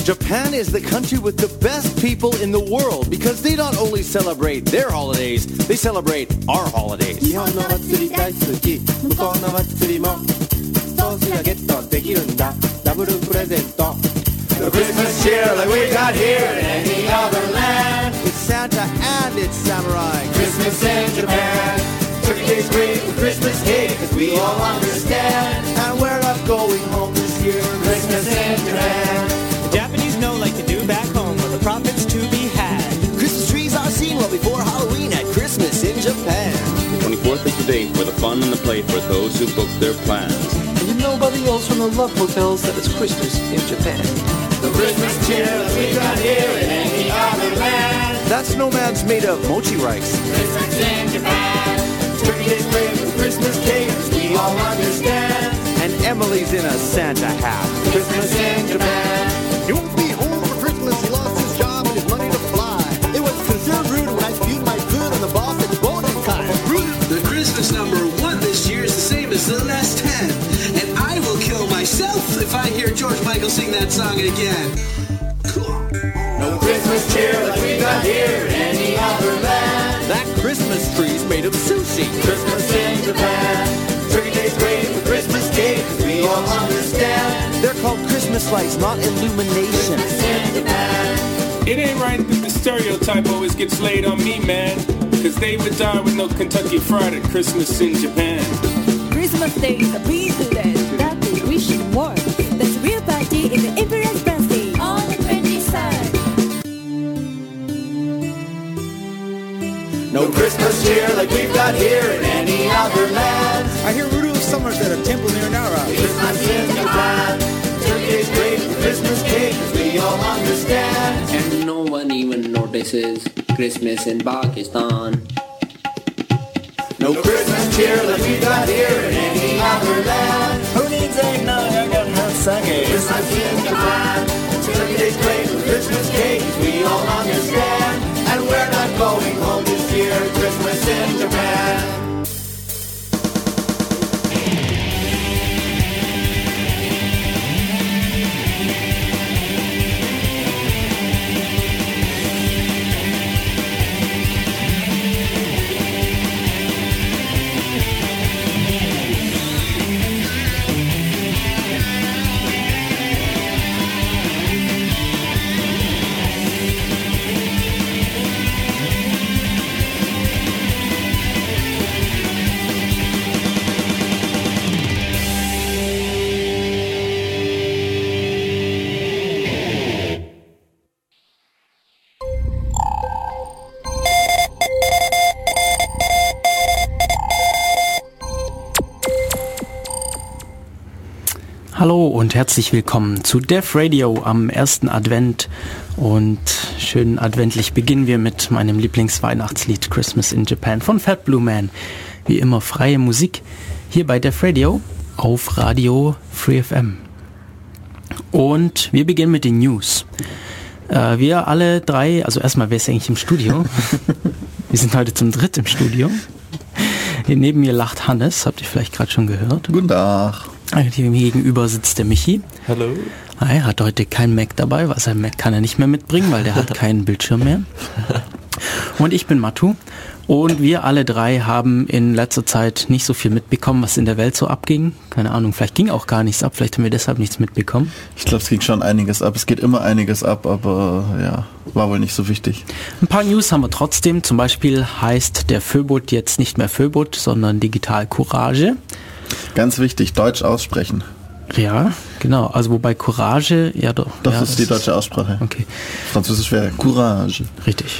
Japan is the country with the best people in the world because they not only celebrate their holidays, they celebrate our holidays. 日本の祭り大好き、向こうの祭りもそうすりゃゲットできるんだ、ダブルプレゼント。 The Christmas cheer like we got here in any other land. It's Santa and it's samurai. Christmas in Japan. Turkey Day's great with Christmas cake, cause we all understand. And we're not going home this year. Christmas in Japan. The Japanese know like to do back home where the profits to be had. Christmas trees are seen well before Halloween at Christmas in Japan. The 24th is the date for the fun and the play for those who book their plans. And you know by the yells from the love hotels that it's Christmas in Japan. The Christmas cheer that we got here in any other land. That snowman's made of mochi rice. Christmas in Japan. Turkey Day's great with Christmas cake, we all understand. And Emily's in a Santa hat. Christmas in Japan. He won't be home for Christmas, he lost his job and his money to fly. It was considered rude when I spewed my food on the boss at the bowling time. The Christmas number 1 this year is the same as the last 10. And I will kill myself if I hear George Michael sing that song again. Cool. No Christmas cheer like we got here in any other land. That Christmas tree's made of sushi. Christmas in Japan. Turkey Day's great with Christmas cake, we all understand. They're called Christmas lights, not illumination. Christmas in Japan. It ain't right that the stereotype always gets laid on me, man. Cause they would die with no Kentucky Fried at Christmas in Japan. Christmas Day is a peaceful day that we wish it were. There's a real party in the Imperial Birthday on the 23rd. No Christmas cheer like we've got here in any other land. I hear Rudolph Summers at a temple near Nara. Christmas in Japan. Turkey Day's great with Christmas cake, we all understand. And no one even notices Christmas in Pakistan. No Christmas cheer like we got here in any other land. Who needs eggnog? I got hot sake. Christmas in Japan. Turkey Day's great with Christmas cake, we all understand. And we're not going home this year. Christmas in Japan. Hallo und herzlich willkommen zu Def Radio am ersten Advent und schön adventlich beginnen wir mit meinem Lieblingsweihnachtslied Christmas in Japan von Fat Blue Man. Wie immer freie Musik hier bei Def Radio auf Radio Free FM. Und wir beginnen mit den News. Wir alle drei, also erstmal, wer ist eigentlich im Studio? Wir sind heute zum dritt im Studio. Hier neben mir lacht Hannes, habt ihr vielleicht gerade schon gehört. Guten Tag. Hier gegenüber sitzt der Michi. Hallo. Er hat heute kein Mac dabei, was sein Mac kann er nicht mehr mitbringen, weil der hat keinen Bildschirm mehr. Und ich bin Matu. Und wir alle drei haben in letzter Zeit nicht so viel mitbekommen, was in der Welt so abging. Keine Ahnung, vielleicht ging auch gar nichts ab, vielleicht haben wir deshalb nichts mitbekommen. Ich glaube, es ging schon einiges ab. Es geht immer einiges ab, aber ja, war wohl nicht so wichtig. Ein paar News haben wir trotzdem. Zum Beispiel heißt der Föbot jetzt nicht mehr Föbot, sondern Digital Courage. Ganz wichtig, Deutsch aussprechen. Ja, genau. Also wobei Courage, ja doch. Doch, ja, das ist die deutsche Aussprache. Okay. Französisch wäre Courage. Richtig.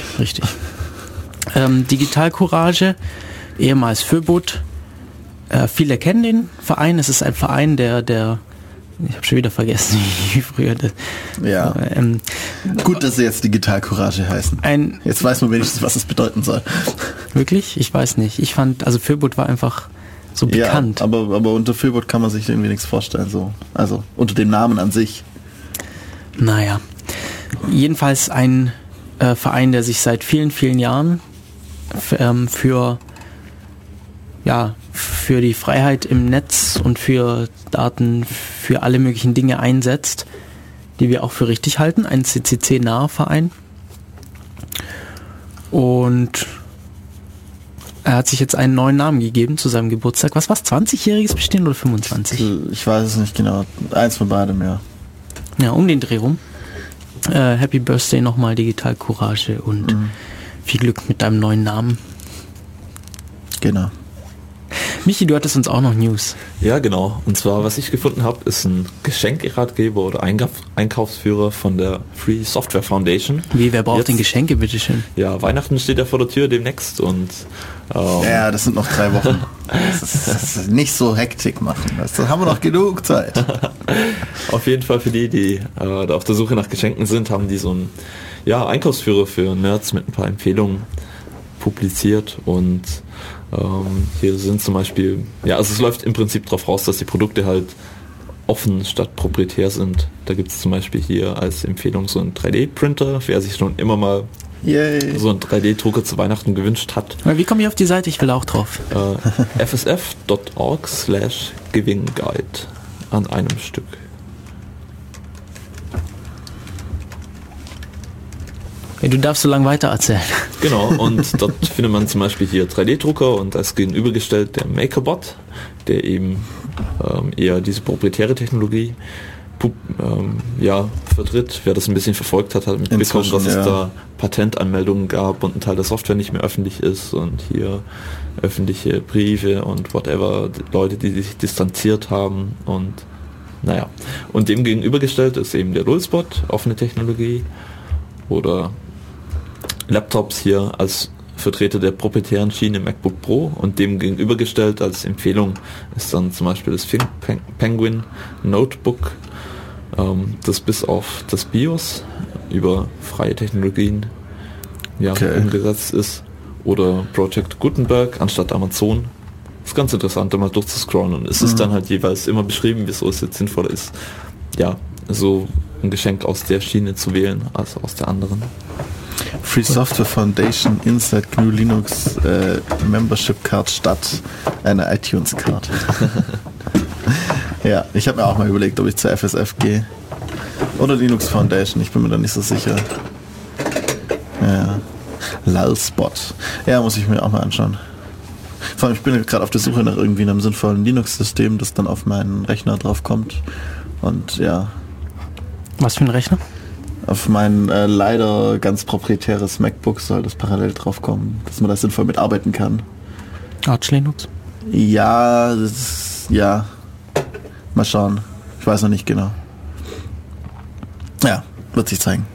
Digital Courage, ehemals Föbot. Viele kennen den Verein. Es ist ein Verein, der ich habe schon wieder vergessen, wie früher das. Ja. Gut, dass sie jetzt Digital Courage heißen. Jetzt weiß man wenigstens, was es bedeuten soll. Wirklich? Ich weiß nicht. Ich fand, also Föbot war einfach so bekannt. Ja, aber unter Föbot kann man sich irgendwie nichts vorstellen. So. Also unter dem Namen an sich. Naja. Jedenfalls ein Verein, der sich seit vielen, vielen Jahren für die Freiheit im Netz und für Daten, für alle möglichen Dinge einsetzt. die wir auch für richtig halten, ein CCC-naher Verein. Und er hat sich jetzt einen neuen Namen gegeben zu seinem Geburtstag. Was war's? 20-jähriges Bestehen oder 25? Ich weiß es nicht genau. Eins von beidem, ja. Ja, um den Dreh rum. Happy Birthday nochmal, Digital Courage und viel Glück mit deinem neuen Namen. Genau. Michi, du hattest uns auch noch News. Ja, genau. Und zwar, was ich gefunden habe, ist ein Geschenkeratgeber oder Einkaufsführer von der Free Software Foundation. Wie, wer braucht denn Geschenke, bitteschön? Ja, Weihnachten steht ja vor der Tür demnächst und... ja, das sind noch 3 Wochen. Das ist nicht so Hektik machen. Das haben wir noch genug Zeit. Auf jeden Fall für die da auf der Suche nach Geschenken sind, haben die so einen Einkaufsführer für Nerds mit ein paar Empfehlungen publiziert und hier sind zum Beispiel, also es läuft im Prinzip darauf raus, dass die Produkte halt offen statt proprietär sind. Da gibt es zum Beispiel hier als Empfehlung so einen 3D-Printer, wer sich schon immer mal so einen 3D-Drucker zu Weihnachten gewünscht hat. Wie komme ich auf die Seite? Ich will auch drauf. fsf.org/Giving-Guide an einem Stück. Ja, du darfst so lange weiter erzählen. Genau, und dort findet man zum Beispiel hier 3D-Drucker und als gegenübergestellt der MakerBot, der eben eher diese proprietäre Technologie vertritt. Wer das ein bisschen verfolgt hat, hat mitbekommen, dass es da Patentanmeldungen gab und ein Teil der Software nicht mehr öffentlich ist und hier öffentliche Briefe und whatever, Leute, die sich distanziert haben und und dem gegenübergestellt ist eben der Lulzbot, offene Technologie, oder Laptops hier als Vertreter der proprietären Schiene MacBook Pro und dem gegenübergestellt als Empfehlung ist dann zum Beispiel das Penguin Notebook, das bis auf das BIOS über freie Technologien umgesetzt ist, oder Project Gutenberg anstatt Amazon. Das ist ganz interessant, da mal durchzuscrollen und es ist dann halt jeweils immer beschrieben, wieso es jetzt sinnvoller ist, so ein Geschenk aus der Schiene zu wählen als aus der anderen. Free Software Foundation Inside GNU Linux Membership Card statt einer iTunes Card. Ja, ich habe mir auch mal überlegt, ob ich zur FSF gehe oder Linux Foundation, ich bin mir da nicht so sicher. Ja, Lulzbot. Ja, muss ich mir auch mal anschauen. Vor allem, ich bin gerade auf der Suche nach irgendwie einem sinnvollen Linux-System, das dann auf meinen Rechner drauf kommt. Und Was für ein Rechner? Auf mein leider ganz proprietäres MacBook soll das parallel drauf kommen, dass man da sinnvoll mitarbeiten kann. Arch Linux? Ja, mal schauen. Ich weiß noch nicht genau. Ja, wird sich zeigen.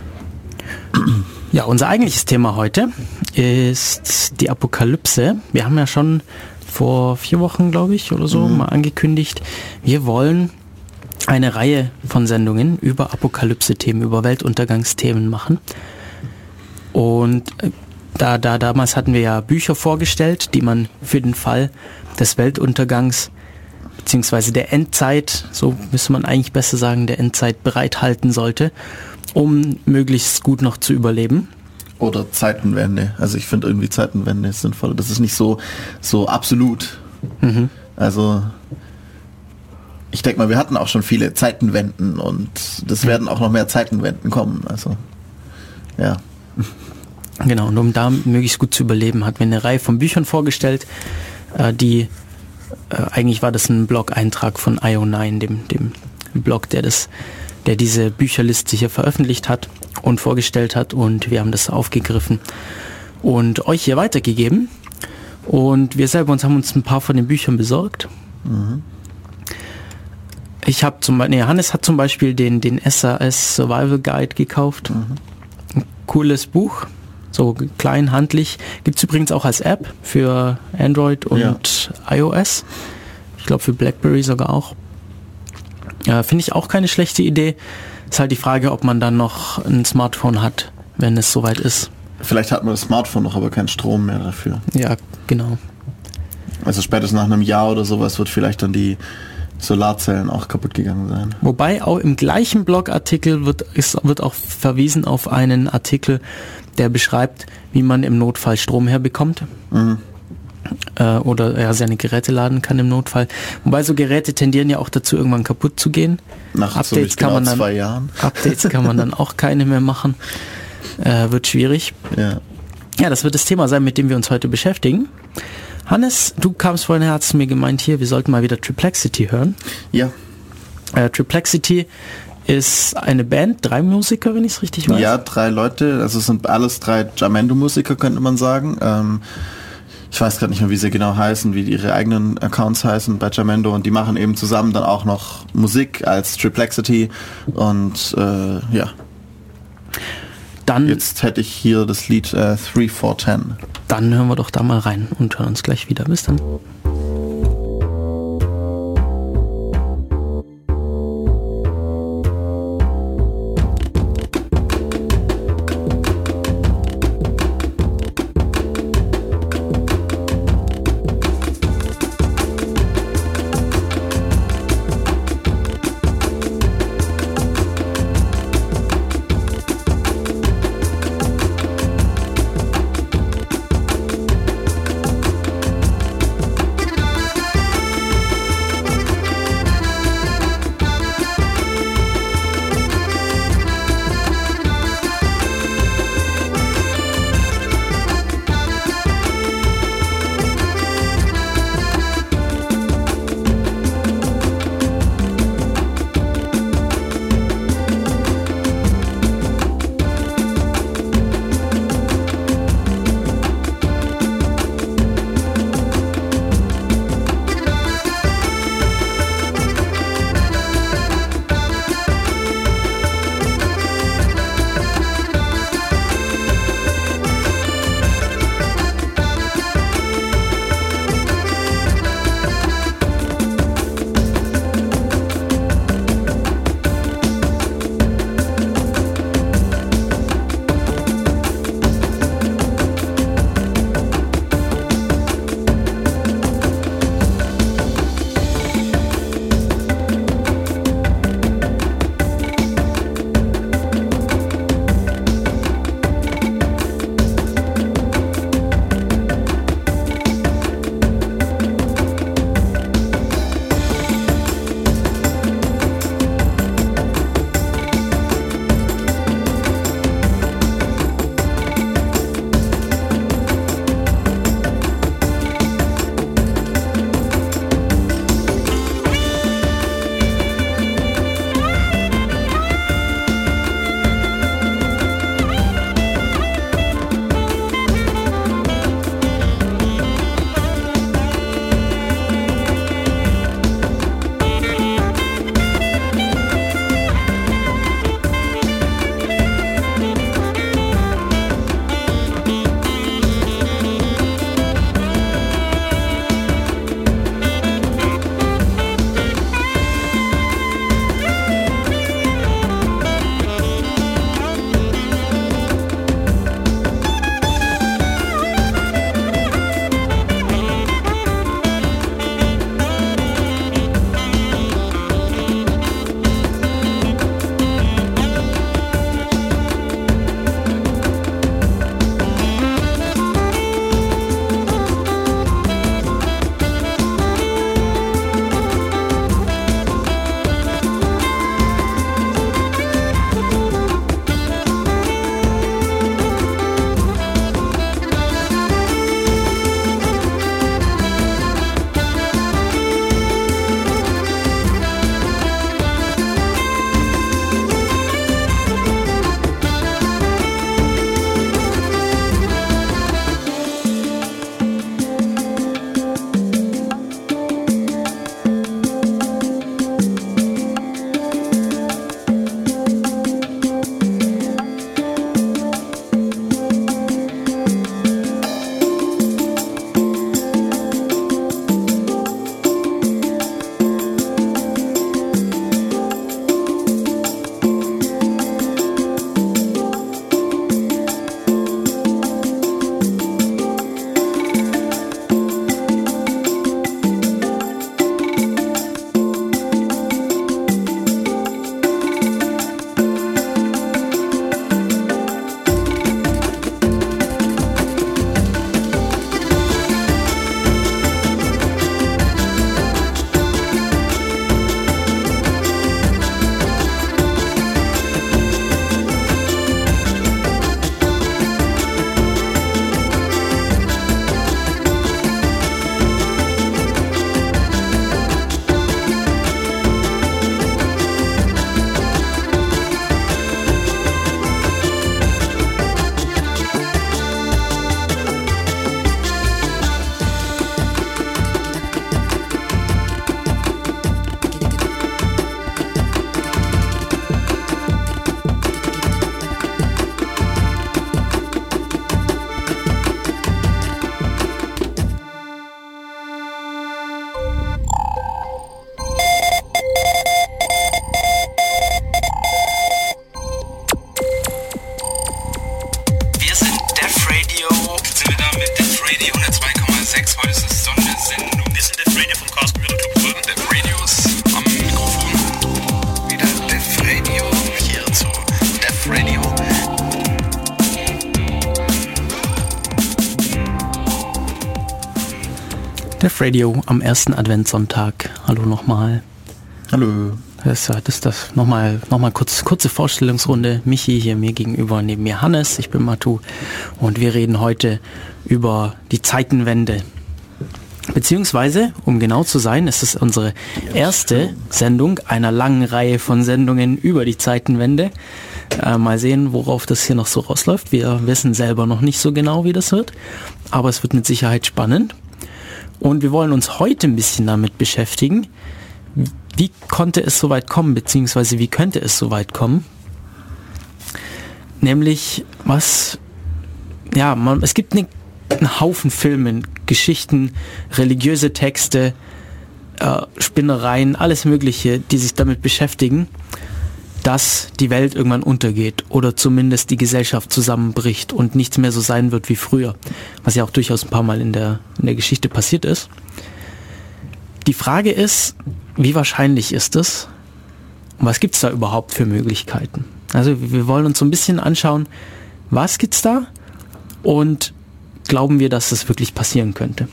Ja, unser eigentliches Thema heute ist die Apokalypse. Wir haben ja schon vor 4 Wochen, glaube ich, oder so mal angekündigt, wir wollen eine Reihe von Sendungen über Apokalypse-Themen, über Weltuntergangsthemen machen. Und damals hatten wir ja Bücher vorgestellt, die man für den Fall des Weltuntergangs beziehungsweise der Endzeit, so müsste man eigentlich besser sagen, der Endzeit bereithalten sollte, um möglichst gut noch zu überleben. Oder Zeitenwende. Also ich finde irgendwie Zeitenwende ist sinnvoll. Das ist nicht so absolut. Also ich denke mal, wir hatten auch schon viele Zeitenwenden und das werden auch noch mehr Zeitenwenden kommen. Also, ja. Genau, und um da möglichst gut zu überleben, hatten wir eine Reihe von Büchern vorgestellt, die eigentlich war das ein Blog-Eintrag von IO9, dem Blog, der diese Bücherliste hier veröffentlicht hat und vorgestellt hat, und wir haben das aufgegriffen und euch hier weitergegeben. Und wir selber haben uns ein paar von den Büchern besorgt. Ich habe Hannes hat zum Beispiel den SAS Survival Guide gekauft. Ein cooles Buch, so klein, handlich. Gibt es übrigens auch als App für Android und iOS. Ich glaube für BlackBerry sogar auch. Finde ich auch keine schlechte Idee. Ist halt die Frage, ob man dann noch ein Smartphone hat, wenn es soweit ist. Vielleicht hat man das Smartphone noch, aber keinen Strom mehr dafür. Ja, genau. Also spätestens nach einem Jahr oder sowas wird vielleicht dann die Solarzellen auch kaputt gegangen sein. Wobei auch im gleichen Blogartikel wird auch verwiesen auf einen Artikel, der beschreibt, wie man im Notfall Strom herbekommt. oder er seine Geräte laden kann im Notfall. Wobei so Geräte tendieren ja auch dazu, irgendwann kaputt zu gehen. Nach Updates kann man dann 2 Jahren. Updates kann man dann auch keine mehr machen. Wird schwierig. Ja, das wird das Thema sein, mit dem wir uns heute beschäftigen. Hannes, du kamst vorhin her, hast mir gemeint, hier, wir sollten mal wieder Triplexity hören. Ja. Triplexity ist eine Band, 3 Musiker, wenn ich es richtig weiß. Ja, 3 Leute, also es sind alles 3 Jamendo-Musiker, könnte man sagen. Ich weiß gerade nicht mehr, wie sie genau heißen, wie ihre eigenen Accounts heißen bei Jamendo, und die machen eben zusammen dann auch noch Musik als Triplexity und ja. Dann, jetzt hätte ich hier das Lied 3, 4, 10. Dann hören wir doch da mal rein und hören uns gleich wieder. Bis dann. Radio am ersten Adventssonntag. Hallo nochmal. Hallo. Das ist das nochmal kurze Vorstellungsrunde. Michi hier mir gegenüber, neben mir Hannes, ich bin Matu und wir reden heute über die Zeitenwende. Beziehungsweise, um genau zu sein, ist es unsere erste Sendung einer langen Reihe von Sendungen über die Zeitenwende. Mal sehen, worauf das hier noch so rausläuft. Wir wissen selber noch nicht so genau, wie das wird, aber es wird mit Sicherheit spannend. Und wir wollen uns heute ein bisschen damit beschäftigen, wie konnte es so weit kommen, beziehungsweise wie könnte es so weit kommen? Nämlich, es gibt einen Haufen Filme, Geschichten, religiöse Texte, Spinnereien, alles Mögliche, die sich damit beschäftigen, dass die Welt irgendwann untergeht oder zumindest die Gesellschaft zusammenbricht und nichts mehr so sein wird wie früher, was ja auch durchaus ein paar Mal in der Geschichte passiert ist. Die Frage ist, wie wahrscheinlich ist es und was gibt es da überhaupt für Möglichkeiten? Also wir wollen uns so ein bisschen anschauen, was gibt's da und glauben wir, dass das wirklich passieren könnte.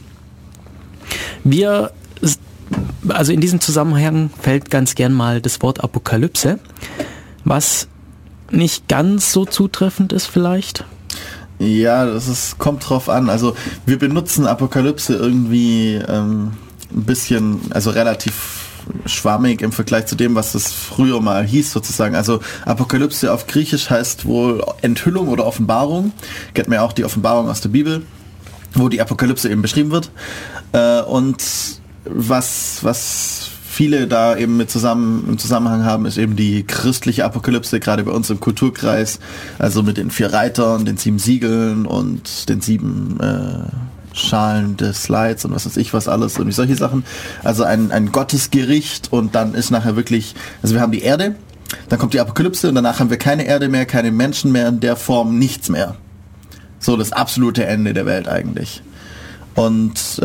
Also in diesem Zusammenhang fällt ganz gern mal das Wort Apokalypse, was nicht ganz so zutreffend ist vielleicht. Ja, kommt drauf an. Also wir benutzen Apokalypse irgendwie ein bisschen, also relativ schwammig im Vergleich zu dem, was das früher mal hieß sozusagen. Also Apokalypse auf Griechisch heißt wohl Enthüllung oder Offenbarung. Kennt man ja auch die Offenbarung aus der Bibel, wo die Apokalypse eben beschrieben wird. Und was viele da eben im Zusammenhang haben, ist eben die christliche Apokalypse, gerade bei uns im Kulturkreis, also mit den 4 Reitern, den 7 Siegeln und den 7 Schalen des Leids und was weiß ich was alles, irgendwie solche Sachen. Also ein Gottesgericht und dann ist nachher wirklich, also wir haben die Erde, dann kommt die Apokalypse und danach haben wir keine Erde mehr, keine Menschen mehr in der Form, nichts mehr. So das absolute Ende der Welt eigentlich. Und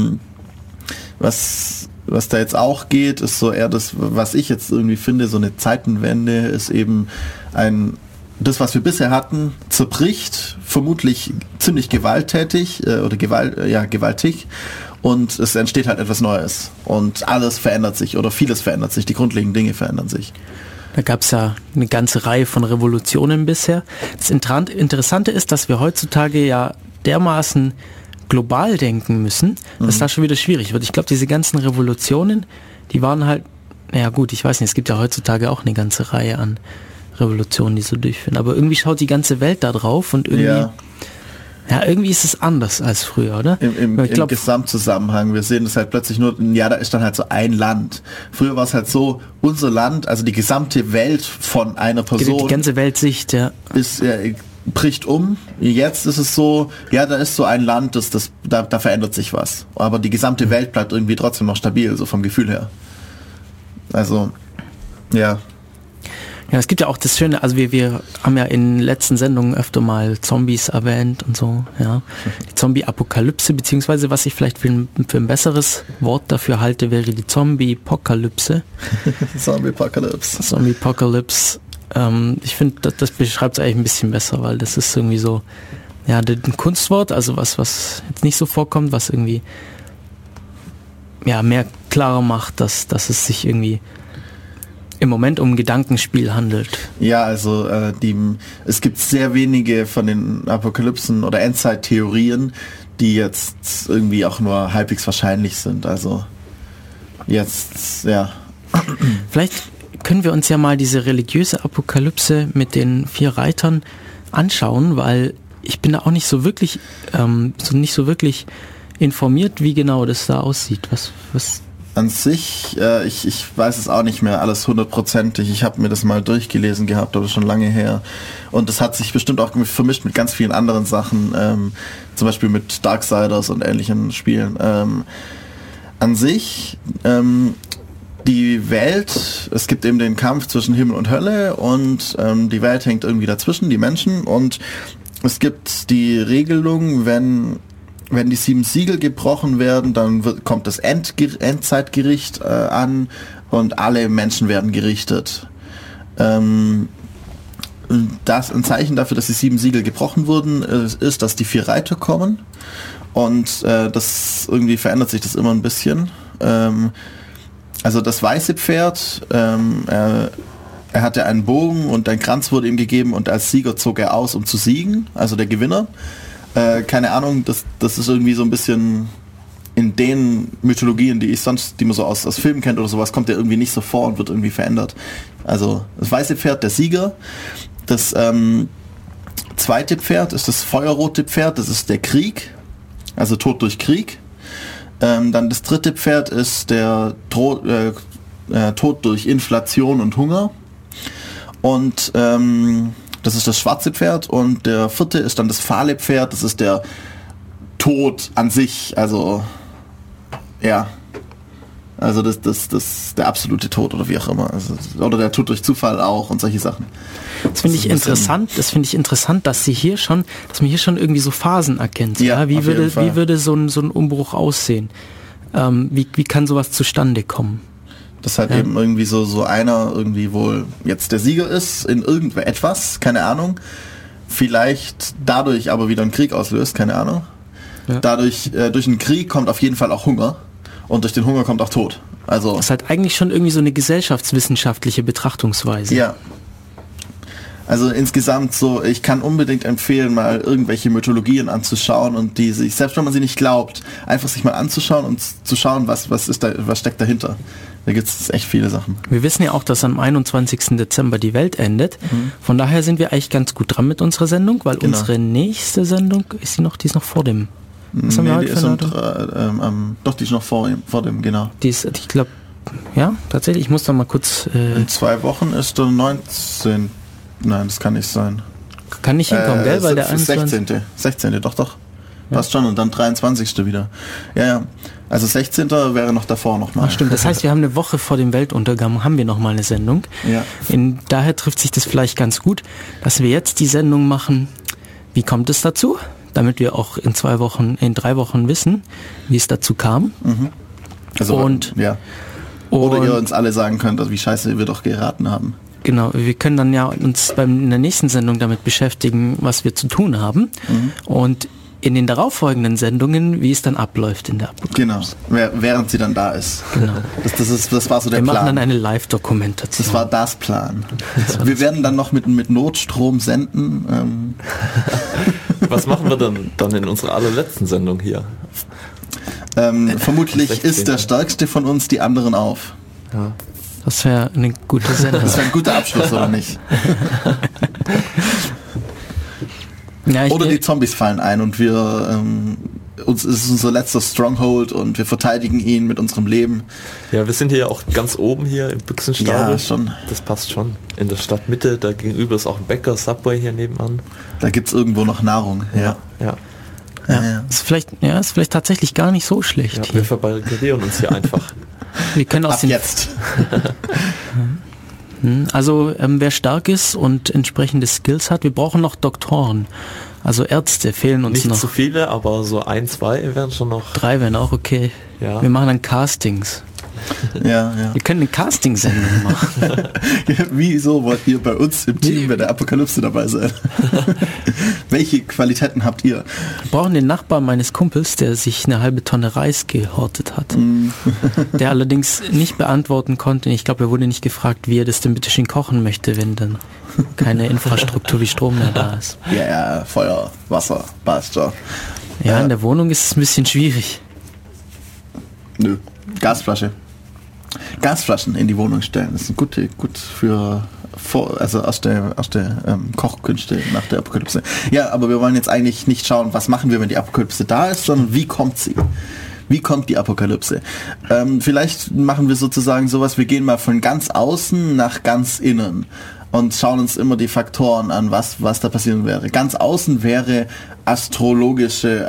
was da jetzt auch geht, ist so eher das, was ich jetzt irgendwie finde, so eine Zeitenwende ist eben das, was wir bisher hatten, zerbricht, vermutlich ziemlich gewalttätig gewaltig und es entsteht halt etwas Neues und alles verändert sich oder vieles verändert sich, die grundlegenden Dinge verändern sich. Da gab es ja eine ganze Reihe von Revolutionen bisher. Das Interessante ist, dass wir heutzutage ja dermaßen global denken müssen, dass da schon wieder schwierig wird. Ich glaube, diese ganzen Revolutionen, die waren halt, naja gut, ich weiß nicht, es gibt ja heutzutage auch eine ganze Reihe an Revolutionen, die so durchführen. Aber irgendwie schaut die ganze Welt da drauf und irgendwie ist es anders als früher, oder? Im Gesamtzusammenhang. Wir sehen das halt plötzlich nur, da ist dann halt so ein Land. Früher war es halt so, unser Land, also die gesamte Welt von einer Person. Die ganze Weltsicht, bricht um. Jetzt ist es so, da ist so ein Land, da verändert sich was. Aber die gesamte Welt bleibt irgendwie trotzdem noch stabil, so vom Gefühl her. Also, ja. Ja, es gibt ja auch das Schöne, also wir haben ja in letzten Sendungen öfter mal Zombies erwähnt und so, ja. Die Zombie-Apokalypse, beziehungsweise was ich vielleicht für ein besseres Wort dafür halte, wäre die Zombie-Pokalypse. Zombie-Pokalypse. Ich finde, das beschreibt es eigentlich ein bisschen besser, weil das ist irgendwie so, ein Kunstwort, also was jetzt nicht so vorkommt, was irgendwie mehr klarer macht, dass es sich irgendwie im Moment um ein Gedankenspiel handelt. Ja, also es gibt sehr wenige von den Apokalypsen oder Endzeit-Theorien, die jetzt irgendwie auch nur halbwegs wahrscheinlich sind. Also jetzt, Vielleicht können wir uns ja mal diese religiöse Apokalypse mit den 4 Reitern anschauen, weil ich bin da auch nicht so wirklich informiert, wie genau das da aussieht. Was an sich, ich weiß es auch nicht mehr alles 100%. Ich habe mir das mal durchgelesen gehabt, aber schon lange her. Und das hat sich bestimmt auch vermischt mit ganz vielen anderen Sachen, zum Beispiel mit Darksiders und ähnlichen Spielen. An sich, die Welt, es gibt eben den Kampf zwischen Himmel und Hölle und die Welt hängt irgendwie dazwischen, die Menschen. Und es gibt die Regelung, wenn die 7 Siegel gebrochen werden, dann kommt das Endzeitgericht an und alle Menschen werden gerichtet. Das ein Zeichen dafür, dass die 7 Siegel gebrochen wurden, ist, dass die 4 Reiter kommen Und das irgendwie verändert sich das immer ein bisschen. Also das weiße Pferd, er hatte einen Bogen und ein Kranz wurde ihm gegeben und als Sieger zog er aus, um zu siegen, also der Gewinner. Keine Ahnung, das ist irgendwie so ein bisschen in den Mythologien, die man so aus Filmen kennt oder sowas, kommt der irgendwie nicht so vor und wird irgendwie verändert. Also das weiße Pferd, der Sieger. Das zweite Pferd ist das feuerrote Pferd, das ist der Krieg, also Tod durch Krieg. Dann das dritte Pferd ist der Tod durch Inflation und Hunger. Und das ist das schwarze Pferd. Und der vierte ist dann das fahle Pferd, das ist der Tod an sich, also ja. Also das der absolute Tod oder wie auch immer. Also, oder der Tod durch Zufall auch und solche Sachen. Das finde ich interessant, dass man hier schon irgendwie so Phasen erkennt. Ja, wie würde so ein Umbruch aussehen? Wie kann sowas zustande kommen? Dass halt eben irgendwie so einer irgendwie wohl jetzt der Sieger ist in irgendetwas, keine Ahnung. Vielleicht dadurch aber wieder einen Krieg auslöst, keine Ahnung. Ja. Dadurch, durch einen Krieg kommt auf jeden Fall auch Hunger. Und durch den Hunger kommt auch Tod. Also das ist halt eigentlich schon irgendwie so eine gesellschaftswissenschaftliche Betrachtungsweise. Ja. Also insgesamt so, ich kann unbedingt empfehlen, mal irgendwelche Mythologien anzuschauen und die sich, selbst wenn man sie nicht glaubt, einfach sich mal anzuschauen und zu schauen, was steckt dahinter. Da gibt es echt viele Sachen. Wir wissen ja auch, dass am 21. Dezember die Welt endet. Von daher sind wir eigentlich ganz gut dran mit unserer Sendung, weil unsere nächste Sendung, die ist noch vor dem... Was haben wir heute für doch, die ist noch vor dem, genau. Die ist, ich glaube, ja, tatsächlich, ich muss da mal kurz... in 2 Wochen ist der 19. Nein, das kann nicht sein. Kann nicht hinkommen, gell? Weil der 16. Doch. Ja. Passt schon, und dann 23. wieder. Ja. Also 16. wäre noch davor nochmal. Ach stimmt, das heißt, wir haben eine Woche vor dem Weltuntergang, haben wir nochmal eine Sendung. Ja. Daher trifft sich das vielleicht ganz gut, dass wir jetzt die Sendung machen. Wie kommt es dazu? Damit wir auch in 3 Wochen wissen, wie es dazu kam. Also, oder ihr uns alle sagen könnt, wie scheiße wir doch geraten haben. Genau, wir können dann ja uns in der nächsten Sendung damit beschäftigen, was wir zu tun haben. Und in den darauffolgenden Sendungen, wie es dann abläuft in der Apokalypse. Genau, während sie dann da ist. Genau. Das war so der Plan. Wir machen dann eine Live-Dokumentation. Das war das Plan. Wir werden dann noch mit Notstrom senden. Was machen wir dann in unserer allerletzten Sendung hier? Vermutlich isst der Stärkste von uns die anderen auf. Ja. Das wäre eine gute Sendung. Das wäre ein guter Abschluss, oder nicht? Ja, oder die Zombies fallen ein und wir es ist unser letzter Stronghold und wir verteidigen ihn mit unserem Leben. Ja, wir sind hier auch ganz oben hier im Büchsenstapel. Ja, schon. Das passt schon. In der Stadtmitte, da gegenüber ist auch ein Bäcker, Subway hier nebenan. Da gibt es irgendwo noch Nahrung. Ja. Ist vielleicht tatsächlich gar nicht so schlecht. Ja, wir verbarrikadieren uns hier einfach. Wir können aus jetzt. Also wer stark ist und entsprechende Skills hat, wir brauchen noch Doktoren. Also Ärzte fehlen uns nicht noch. Nicht zu viele, aber so 1, 2 wären schon noch. 3 wären auch okay. Ja. Wir machen dann Castings. Ja. Wir können eine Casting-Sendung machen. Wieso wollt ihr bei uns im Team bei der Apokalypse dabei sein? Welche Qualitäten habt ihr? Wir brauchen den Nachbarn meines Kumpels, der sich eine halbe Tonne Reis gehortet hat. Der allerdings nicht beantworten konnte. Ich glaube, er wurde nicht gefragt, wie er das denn bitte schön kochen möchte, wenn dann keine Infrastruktur wie Strom mehr da ist. Ja, Feuer, Wasser, passt schon. Ja, in der Wohnung ist es ein bisschen schwierig. Nö, Gasflaschen in die Wohnung stellen. Das ist gut für aus der Kochkünste nach der Apokalypse. Ja, aber wir wollen jetzt eigentlich nicht schauen, was machen wir, wenn die Apokalypse da ist, sondern wie kommt sie? Wie kommt die Apokalypse? Vielleicht machen wir sozusagen sowas, wir gehen mal von ganz außen nach ganz innen und schauen uns immer die Faktoren an, was da passieren wäre. Ganz außen wäre astronomische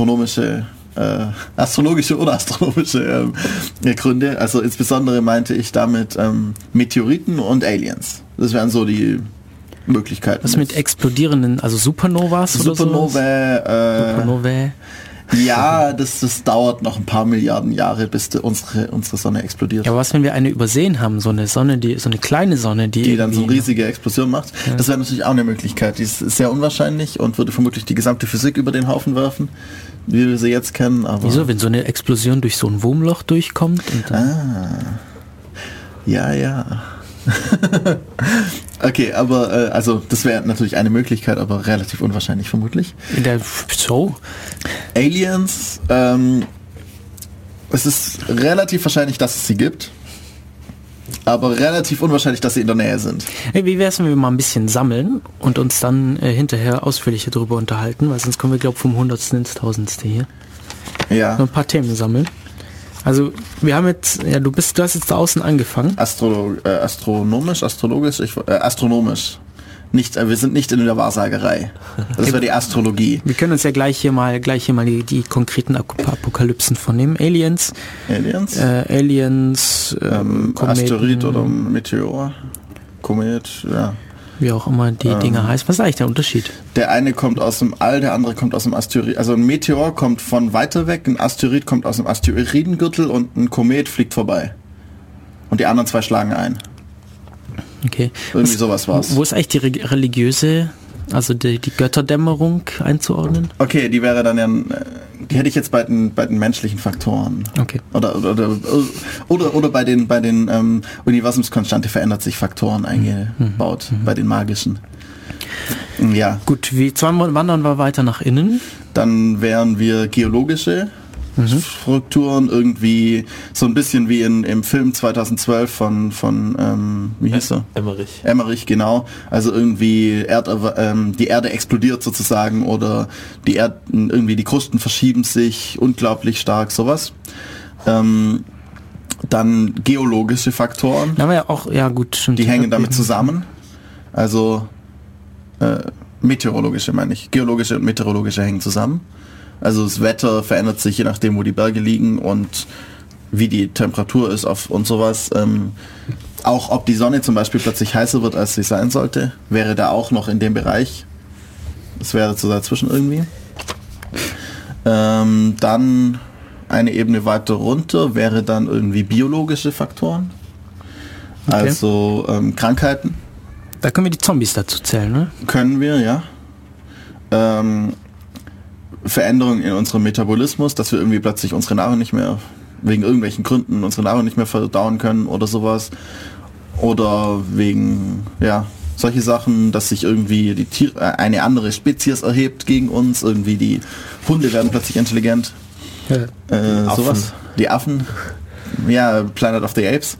Gründe. Also insbesondere meinte ich damit Meteoriten und Aliens. Das wären so die Möglichkeiten. Was mit explodierenden, also Supernovas oder so? Supernovae. Ja, das dauert noch ein paar Milliarden Jahre, bis unsere Sonne explodiert. Ja, aber was, wenn wir eine übersehen haben, so eine Sonne, so eine kleine Sonne, die dann so eine riesige Explosion macht? Ja. Das wäre natürlich auch eine Möglichkeit. Die ist sehr unwahrscheinlich und würde vermutlich die gesamte Physik über den Haufen werfen, wie wir sie jetzt kennen. Aber wieso, wenn so eine Explosion durch so ein Wurmloch durchkommt? Und dann ja. Okay, aber also das wäre natürlich eine Möglichkeit, aber relativ unwahrscheinlich vermutlich. So? Aliens, es ist relativ wahrscheinlich, dass es sie gibt, aber relativ unwahrscheinlich, dass sie in der Nähe sind. Hey, wie wär's, wenn wir mal ein bisschen sammeln und uns dann hinterher ausführlicher darüber unterhalten, weil sonst kommen wir, glaube ich, vom 100. ins 1000. hier. Ja. Noch ein paar Themen sammeln. Also wir haben jetzt, ja, du hast jetzt da außen angefangen. Astronomisch. Nicht, wir sind nicht in der Wahrsagerei. Das wäre die Astrologie. Wir können uns ja gleich hier mal die konkreten Apokalypsen vornehmen. Aliens, Asteroid oder Meteor, Komet, ja. Wie auch immer die Dinger heißen. Was ist eigentlich der Unterschied? Der eine kommt aus dem All, der andere kommt aus dem Asteroid. Also ein Meteor kommt von weiter weg, ein Asteroid kommt aus dem Asteroidengürtel und ein Komet fliegt vorbei. Und die anderen zwei schlagen ein. Okay. Irgendwie sowas war's. Wo ist eigentlich die religiöse, also die Götterdämmerung einzuordnen? Okay, die wäre dann ja, die hätte ich jetzt bei den menschlichen Faktoren. Okay. Oder bei den Universumskonstante verändert sich Faktoren eingebaut, bei den magischen. Ja. Gut, wandern wir weiter nach innen? Dann wären wir geologische Strukturen, irgendwie so ein bisschen wie im Film 2012 von wie hieß er? Emmerich, genau. Also irgendwie die Erde explodiert sozusagen oder irgendwie die Krusten verschieben sich unglaublich stark, sowas. Dann geologische Faktoren. Da haben wir ja auch, ja gut, schon. Die hängen damit zusammen. Also meteorologische meine ich. Geologische und meteorologische hängen zusammen. Also das Wetter verändert sich je nachdem, wo die Berge liegen und wie die Temperatur ist und sowas. Auch ob die Sonne zum Beispiel plötzlich heißer wird, als sie sein sollte, wäre da auch noch in dem Bereich. Das wäre so dazwischen irgendwie. Dann eine Ebene weiter runter wäre dann irgendwie biologische Faktoren. Okay. Also Krankheiten. Da können wir die Zombies dazu zählen, ne? Können wir, ja. Veränderungen in unserem Metabolismus, dass wir irgendwie plötzlich unsere Nahrung nicht mehr, wegen irgendwelchen Gründen, unsere Nahrung nicht mehr verdauen können oder sowas. Oder wegen, ja, solche Sachen, dass sich irgendwie eine andere Spezies erhebt gegen uns. Irgendwie die Hunde werden plötzlich intelligent. Ja. Sowas. Die Affen. Ja, Planet of the Apes.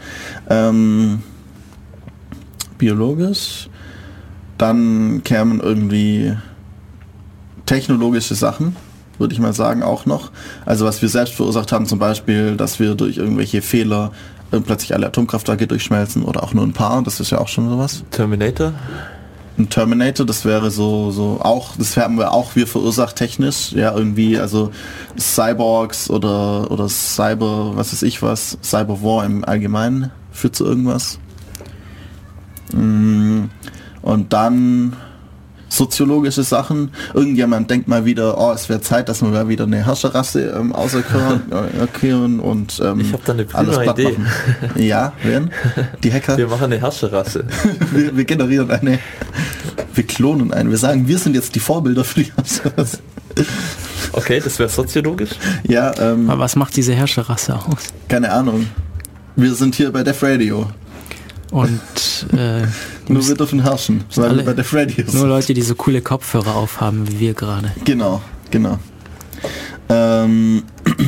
Biologisch. Dann kämen irgendwie technologische Sachen, würde ich mal sagen, auch noch. Also was wir selbst verursacht haben, zum Beispiel, dass wir durch irgendwelche Fehler plötzlich alle Atomkraftwerke durchschmelzen oder auch nur ein paar, das ist ja auch schon sowas. Terminator? Ein Terminator, das wäre so auch, das haben wir auch wir verursacht technisch, ja, irgendwie, also Cyborgs oder Cyber, was weiß ich was, Cyberwar im Allgemeinen führt zu irgendwas. Und dann soziologische Sachen. Irgendjemand denkt mal wieder, es wäre Zeit, dass wir mal wieder eine Herrscherrasse auserkehren und ich habe da eine prima Idee. Machen. Ja, wen? Die Hacker? Wir machen eine Herrscherrasse. wir generieren wir klonen einen. Wir sagen, wir sind jetzt die Vorbilder für die Herrscherrasse. Okay, das wäre soziologisch. Ja. Aber was macht diese Herrscherrasse aus? Keine Ahnung. Wir sind hier bei Def Radio. Und nur wir dürfen herrschen, weil wir bei Def Radio sind. Nur Leute, die so coole Kopfhörer aufhaben wie wir gerade. Genau. Dann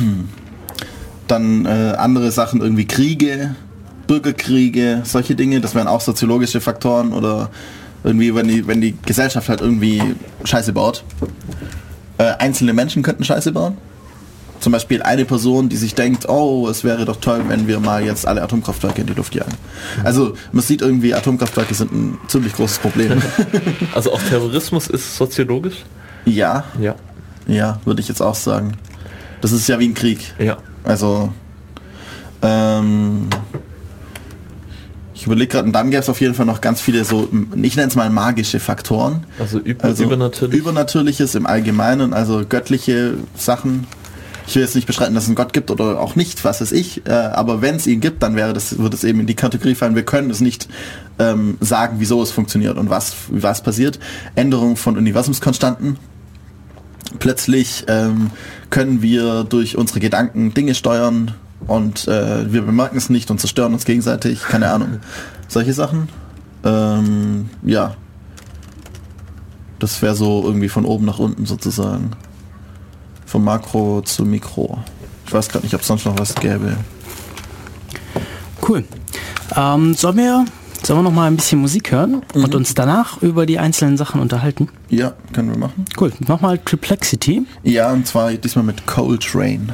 andere Sachen, irgendwie Kriege, Bürgerkriege, solche Dinge, das wären auch soziologische Faktoren oder irgendwie, wenn die Gesellschaft halt irgendwie Scheiße baut. Einzelne Menschen könnten Scheiße bauen. Zum Beispiel eine Person, die sich denkt, es wäre doch toll, wenn wir mal jetzt alle Atomkraftwerke in die Luft jagen. Also man sieht irgendwie, Atomkraftwerke sind ein ziemlich großes Problem. Also auch Terrorismus ist soziologisch? Ja, würde ich jetzt auch sagen. Das ist ja wie ein Krieg. Ja. Also Ich überlege gerade, und dann gäbe es auf jeden Fall noch ganz viele so, ich nenne es mal magische Faktoren. Also Übernatürliches im Allgemeinen, also göttliche Sachen. Ich will jetzt nicht beschreiten, dass es einen Gott gibt oder auch nicht, was weiß ich, aber wenn es ihn gibt, dann wird es eben in die Kategorie fallen, wir können es nicht sagen, wieso es funktioniert und was passiert. Änderung von Universumskonstanten. Plötzlich können wir durch unsere Gedanken Dinge steuern und wir bemerken es nicht und zerstören uns gegenseitig, keine Ahnung. Solche Sachen. Ja. Das wäre so irgendwie von oben nach unten sozusagen. Vom Makro zu Mikro. Ich weiß gerade nicht, ob es sonst noch was gäbe. Cool. Sollen wir noch mal ein bisschen Musik hören und uns danach über die einzelnen Sachen unterhalten? Ja, können wir machen. Cool. Nochmal Triplexity. Ja, und zwar diesmal mit Coltrane.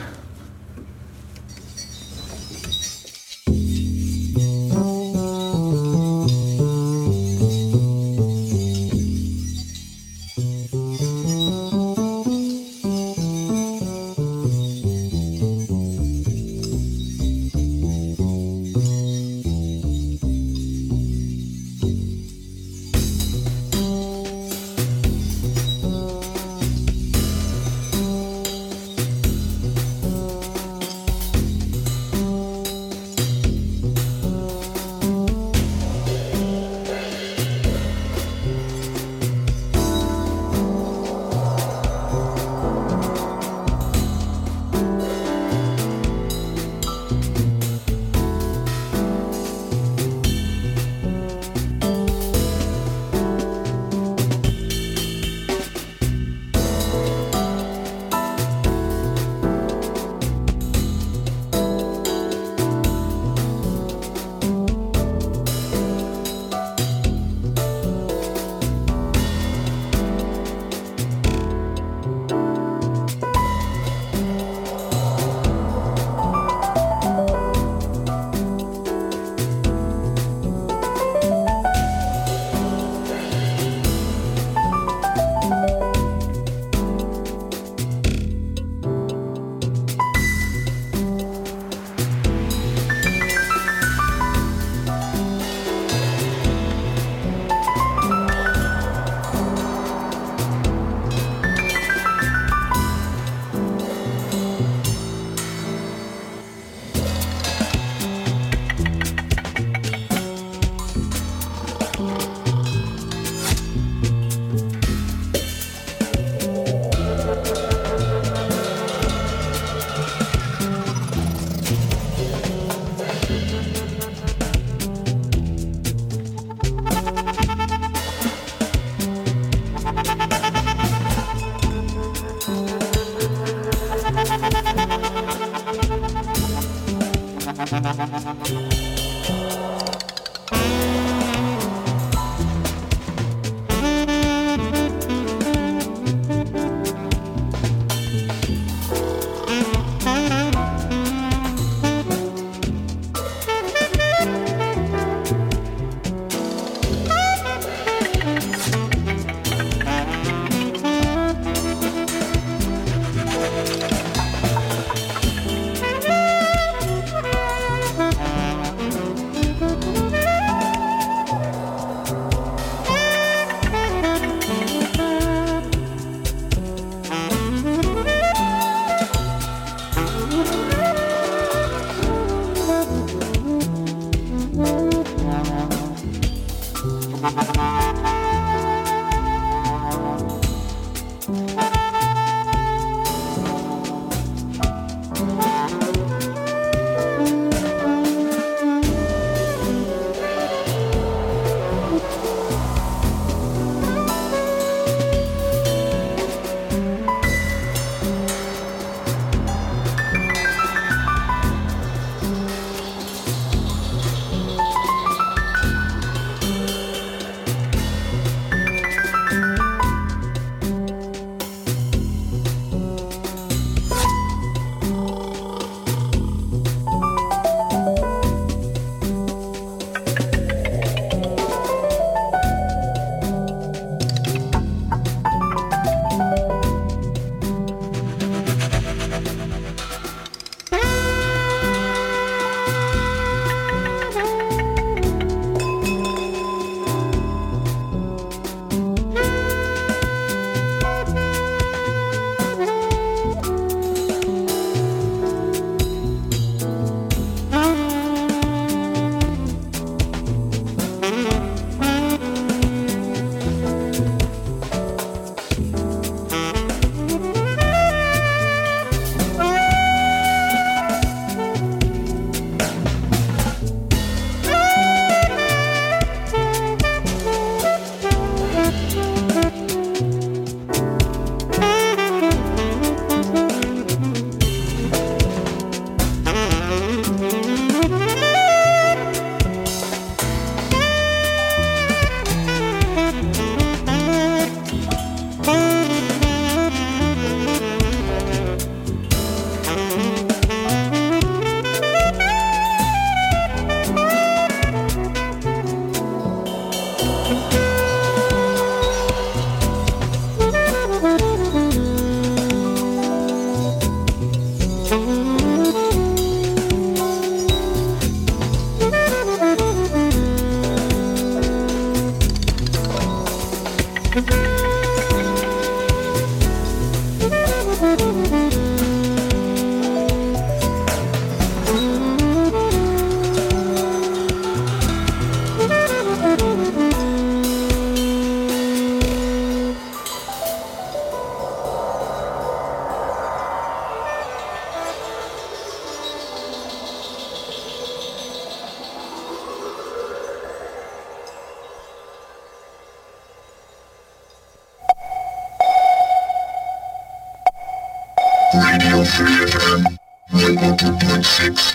Radio Free FM 100.6.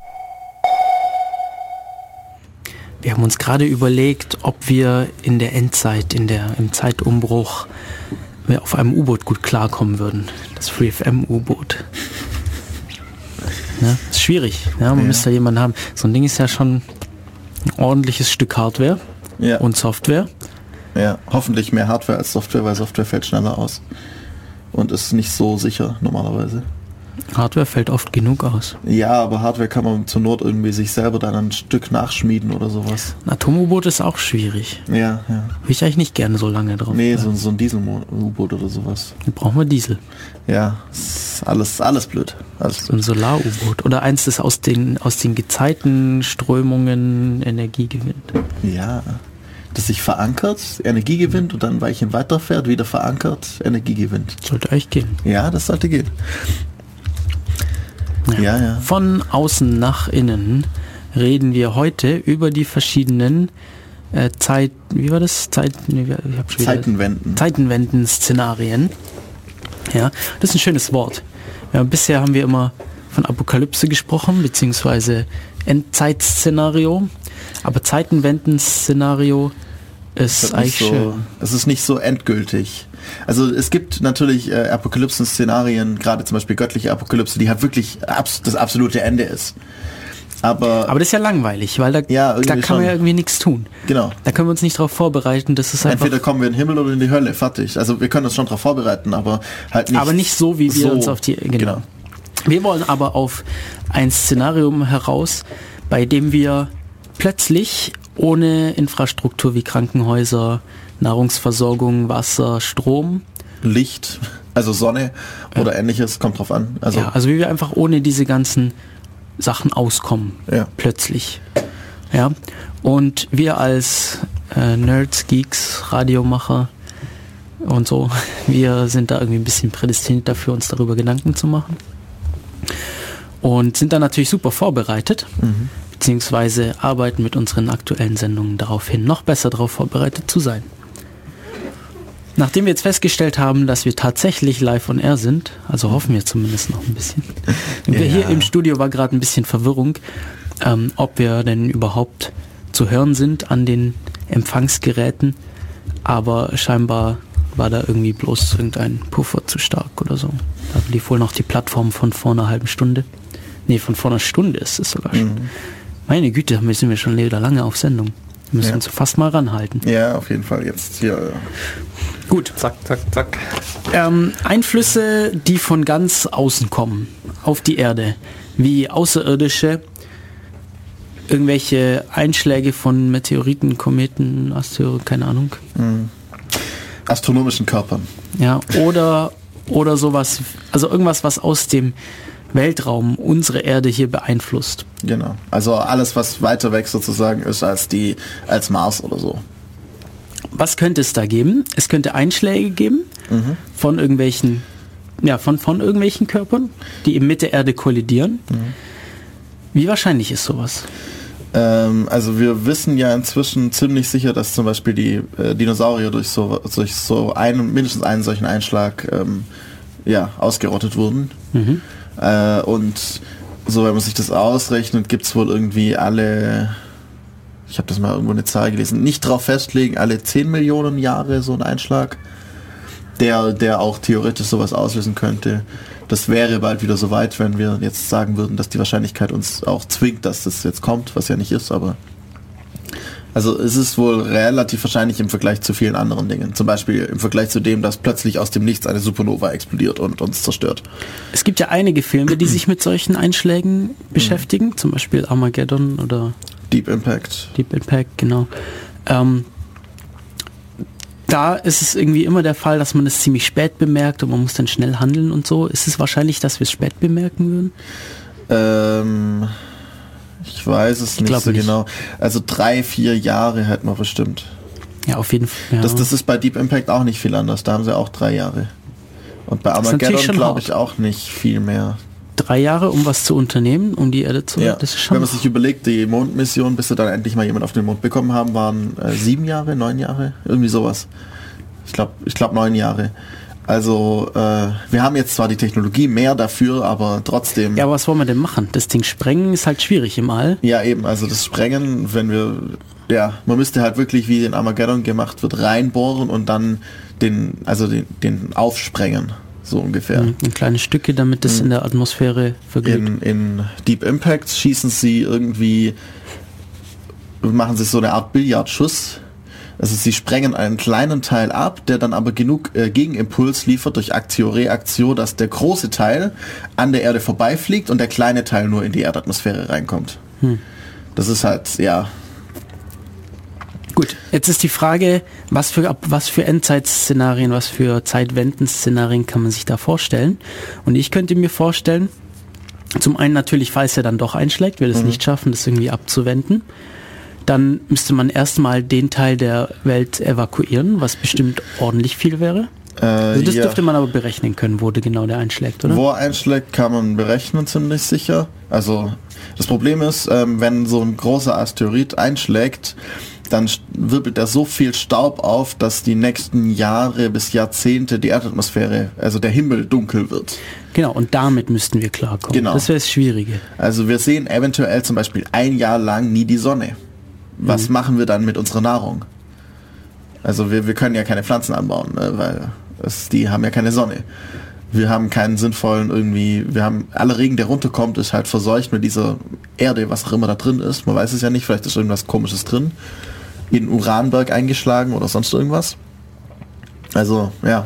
Wir haben uns gerade überlegt, ob wir in der Endzeit, im Zeitumbruch, auf einem U-Boot gut klarkommen würden. Das Free FM U-Boot. Ja, ist schwierig. Ja, man müsste jemanden haben. So ein Ding ist ja schon ein ordentliches Stück Hardware und Software. Ja, hoffentlich mehr Hardware als Software, weil Software fällt schneller aus. Und ist nicht so sicher normalerweise. Hardware fällt oft genug aus. Ja, aber Hardware kann man zur Not irgendwie sich selber dann ein Stück nachschmieden oder sowas. Ein Atom-U-Boot ist auch schwierig. Ja. Will ich eigentlich nicht gerne so lange drauf. Nee, so ein Diesel-U-Boot oder sowas. Dann brauchen wir Diesel. Ja, ist alles blöd. So ein Solar-U-Boot. Oder eins, das aus den Gezeitenströmungen Energie gewinnt. Ja. Das sich verankert, Energie gewinnt und dann ein Weilchen weiterfährt, wieder verankert, Energie gewinnt. Sollte eigentlich gehen. Ja, das sollte gehen. Ja. Von außen nach innen reden wir heute über die verschiedenen Zeitenwenden-Szenarien. Ja, das ist ein schönes Wort. Ja, bisher haben wir immer von Apokalypse gesprochen, beziehungsweise Endzeitszenario. Aber Zeitenwenden-Szenario ist eigentlich schön. Es ist nicht so endgültig. Also es gibt natürlich Apokalypsen-Szenarien, gerade zum Beispiel göttliche Apokalypse, die halt wirklich das absolute Ende ist. Aber das ist ja langweilig, weil da kann man ja irgendwie nichts tun. Genau. Da können wir uns nicht darauf vorbereiten. Das ist entweder kommen wir in den Himmel oder in die Hölle, fertig. Also wir können uns schon darauf vorbereiten, aber halt nicht. Aber nicht so, wie wir uns auf die... Genau. Wir wollen aber auf ein Szenario heraus, bei dem wir plötzlich ohne Infrastruktur wie Krankenhäuser, Nahrungsversorgung, Wasser, Strom, Licht, also Sonne oder ähnliches, kommt drauf an. Also wie wir einfach ohne diese ganzen Sachen auskommen, plötzlich. Ja. Und wir als Nerds, Geeks, Radiomacher und so, wir sind da irgendwie ein bisschen prädestiniert dafür, uns darüber Gedanken zu machen. Und sind da natürlich super vorbereitet. Beziehungsweise arbeiten mit unseren aktuellen Sendungen darauf hin, noch besser darauf vorbereitet zu sein. Nachdem wir jetzt festgestellt haben, dass wir tatsächlich live on air sind, also hoffen wir zumindest noch ein bisschen. Hier im Studio war gerade ein bisschen Verwirrung, ob wir denn überhaupt zu hören sind an den Empfangsgeräten, aber scheinbar war da irgendwie bloß irgendein Puffer zu stark oder so. Da lief wohl noch die Plattform von vor einer halben Stunde. Nee, von vor einer Stunde ist es sogar schon. Meine Güte, sind wir schon wieder lange auf Sendung. Wir müssen uns fast mal ranhalten. Ja, auf jeden Fall jetzt hier. Gut. Zack. Einflüsse, die von ganz außen kommen, auf die Erde, wie Außerirdische, irgendwelche Einschläge von Meteoriten, Kometen, Asteroiden, keine Ahnung. Astronomischen Körpern. Ja, oder sowas, also irgendwas, was aus dem Weltraum unsere Erde hier beeinflusst. Genau. Also alles, was weiter weg sozusagen ist als Mars oder so. Was könnte es da geben? Es könnte Einschläge geben von irgendwelchen Körpern, die eben mit der Erde kollidieren. Wie wahrscheinlich ist sowas? Also wir wissen ja inzwischen ziemlich sicher, dass zum Beispiel die Dinosaurier durch mindestens einen solchen Einschlag ausgerottet wurden. Und so, wenn man sich das ausrechnet, gibt es wohl irgendwie ich habe das mal irgendwo eine Zahl gelesen, nicht drauf festlegen, alle 10 Millionen Jahre so ein Einschlag, der auch theoretisch sowas auslösen könnte. Das wäre bald wieder soweit, wenn wir jetzt sagen würden, dass die Wahrscheinlichkeit uns auch zwingt, dass das jetzt kommt, was ja nicht ist, aber also es ist wohl relativ wahrscheinlich im Vergleich zu vielen anderen Dingen. Zum Beispiel im Vergleich zu dem, dass plötzlich aus dem Nichts eine Supernova explodiert und uns zerstört. Es gibt ja einige Filme, die sich mit solchen Einschlägen beschäftigen, zum Beispiel Armageddon oder Deep Impact, genau. da ist es irgendwie immer der Fall, dass man es ziemlich spät bemerkt und man muss dann schnell handeln und so. Ist es wahrscheinlich, dass wir es spät bemerken würden? Ich weiß es nicht so genau. Also 3-4 Jahre hätten wir bestimmt. Ja, auf jeden Fall. Ja. Das ist bei Deep Impact auch nicht viel anders. Da haben sie auch 3 Jahre. Und bei Armageddon glaube ich auch nicht viel mehr. 3 Jahre, um was zu unternehmen, um die Erde zu... Ja. Das ist schon, wenn man sich überlegt, die Mondmission, bis sie dann endlich mal jemand auf den Mond bekommen haben, waren 7 Jahre, 9 Jahre, irgendwie sowas. Ich glaube 9 Jahre. Also wir haben jetzt zwar die Technologie mehr dafür, aber trotzdem... Ja, aber was wollen wir denn machen? Das Ding sprengen ist halt schwierig im All. Ja, eben, also das Sprengen, wenn wir... Ja, man müsste halt wirklich, wie in Armageddon gemacht wird, reinbohren und dann den aufsprengen. So ungefähr. In kleine Stücke, damit es in der Atmosphäre verglüht. In Deep Impact schießen sie irgendwie, machen sie so eine Art Billardschuss. Also sie sprengen einen kleinen Teil ab, der dann aber genug Gegenimpuls liefert durch Aktio-Reaktio, dass der große Teil an der Erde vorbeifliegt und der kleine Teil nur in die Erdatmosphäre reinkommt. Das ist halt, ja... Gut, jetzt ist die Frage, was für Endzeitszenarien, was für Zeitwendenszenarien kann man sich da vorstellen? Und ich könnte mir vorstellen, zum einen natürlich, falls er dann doch einschlägt, wir das nicht schaffen, das irgendwie abzuwenden, dann müsste man erstmal den Teil der Welt evakuieren, was bestimmt ordentlich viel wäre. Also das dürfte man aber berechnen können, wo genau der einschlägt, oder? Wo er einschlägt, kann man berechnen, ziemlich sicher. Also das Problem ist, wenn so ein großer Asteroid einschlägt, dann wirbelt er so viel Staub auf, dass die nächsten Jahre bis Jahrzehnte die Erdatmosphäre, also der Himmel dunkel wird. Genau, und damit müssten wir klarkommen. Genau. Das wäre das Schwierige. Also wir sehen eventuell zum Beispiel 1 Jahr lang nie die Sonne. Was machen wir dann mit unserer Nahrung? Also wir können ja keine Pflanzen anbauen, ne, weil die haben ja keine Sonne. Wir haben keinen sinnvollen aller Regen, der runterkommt, ist halt verseucht mit dieser Erde, was auch immer da drin ist. Man weiß es ja nicht, vielleicht ist irgendwas Komisches drin. In Uranberg eingeschlagen oder sonst irgendwas. Also, ja.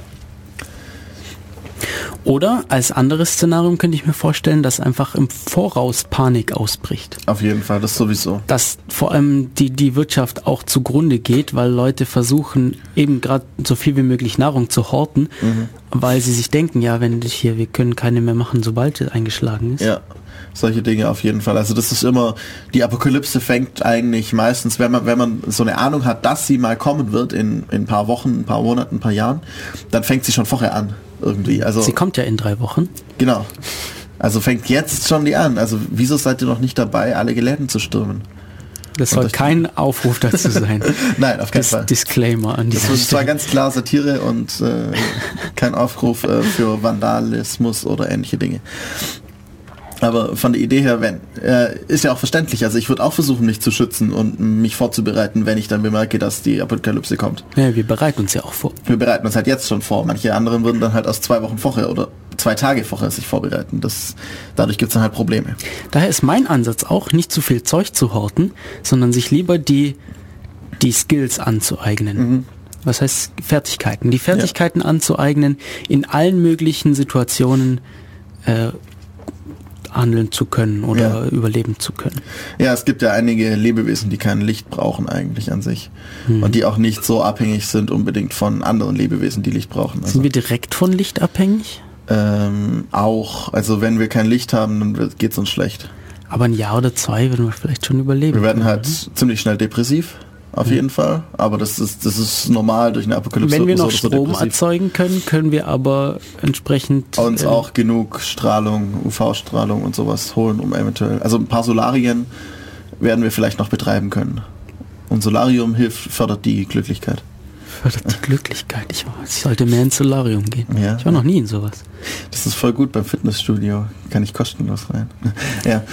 Oder als anderes Szenario könnte ich mir vorstellen, dass einfach im Voraus Panik ausbricht. Auf jeden Fall, das sowieso. Dass vor allem die Wirtschaft auch zugrunde geht, weil Leute versuchen, eben gerade so viel wie möglich Nahrung zu horten, weil sie sich denken, ja, wir können keine mehr machen, sobald es eingeschlagen ist. Ja, solche Dinge auf jeden Fall. Also das ist immer, die Apokalypse fängt eigentlich meistens, wenn man so eine Ahnung hat, dass sie mal kommen wird in ein paar Wochen, ein paar Monaten, ein paar Jahren, dann fängt sie schon vorher an. Irgendwie. Also, sie kommt ja in 3 Wochen. Genau. Also fängt jetzt schon die an. Also wieso seid ihr noch nicht dabei, alle Läden zu stürmen? Das soll kein Aufruf dazu sein. Nein, auf keinen Fall. Disclaimer an dieser Stelle. Das war ganz klar Satire und kein Aufruf für Vandalismus oder ähnliche Dinge. Aber von der Idee her, ist ja auch verständlich. Also ich würde auch versuchen, mich zu schützen und mich vorzubereiten, wenn ich dann bemerke, dass die Apokalypse kommt. Ja, wir bereiten uns ja auch vor. Wir bereiten uns halt jetzt schon vor. Manche anderen würden dann halt erst 2 Wochen vorher oder 2 Tage vorher sich vorbereiten. Dadurch gibt es dann halt Probleme. Daher ist mein Ansatz auch, nicht zu viel Zeug zu horten, sondern sich lieber die Skills anzueignen. Was heißt Fertigkeiten? Die Fertigkeiten anzueignen, in allen möglichen Situationen handeln zu können oder überleben zu können. Ja, es gibt ja einige Lebewesen, die kein Licht brauchen eigentlich an sich und die auch nicht so abhängig sind unbedingt von anderen Lebewesen, die Licht brauchen. Also, sind wir direkt von Licht abhängig? Auch, also wenn wir kein Licht haben, dann geht es uns schlecht. Aber 1 Jahr oder 2 würden wir vielleicht schon überleben. Wir werden halt ziemlich schnell depressiv. Auf jeden Fall, aber das ist normal durch eine Apokalypse. Wenn wir noch Strom erzeugen können wir aber entsprechend uns auch genug Strahlung, UV-Strahlung und sowas holen, um eventuell, also ein paar Solarien werden wir vielleicht noch betreiben können. Und Solarium fördert die Glücklichkeit. Fördert die Glücklichkeit. Ich sollte mehr ins Solarium gehen. Ja. Ich war noch nie in sowas. Das ist voll gut beim Fitnessstudio. Kann ich kostenlos rein. Ja,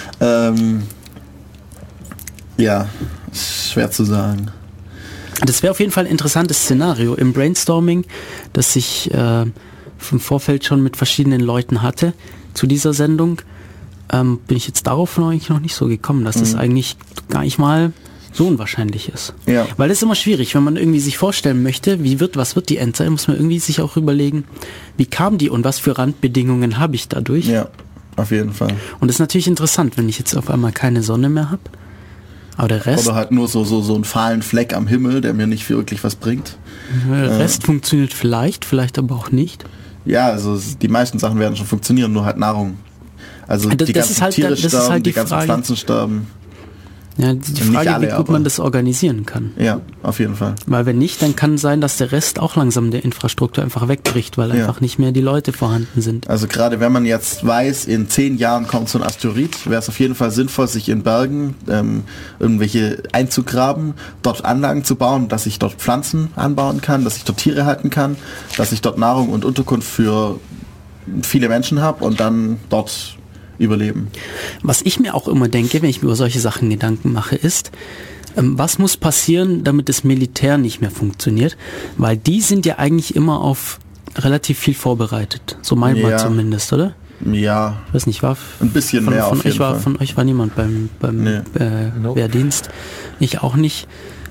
ja, schwer zu sagen. Das wäre auf jeden Fall ein interessantes Szenario im Brainstorming, das ich im Vorfeld schon mit verschiedenen Leuten hatte zu dieser Sendung. Bin ich jetzt darauf eigentlich noch nicht so gekommen, dass das eigentlich gar nicht mal so unwahrscheinlich ist. Ja. Weil das ist immer schwierig, wenn man irgendwie sich vorstellen möchte, was wird die Endzeit, muss man irgendwie sich auch überlegen, wie kam die und was für Randbedingungen habe ich dadurch. Ja, auf jeden Fall. Und das ist natürlich interessant, wenn ich jetzt auf einmal keine Sonne mehr habe. Aber der Rest... Oder halt nur so einen fahlen Fleck am Himmel, der mir nicht wirklich was bringt. Der Rest funktioniert vielleicht aber auch nicht. Ja, also die meisten Sachen werden schon funktionieren, nur halt Nahrung. Also die ganzen Tiere sterben, die ganzen Pflanzen sterben. Ja, die Frage, wie gut man das organisieren kann. Ja, auf jeden Fall. Weil wenn nicht, dann kann sein, dass der Rest auch langsam der Infrastruktur einfach wegbricht, weil einfach nicht mehr die Leute vorhanden sind. Also gerade wenn man jetzt weiß, in 10 Jahren kommt so ein Asteroid, wäre es auf jeden Fall sinnvoll, sich in Bergen irgendwelche einzugraben, dort Anlagen zu bauen, dass ich dort Pflanzen anbauen kann, dass ich dort Tiere halten kann, dass ich dort Nahrung und Unterkunft für viele Menschen habe und dann dort überleben. Was ich mir auch immer denke, wenn ich mir über solche Sachen Gedanken mache, ist, was muss passieren, damit das Militär nicht mehr funktioniert? Weil die sind ja eigentlich immer auf relativ viel vorbereitet. So meint man zumindest, oder? Ja. Ich weiß nicht, war ein bisschen mehr auf jeden Fall. Von euch war niemand beim Wehrdienst. Ich auch nicht.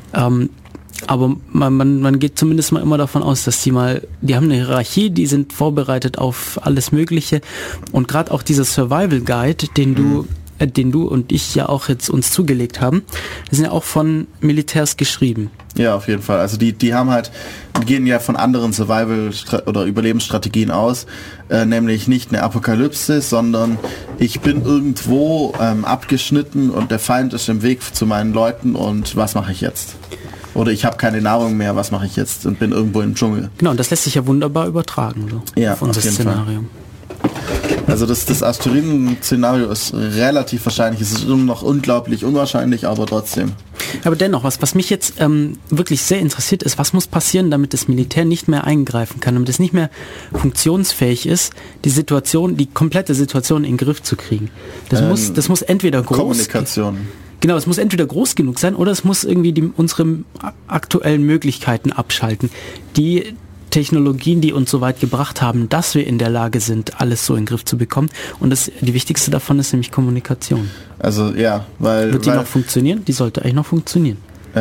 Aber man geht zumindest mal immer davon aus, dass die haben eine Hierarchie, die sind vorbereitet auf alles Mögliche. Und gerade auch dieser Survival Guide, den du und ich ja auch jetzt uns zugelegt haben, die sind ja auch von Militärs geschrieben. Ja, auf jeden Fall. Also die gehen ja von anderen Survival- oder Überlebensstrategien aus, nämlich nicht eine Apokalypse, sondern ich bin irgendwo abgeschnitten und der Feind ist im Weg zu meinen Leuten und was mache ich jetzt? Oder ich habe keine Nahrung mehr, was mache ich jetzt? Und bin irgendwo im Dschungel. Genau, und das lässt sich ja wunderbar übertragen, so, ja, auf unser Szenario. Also das Asteroiden-Szenario ist relativ wahrscheinlich. Es ist immer noch unglaublich unwahrscheinlich, aber trotzdem. Aber dennoch, was mich jetzt wirklich sehr interessiert ist, was muss passieren, damit das Militär nicht mehr eingreifen kann, damit es nicht mehr funktionsfähig ist, die komplette Situation in den Griff zu kriegen. Das muss entweder Kommunikation. Genau, es muss entweder groß genug sein oder es muss irgendwie unsere aktuellen Möglichkeiten abschalten. Die Technologien, die uns so weit gebracht haben, dass wir in der Lage sind, alles so in den Griff zu bekommen. Und die wichtigste davon ist nämlich Kommunikation. Also ja, weil... Wird die noch funktionieren? Die sollte eigentlich noch funktionieren.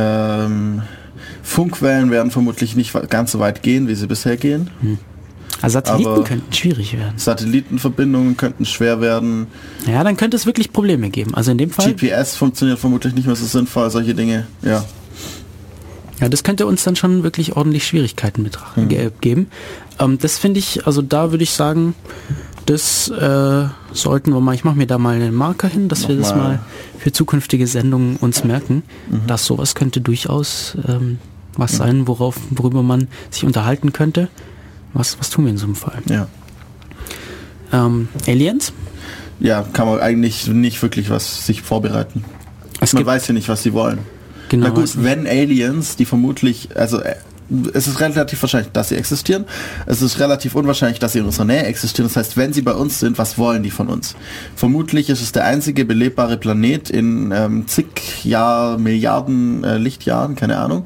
Funkwellen werden vermutlich nicht ganz so weit gehen, wie sie bisher gehen. Also Satelliten könnten schwierig werden. Satellitenverbindungen könnten schwer werden. Ja, dann könnte es wirklich Probleme geben. Also in dem Fall... GPS funktioniert vermutlich nicht mehr so sinnvoll, solche Dinge, ja. Ja, das könnte uns dann schon wirklich ordentlich Schwierigkeiten geben. Das finde ich, also da würde ich sagen, das sollten wir mal, ich mache mir da mal einen Marker hin, dass wir das mal für zukünftige Sendungen uns merken, dass sowas könnte durchaus was sein, worüber man sich unterhalten könnte. Was tun wir in so einem Fall? Ja. Aliens? Ja, kann man eigentlich nicht wirklich was sich vorbereiten. Man weiß ja nicht, was sie wollen. Genau. Na gut, wenn Aliens, die vermutlich, also es ist relativ wahrscheinlich, dass sie existieren. Es ist relativ unwahrscheinlich, dass sie in unserer Nähe existieren. Das heißt, wenn sie bei uns sind, was wollen die von uns? Vermutlich ist es der einzige belebbare Planet in Milliarden Lichtjahren, keine Ahnung.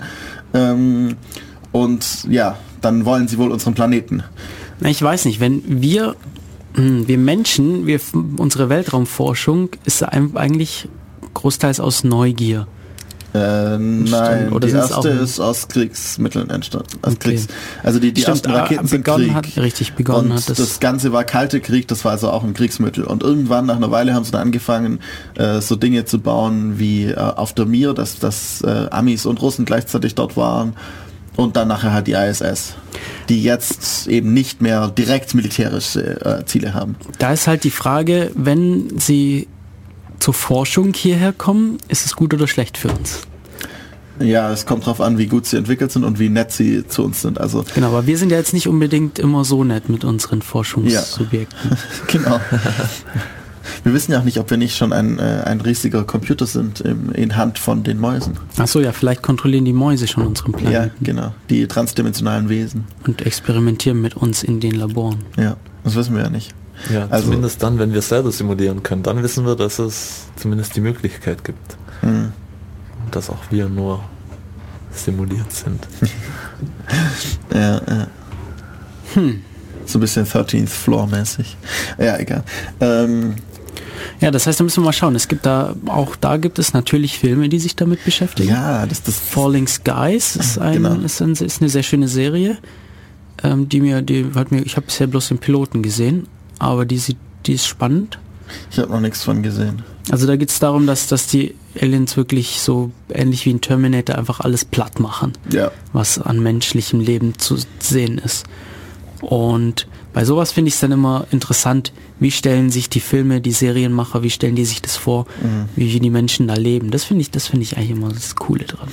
Und ja, dann wollen sie wohl unseren Planeten. Na, ich weiß nicht, wenn wir Menschen, unsere Weltraumforschung ist eigentlich großteils aus Neugier. Nein, oder die erste ist aus Kriegsmitteln entstanden. Also die ersten Raketen sind Krieg. Begonnen hat das Ganze war Kalte Krieg, das war also auch ein Kriegsmittel. Und irgendwann nach einer Weile haben sie dann angefangen, so Dinge zu bauen wie auf der Mir, dass Amis und Russen gleichzeitig dort waren. Und dann nachher halt die ISS, die jetzt eben nicht mehr direkt militärische Ziele haben. Da ist halt die Frage, wenn sie zur Forschung hierher kommen, ist es gut oder schlecht für uns? Ja, es kommt drauf an, wie gut sie entwickelt sind und wie nett sie zu uns sind. Also genau, aber wir sind ja jetzt nicht unbedingt immer so nett mit unseren Forschungssubjekten. Ja. Genau. Wir wissen ja auch nicht, ob wir nicht schon ein riesiger Computer sind in Hand von den Mäusen. Achso, ja, vielleicht kontrollieren die Mäuse schon unseren Planeten. Ja, genau. Die transdimensionalen Wesen. Und experimentieren mit uns in den Laboren. Ja, das wissen wir ja nicht. Ja, also zumindest dann, wenn wir es selber simulieren können, dann wissen wir, dass es zumindest die Möglichkeit gibt. Und dass auch wir nur simuliert sind. Ja. So ein bisschen 13th Floor mäßig. Ja, egal. Ja, das heißt, da müssen wir mal schauen. Es gibt da gibt es natürlich Filme, die sich damit beschäftigen. Ja, das Falling Skies ist eine sehr schöne Serie. Ich habe bisher bloß den Piloten gesehen, aber die ist spannend. Ich habe noch nichts von gesehen. Also da geht es darum, dass die Aliens wirklich so ähnlich wie ein Terminator einfach alles platt machen, was an menschlichem Leben zu sehen ist. Und bei sowas finde ich es dann immer interessant, wie stellen sich die Filme, die Serienmacher, wie stellen die sich das vor, wie die Menschen da leben. Das finde ich eigentlich immer das Coole dran.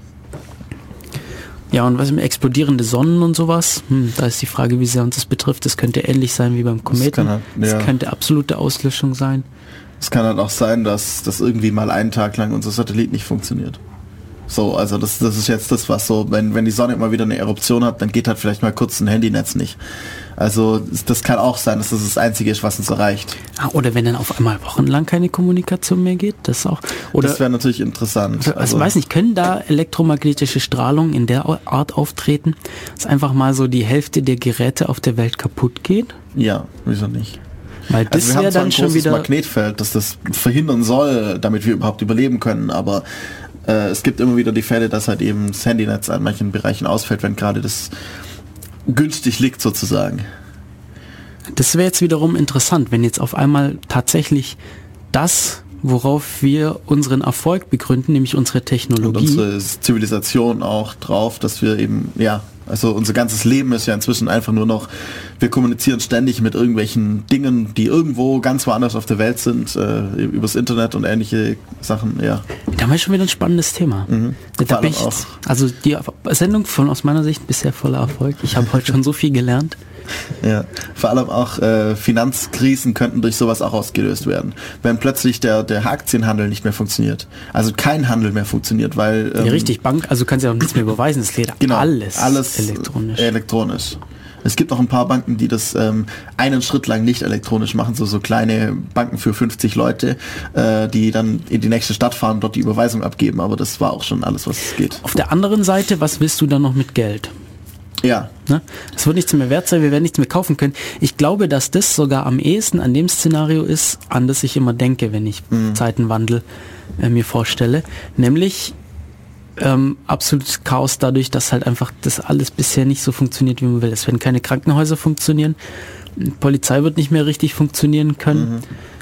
Ja, und was mit explodierende Sonnen und sowas, da ist die Frage, wie sehr uns das betrifft. Das könnte ähnlich sein wie beim Kometen. Das könnte absolute Auslöschung sein. Es kann halt auch sein, dass das irgendwie mal einen Tag lang unser Satellit nicht funktioniert. So, also das ist jetzt das, was so, wenn die Sonne mal wieder eine Eruption hat, dann geht halt vielleicht mal kurz ein Handynetz nicht. Also das kann auch sein, dass das das Einzige ist, was uns erreicht. Oder wenn dann auf einmal wochenlang keine Kommunikation mehr geht, das auch. Oder das wäre natürlich interessant. Also weiß nicht, können da elektromagnetische Strahlungen in der Art auftreten, dass einfach mal so die Hälfte der Geräte auf der Welt kaputt geht? Ja, wieso nicht? Weil das also wir haben dann ein schon großes wieder Magnetfeld, das das verhindern soll, damit wir überhaupt überleben können, aber es gibt immer wieder die Fälle, dass halt eben das Handynetz an manchen Bereichen ausfällt, wenn gerade das günstig liegt sozusagen. Das wäre jetzt wiederum interessant, wenn jetzt auf einmal tatsächlich das, worauf wir unseren Erfolg begründen, nämlich unsere Technologie. Und unsere Zivilisation auch drauf, dass wir eben, also unser ganzes Leben ist ja inzwischen einfach nur noch, wir kommunizieren ständig mit irgendwelchen Dingen, die irgendwo ganz woanders auf der Welt sind, übers Internet und ähnliche Sachen, Da haben wir schon wieder ein spannendes Thema. Da bin ich, also die Sendung aus meiner Sicht bisher voller Erfolg. Ich habe heute schon so viel gelernt. Ja, vor allem auch Finanzkrisen könnten durch sowas auch ausgelöst werden. Wenn plötzlich der Aktienhandel nicht mehr funktioniert. Also kein Handel mehr funktioniert, weil... ja, richtig, Bank, also kannst du ja auch nichts mehr überweisen, das geht alles elektronisch. Es gibt auch ein paar Banken, die das einen Schritt lang nicht elektronisch machen, so kleine Banken für 50 Leute, die dann in die nächste Stadt fahren und dort die Überweisung abgeben, aber das war auch schon alles, was es geht. Auf der anderen Seite, was willst du dann noch mit Geld? Ja. Es wird nichts mehr wert sein, wir werden nichts mehr kaufen können. Ich glaube, dass das sogar am ehesten an dem Szenario ist, an das ich immer denke, wenn ich Zeitenwandel mir vorstelle. Nämlich absolutes Chaos dadurch, dass halt einfach das alles bisher nicht so funktioniert, wie man will. Es werden keine Krankenhäuser funktionieren, die Polizei wird nicht mehr richtig funktionieren können.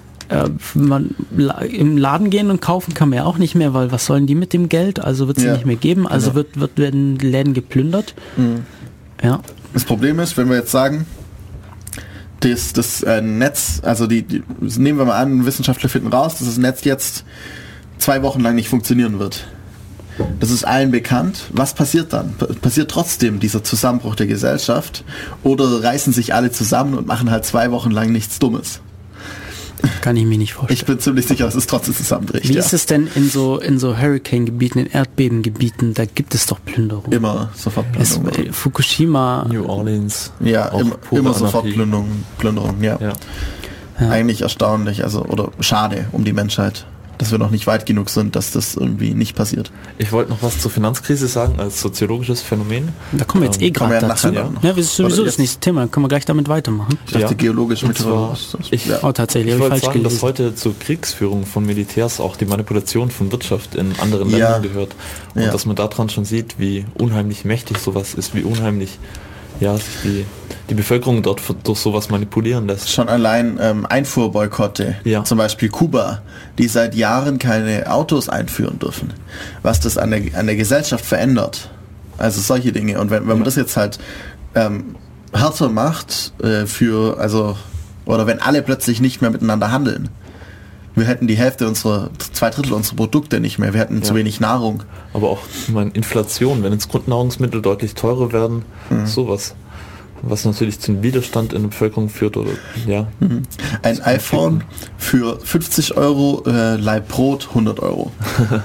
Im Laden gehen und kaufen kann man ja auch nicht mehr, weil was sollen die mit dem Geld? Also wird es nicht mehr geben, also werden Läden geplündert. Ja. Das Problem ist, wenn wir jetzt sagen, das Netz, also nehmen wir mal an, Wissenschaftler finden raus, dass das Netz jetzt 2 Wochen lang nicht funktionieren wird. Das ist allen bekannt. Was passiert dann? Passiert trotzdem dieser Zusammenbruch der Gesellschaft oder reißen sich alle zusammen und machen halt 2 Wochen lang nichts Dummes? Kann ich mir nicht vorstellen. Ich bin ziemlich sicher, dass es trotzdem zusammenbricht. Wie ist es denn in so Hurricane-Gebieten, in Erdbebengebieten? Da gibt es doch Plünderung. Immer sofort Plünderung. Fukushima. New Orleans. Ja, immer sofort Plünderung, ja. Eigentlich erstaunlich, also oder schade um die Menschheit, dass wir noch nicht weit genug sind, dass das irgendwie nicht passiert. Ich wollte noch was zur Finanzkrise sagen, als soziologisches Phänomen. Da kommen wir jetzt gerade dazu. Ja, das ist sowieso das nächste Thema, dann können wir gleich damit weitermachen. Ich dachte geologisch meteorologisch. Tatsächlich, ich wollte sagen, dass heute zur Kriegsführung von Militärs auch die Manipulation von Wirtschaft in anderen Ländern gehört. Und dass man daran schon sieht, wie unheimlich mächtig sowas ist, wie unheimlich sich die Bevölkerung dort durch sowas manipulieren lässt. Schon allein Einfuhrboykotte, zum Beispiel Kuba, die seit Jahren keine Autos einführen dürfen, was das an der Gesellschaft verändert. Also solche Dinge. Und wenn man das jetzt halt härter macht oder wenn alle plötzlich nicht mehr miteinander handeln, wir hätten die Hälfte 2/3 unserer Produkte nicht mehr, wir hätten zu wenig Nahrung. Aber auch Inflation, wenn jetzt Grundnahrungsmittel deutlich teurer werden, sowas. Was natürlich zum Widerstand in der Bevölkerung führt. Ein iPhone für 50 Euro, Laib Brot 100 Euro.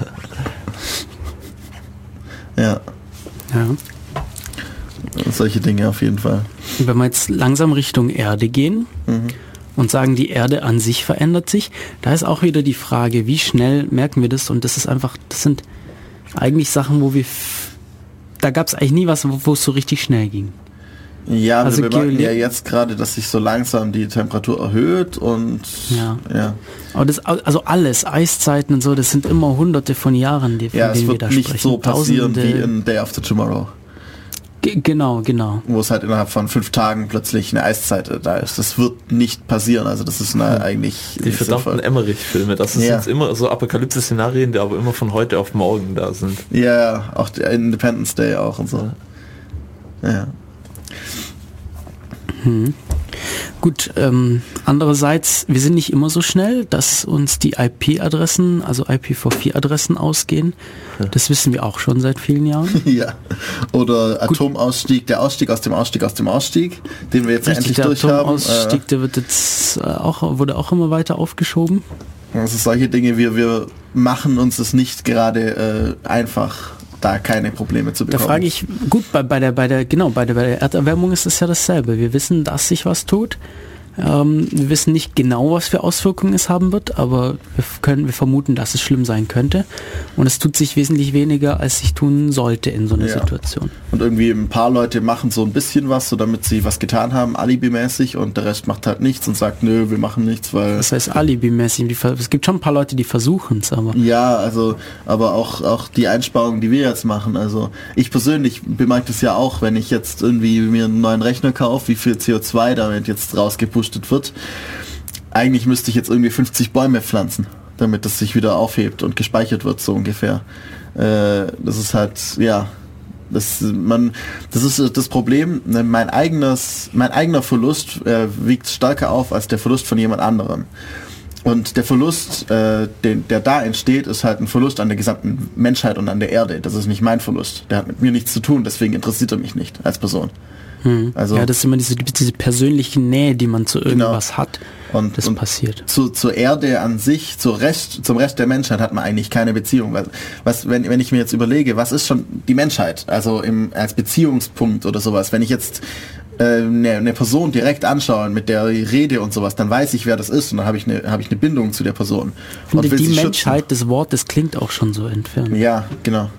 Ja. Solche Dinge auf jeden Fall. Wenn wir jetzt langsam Richtung Erde gehen und sagen, die Erde an sich verändert sich, da ist auch wieder die Frage, wie schnell merken wir das? Und das sind eigentlich Sachen, da gab es eigentlich nie was, wo es so richtig schnell ging. Ja, also wir merken ja jetzt gerade, dass sich so langsam die Temperatur erhöht und Aber also alles, Eiszeiten und so, das sind immer hunderte von Jahren, von denen wir da sprechen. Es wird nicht so passieren wie in Day After Tomorrow. Genau. Wo es halt innerhalb von 5 Tagen plötzlich eine Eiszeit da ist. Das wird nicht passieren. Also das ist eigentlich... Die verdammten Emmerich-Filme, das sind jetzt immer so Apokalypse-Szenarien, die aber immer von heute auf morgen da sind. Ja, auch der Independence Day auch und so. Ja. Gut, andererseits, wir sind nicht immer so schnell, dass uns die IP-Adressen, also IPv4-Adressen ausgehen. Das wissen wir auch schon seit vielen Jahren. Ja. Oder Atomausstieg, der Ausstieg aus dem Ausstieg aus dem Ausstieg, den wir jetzt endlich durch haben. Der Atomausstieg, der wird jetzt wurde auch immer weiter aufgeschoben. Also solche Dinge, wir machen uns es nicht gerade einfach, da keine Probleme zu bekommen. Da frage ich, gut, bei der Erderwärmung ist es ja dasselbe. Wir wissen, dass sich was tut. Wir wissen nicht genau, was für Auswirkungen es haben wird, aber wir vermuten, dass es schlimm sein könnte. Und es tut sich wesentlich weniger, als sich tun sollte in so einer Situation. Und irgendwie ein paar Leute machen so ein bisschen was, so damit sie was getan haben, alibimäßig, und der Rest macht halt nichts und sagt, nö, wir machen nichts, weil... Das heißt alibimäßig, es gibt schon ein paar Leute, die versuchen es, aber... Ja, also, aber auch die Einsparungen, die wir jetzt machen, also ich persönlich bemerke das ja auch, wenn ich jetzt irgendwie mir einen neuen Rechner kaufe, wie viel CO2 damit jetzt rausgepusht wird. Eigentlich müsste ich jetzt irgendwie 50 Bäume pflanzen, damit das sich wieder aufhebt und gespeichert wird, so ungefähr. Das ist halt, das ist das Problem. Mein eigener Verlust wiegt stärker auf als der Verlust von jemand anderem. Und der Verlust, der da entsteht, ist halt ein Verlust an der gesamten Menschheit und an der Erde. Das ist nicht mein Verlust. Der hat mit mir nichts zu tun, deswegen interessiert er mich nicht als Person. Also, ja, das ist immer diese persönliche Nähe, die man zu irgendwas hat. Und das passiert. Zur Erde an sich, zum Rest der Menschheit hat man eigentlich keine Beziehung. Wenn ich mir jetzt überlege, was ist schon die Menschheit, also als Beziehungspunkt oder sowas, wenn ich jetzt eine Person direkt anschaue, mit der ich rede und sowas, dann weiß ich, wer das ist, und dann habe ich eine Bindung zu der Person. Ich finde, die Menschheit des Wortes klingt auch schon so entfernt. Ja, genau.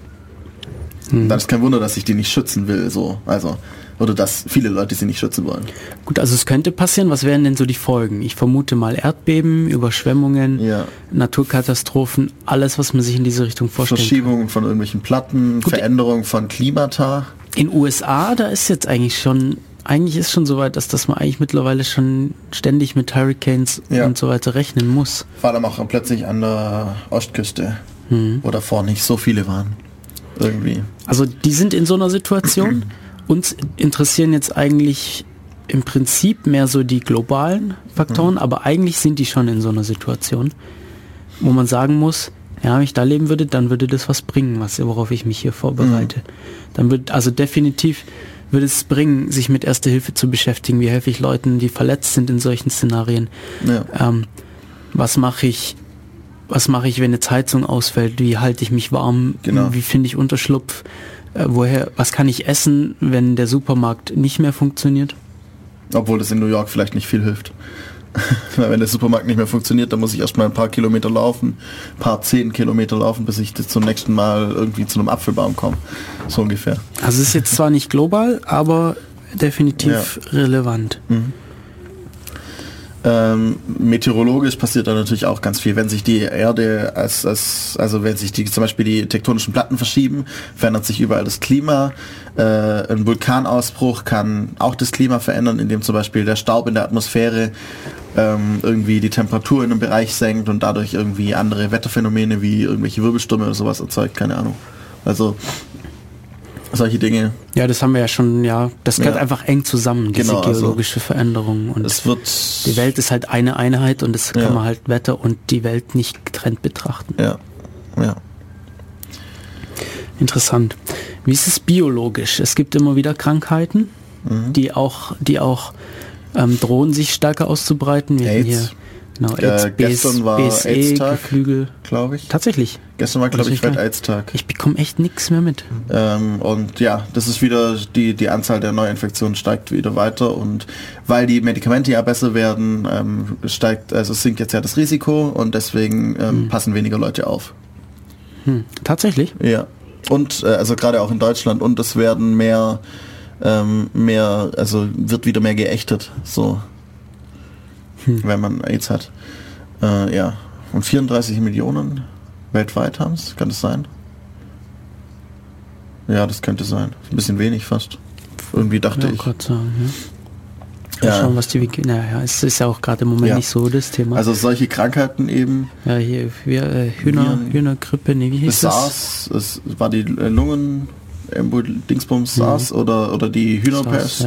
Dann ist kein Wunder, dass ich die nicht schützen will, so, also. Oder dass viele Leute sie nicht schützen wollen. Gut, also es könnte passieren. Was wären denn so die Folgen? Ich vermute mal Erdbeben, Überschwemmungen, Naturkatastrophen, alles, was man sich in diese Richtung vorstellt. Verschiebungen von irgendwelchen Platten, Veränderung von Klimata. In USA, da ist jetzt eigentlich ist schon so weit, dass man eigentlich mittlerweile schon ständig mit Hurricanes und so weiter rechnen muss. Vor allem auch plötzlich an der Ostküste, wo davor nicht so viele waren. Irgendwie. Also die sind in so einer Situation. Uns interessieren jetzt eigentlich im Prinzip mehr so die globalen Faktoren, aber eigentlich sind die schon in so einer Situation, wo man sagen muss, ja, wenn ich da leben würde, dann würde das was bringen, worauf ich mich hier vorbereite. Dann definitiv würde es bringen, sich mit Erste Hilfe zu beschäftigen. Wie helfe ich Leuten, die verletzt sind in solchen Szenarien? Ja. Was mache ich, wenn eine Heizung ausfällt? Wie halte ich mich warm? Genau. Wie finde ich Unterschlupf? Was kann ich essen, wenn der Supermarkt nicht mehr funktioniert? Obwohl das in New York vielleicht nicht viel hilft. Wenn der Supermarkt nicht mehr funktioniert, dann muss ich erstmal ein paar Kilometer laufen, ein paar 10 Kilometer laufen, bis ich zum nächsten Mal irgendwie zu einem Apfelbaum komme. So ungefähr. Also es ist jetzt zwar nicht global, aber definitiv relevant. Meteorologisch passiert da natürlich auch ganz viel. Wenn sich die Erde wenn sich zum Beispiel die tektonischen Platten verschieben, verändert sich überall das Klima. Ein Vulkanausbruch kann auch das Klima verändern, indem zum Beispiel der Staub in der Atmosphäre irgendwie die Temperatur in einem Bereich senkt und dadurch irgendwie andere Wetterphänomene wie irgendwelche Wirbelstürme oder sowas erzeugt, keine Ahnung. Also solche Dinge. Ja, das haben wir ja schon, das gehört einfach eng zusammen, diese geologische Veränderung. Und die Welt ist halt eine Einheit, und das kann man halt Wetter und die Welt nicht getrennt betrachten. Ja. Interessant. Wie ist es biologisch? Es gibt immer wieder Krankheiten, die auch drohen, sich stärker auszubreiten. Wir AIDS. Gestern war AIDS-Tag, glaube ich. Tatsächlich. Gestern war, glaube ich, Welt-AIDS-Tag. Ich bekomme echt nichts mehr mit. Und das ist wieder, die Anzahl der Neuinfektionen steigt wieder weiter, und weil die Medikamente ja besser werden, sinkt jetzt ja das Risiko, und deswegen passen weniger Leute auf. Tatsächlich? Ja. Und also gerade auch in Deutschland, und es werden wird wieder mehr geächtet, so. Wenn man AIDS hat. Und 34 Millionen weltweit haben es, kann das sein? Ja, das könnte sein. Ein bisschen wenig fast. Irgendwie dachte ich. Gerade sagen, ja. Mal schauen, was die es ist ja auch gerade im Moment nicht so das Thema. Also solche Krankheiten eben. Ja, hier Hühnergrippe, wie hieß das? SARS, es war die Dingsbums SARS oder die Hühnerpest,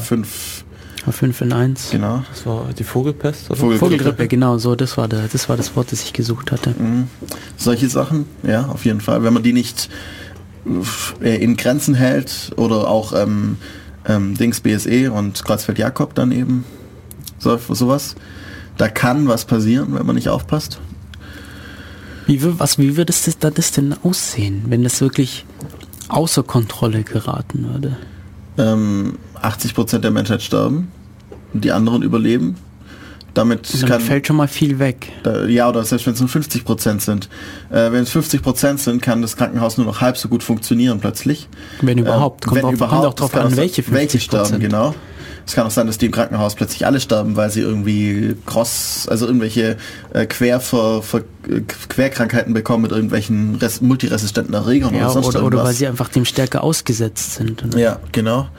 H5N1. Genau. Das war die Vogelpest? Oder? Vogelgrippe, genau, so, das war das Wort, das ich gesucht hatte. Solche Sachen, ja, auf jeden Fall. Wenn man die nicht in Grenzen hält oder auch Dings BSE und Kreuzfeld-Jakob dann eben sowas, da kann was passieren, wenn man nicht aufpasst. Wie würde das denn aussehen, wenn das wirklich außer Kontrolle geraten würde? 80% der Menschheit sterben und die anderen überleben. Damit fällt schon mal viel weg. Oder selbst wenn es nur 50% sind. Wenn es 50% sind, kann das Krankenhaus nur noch halb so gut funktionieren plötzlich. Wenn überhaupt. Kommt auch drauf an, welche 50%. Welche sterben, genau. Es kann auch sein, dass die im Krankenhaus plötzlich alle sterben, weil sie irgendwie irgendwelche Querkrankheiten bekommen mit irgendwelchen multiresistenten Erregern oder sonst irgendwas. Oder weil sie einfach dem stärker ausgesetzt sind. Oder? Ja, genau.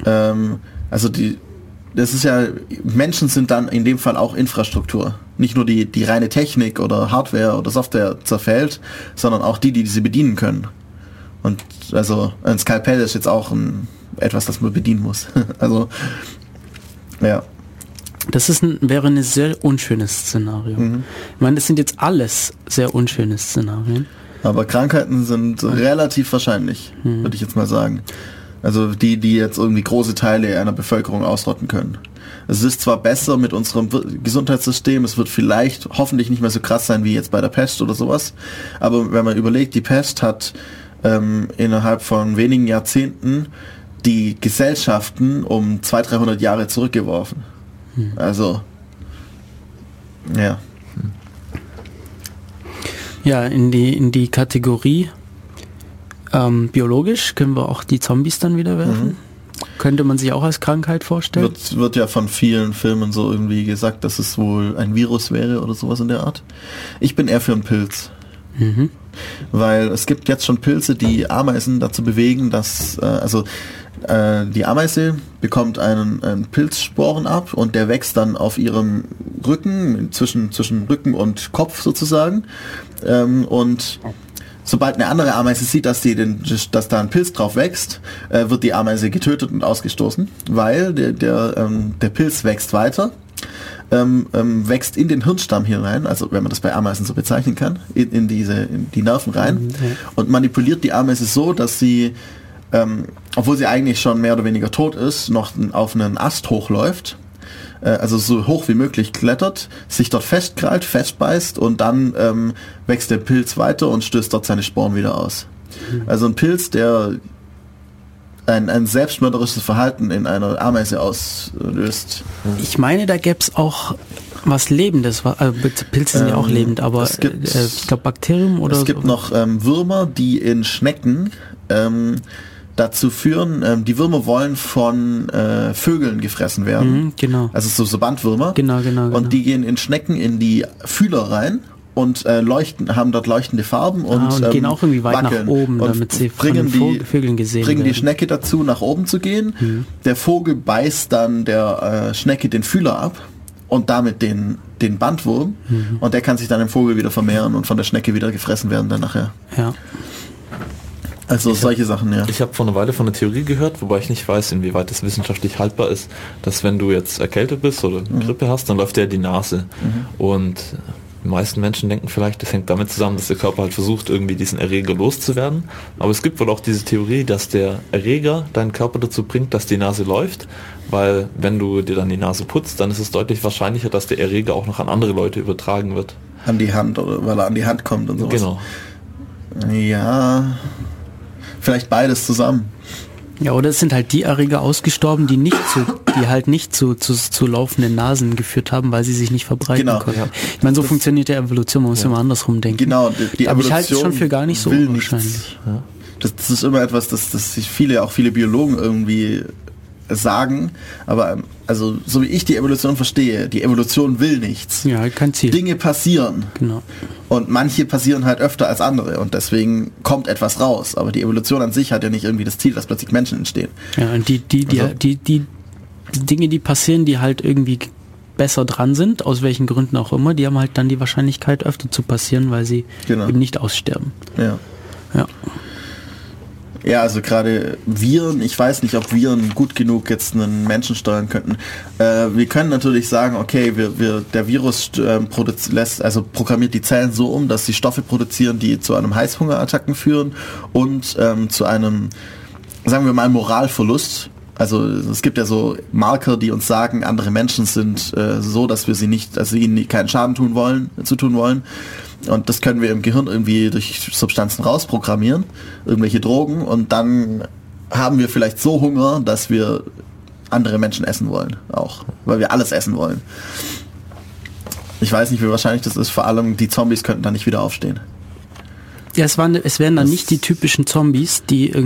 Menschen sind dann in dem Fall auch Infrastruktur. Nicht nur die reine Technik oder Hardware oder Software zerfällt, sondern auch die sie bedienen können. Und also ein Skalpell ist jetzt auch etwas, das man bedienen muss. Also, ja. Das wäre ein sehr unschönes Szenario. Ich meine, das sind jetzt alles sehr unschöne Szenarien. Aber Krankheiten sind relativ wahrscheinlich, würde ich jetzt mal sagen. Also die jetzt irgendwie große Teile einer Bevölkerung ausrotten können. Es ist zwar besser mit unserem Gesundheitssystem, es wird vielleicht hoffentlich nicht mehr so krass sein wie jetzt bei der Pest oder sowas, aber wenn man überlegt, die Pest hat innerhalb von wenigen Jahrzehnten die Gesellschaften um 200-300 Jahre zurückgeworfen. Also, ja. Ja, in die Kategorie biologisch können wir auch die Zombies dann wieder werfen. Könnte man sich auch als Krankheit vorstellen? Wird ja von vielen Filmen so irgendwie gesagt, dass es wohl ein Virus wäre oder sowas in der Art. Ich bin eher für einen Pilz. Weil es gibt jetzt schon Pilze, die Ameisen dazu bewegen, dass die Ameise bekommt einen Pilzsporen ab und der wächst dann auf ihrem Rücken, zwischen Rücken und Kopf sozusagen. Und sobald eine andere Ameise sieht, dass da ein Pilz drauf wächst, wird die Ameise getötet und ausgestoßen, weil der Pilz wächst weiter, wächst in den Hirnstamm hinein, also wenn man das bei Ameisen so bezeichnen kann, in die Nerven rein und manipuliert die Ameise so, dass sie, obwohl sie eigentlich schon mehr oder weniger tot ist, noch auf einen Ast hochläuft, also so hoch wie möglich klettert, sich dort festkrallt, festbeißt und dann wächst der Pilz weiter und stößt dort seine Sporen wieder aus. Also ein Pilz, der ein selbstmörderisches Verhalten in einer Ameise auslöst. Ich meine, da gäbe es auch was Lebendes. Pilze sind ja auch lebend, aber ich glaube Bakterien oder... Es gibt noch Würmer, die in Schnecken dazu führen, die Würmer wollen von Vögeln gefressen werden. Genau. Also so Bandwürmer. Genau. Und die gehen in Schnecken in die Fühler rein und haben dort leuchtende Farben und gehen auch irgendwie weit nach oben, damit sie von den Vögeln gesehen werden. Bringen die Schnecke dazu, nach oben zu gehen. Der Vogel beißt dann der Schnecke den Fühler ab und damit den Bandwurm und der kann sich dann im Vogel wieder vermehren und von der Schnecke wieder gefressen werden dann nachher. Ja. Also solche Sachen, ja. Ich habe vor einer Weile von einer Theorie gehört, wobei ich nicht weiß, inwieweit das wissenschaftlich haltbar ist, dass wenn du jetzt erkältet bist oder Grippe hast, dann läuft dir die Nase. Und die meisten Menschen denken vielleicht, das hängt damit zusammen, dass der Körper halt versucht, irgendwie diesen Erreger loszuwerden. Aber es gibt wohl auch diese Theorie, dass der Erreger deinen Körper dazu bringt, dass die Nase läuft, weil wenn du dir dann die Nase putzt, dann ist es deutlich wahrscheinlicher, dass der Erreger auch noch an andere Leute übertragen wird. An die Hand, oder weil er an die Hand kommt und sowas. Genau. Ja... Vielleicht beides zusammen. Ja, oder es sind halt die Erreger ausgestorben, die halt nicht zu laufenden Nasen geführt haben, weil sie sich nicht verbreiten konnten. Ich meine, so funktioniert die Evolution, man muss immer andersrum denken. Genau, die aber ich halte es schon für gar nicht so unwahrscheinlich. Ja. Das ist immer etwas, das sich viele Biologen irgendwie sagen, aber also so wie ich die Evolution verstehe, die Evolution will nichts. Ja, kein Ziel. Dinge passieren. Genau. Und manche passieren halt öfter als andere und deswegen kommt etwas raus. Aber die Evolution an sich hat ja nicht irgendwie das Ziel, dass plötzlich Menschen entstehen. Ja, und die Dinge, die passieren, die halt irgendwie besser dran sind, aus welchen Gründen auch immer, die haben halt dann die Wahrscheinlichkeit öfter zu passieren, weil sie eben nicht aussterben. Ja. Ja. Ja, also gerade Viren, ich weiß nicht, ob Viren gut genug jetzt einen Menschen steuern könnten. Wir können natürlich sagen, okay, der Virus programmiert die Zellen so um, dass sie Stoffe produzieren, die zu einem Heißhungerattacken führen und zu einem, sagen wir mal, Moralverlust. Also es gibt ja so Marker, die uns sagen, andere Menschen sind so, dass wir ihnen keinen Schaden tun wollen. Und das können wir im Gehirn irgendwie durch Substanzen rausprogrammieren, irgendwelche Drogen, und dann haben wir vielleicht so Hunger, dass wir andere Menschen essen wollen, auch, weil wir alles essen wollen. Ich weiß nicht, wie wahrscheinlich das ist, vor allem die Zombies könnten dann nicht wieder aufstehen. Ja, es wären dann nicht die typischen Zombies,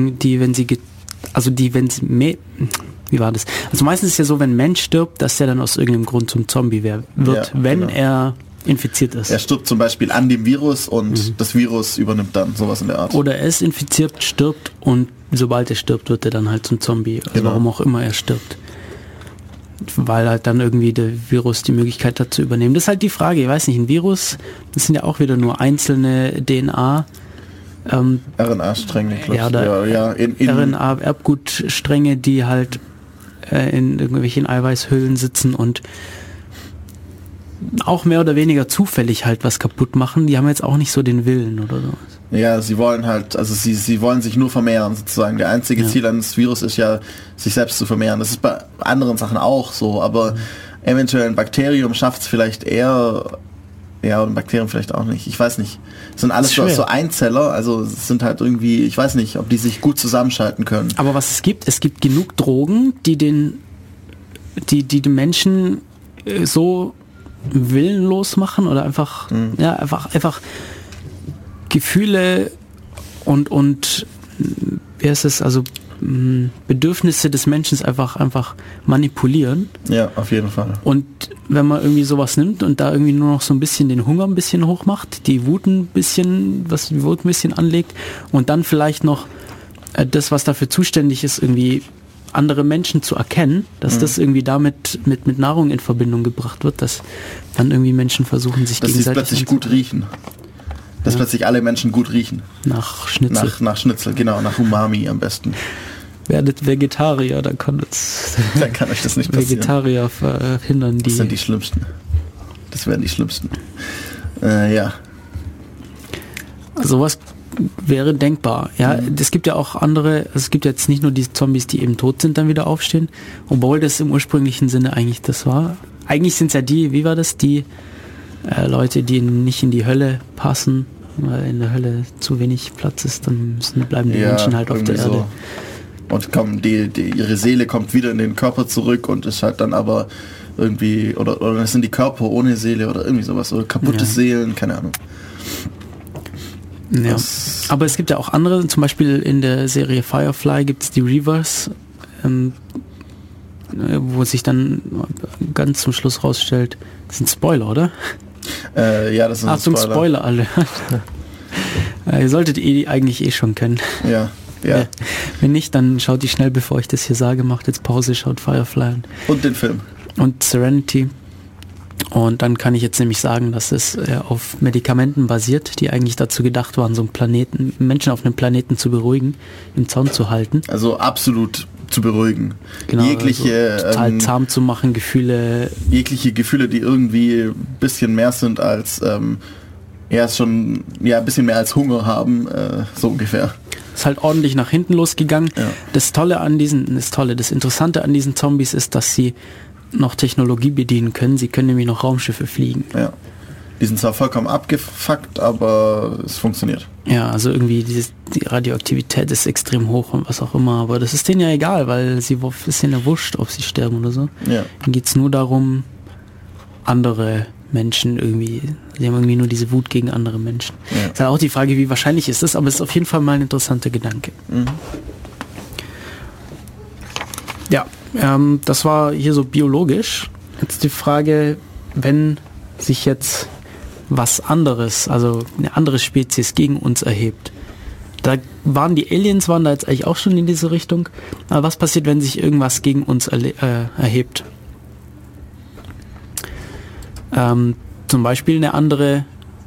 wie war das? Also meistens ist ja so, wenn ein Mensch stirbt, dass der dann aus irgendeinem Grund zum Zombie wird, wenn er infiziert ist. Er stirbt zum Beispiel an dem Virus und das Virus übernimmt dann sowas in der Art. Oder er ist infiziert, stirbt und sobald er stirbt, wird er dann halt zum Zombie. Also warum auch immer er stirbt. Weil halt dann irgendwie der Virus die Möglichkeit hat zu übernehmen. Das ist halt die Frage, ich weiß nicht, ein Virus, das sind ja auch wieder nur einzelne DNA. RNA-Stränge, glaube ich. RNA-Erbgutstränge, die halt in irgendwelchen Eiweißhüllen sitzen und auch mehr oder weniger zufällig halt was kaputt machen. Die haben jetzt auch nicht so den Willen oder so. Ja, sie wollen halt, also sie wollen sich nur vermehren sozusagen. Der einzige Ziel eines Virus ist ja, sich selbst zu vermehren. Das ist bei anderen Sachen auch so, aber eventuell ein Bakterium schafft es vielleicht eher, oder ein Bakterium vielleicht auch nicht. Ich weiß nicht. Es sind alles so Einzeller, also es sind halt irgendwie, ich weiß nicht, ob die sich gut zusammenschalten können. Aber was es gibt genug Drogen, die den Menschen so willenlos machen oder einfach Gefühle und wie heißt es, also Bedürfnisse des Menschen einfach manipulieren. Ja, auf jeden Fall. Und wenn man irgendwie sowas nimmt und da irgendwie nur noch so ein bisschen den Hunger ein bisschen hoch macht, die Wut ein bisschen anlegt und dann vielleicht noch das, was dafür zuständig ist, irgendwie andere Menschen zu erkennen, dass das irgendwie damit mit Nahrung in Verbindung gebracht wird, dass dann irgendwie Menschen versuchen, sich gegenseitig... Dass sie plötzlich gut riechen. Dass plötzlich alle Menschen gut riechen. Nach Schnitzel. Nach Schnitzel, genau, nach Umami am besten. Werdet Vegetarier, dann kann euch das nicht passieren. Vegetarier verhindern die... Das sind die Schlimmsten. Das wären die Schlimmsten. Ja. Sowas wäre denkbar. Ja, es gibt ja auch andere, es gibt jetzt nicht nur die Zombies, die eben tot sind, dann wieder aufstehen, obwohl das im ursprünglichen Sinne eigentlich das war. Eigentlich sind es ja die Leute, die nicht in die Hölle passen, weil in der Hölle zu wenig Platz ist, dann bleiben die Menschen halt auf der Erde. Und ihre Seele kommt wieder in den Körper zurück und ist halt dann aber irgendwie, oder es sind die Körper ohne Seele oder irgendwie sowas, oder kaputte Seelen, keine Ahnung. Ja. Aber es gibt ja auch andere, zum Beispiel in der Serie Firefly gibt es die Reavers, wo sich dann ganz zum Schluss rausstellt, das sind Spoiler, oder? Ja, das sind Achtung, Spoiler alle. Ihr solltet eigentlich schon kennen. Ja. Wenn nicht, dann schaut die schnell, bevor ich das hier sage, macht jetzt Pause, schaut Firefly an. Und den Film. Und Serenity. Und dann kann ich jetzt nämlich sagen, dass es auf Medikamenten basiert, die eigentlich dazu gedacht waren, so einen Menschen auf einem Planeten zu beruhigen, im Zaun zu halten. Also absolut zu beruhigen. Genau, jegliche also total zahm zu machen, Gefühle. Jegliche Gefühle, die irgendwie ein bisschen mehr sind als ein bisschen mehr als Hunger haben, so ungefähr. Ist halt ordentlich nach hinten losgegangen. Ja. Das Interessante an diesen Zombies ist, dass sie noch Technologie bedienen können. Sie können nämlich noch Raumschiffe fliegen. Ja. Die sind zwar vollkommen abgefuckt, aber es funktioniert. Ja, also irgendwie die Radioaktivität ist extrem hoch und was auch immer, aber das ist denen ja egal, weil ist denen ja wurscht, ob sie sterben oder so. Ja. Dann geht es nur darum, andere Menschen irgendwie, sie haben irgendwie nur diese Wut gegen andere Menschen. Ja. Ist halt auch die Frage, wie wahrscheinlich ist das, aber es ist auf jeden Fall mal ein interessanter Gedanke. Mhm. Ja, Das war hier so biologisch. Jetzt die Frage, wenn sich jetzt was anderes, also eine andere Spezies gegen uns erhebt. Da waren die Aliens da jetzt eigentlich auch schon in diese Richtung. Aber was passiert, wenn sich irgendwas gegen uns erhebt? Zum Beispiel eine andere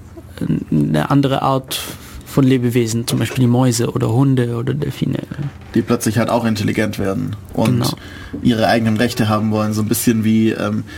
Art von Lebewesen, zum Beispiel die Mäuse oder Hunde oder Delfine. Die plötzlich halt auch intelligent werden und ihre eigenen Rechte haben wollen. So ein bisschen wie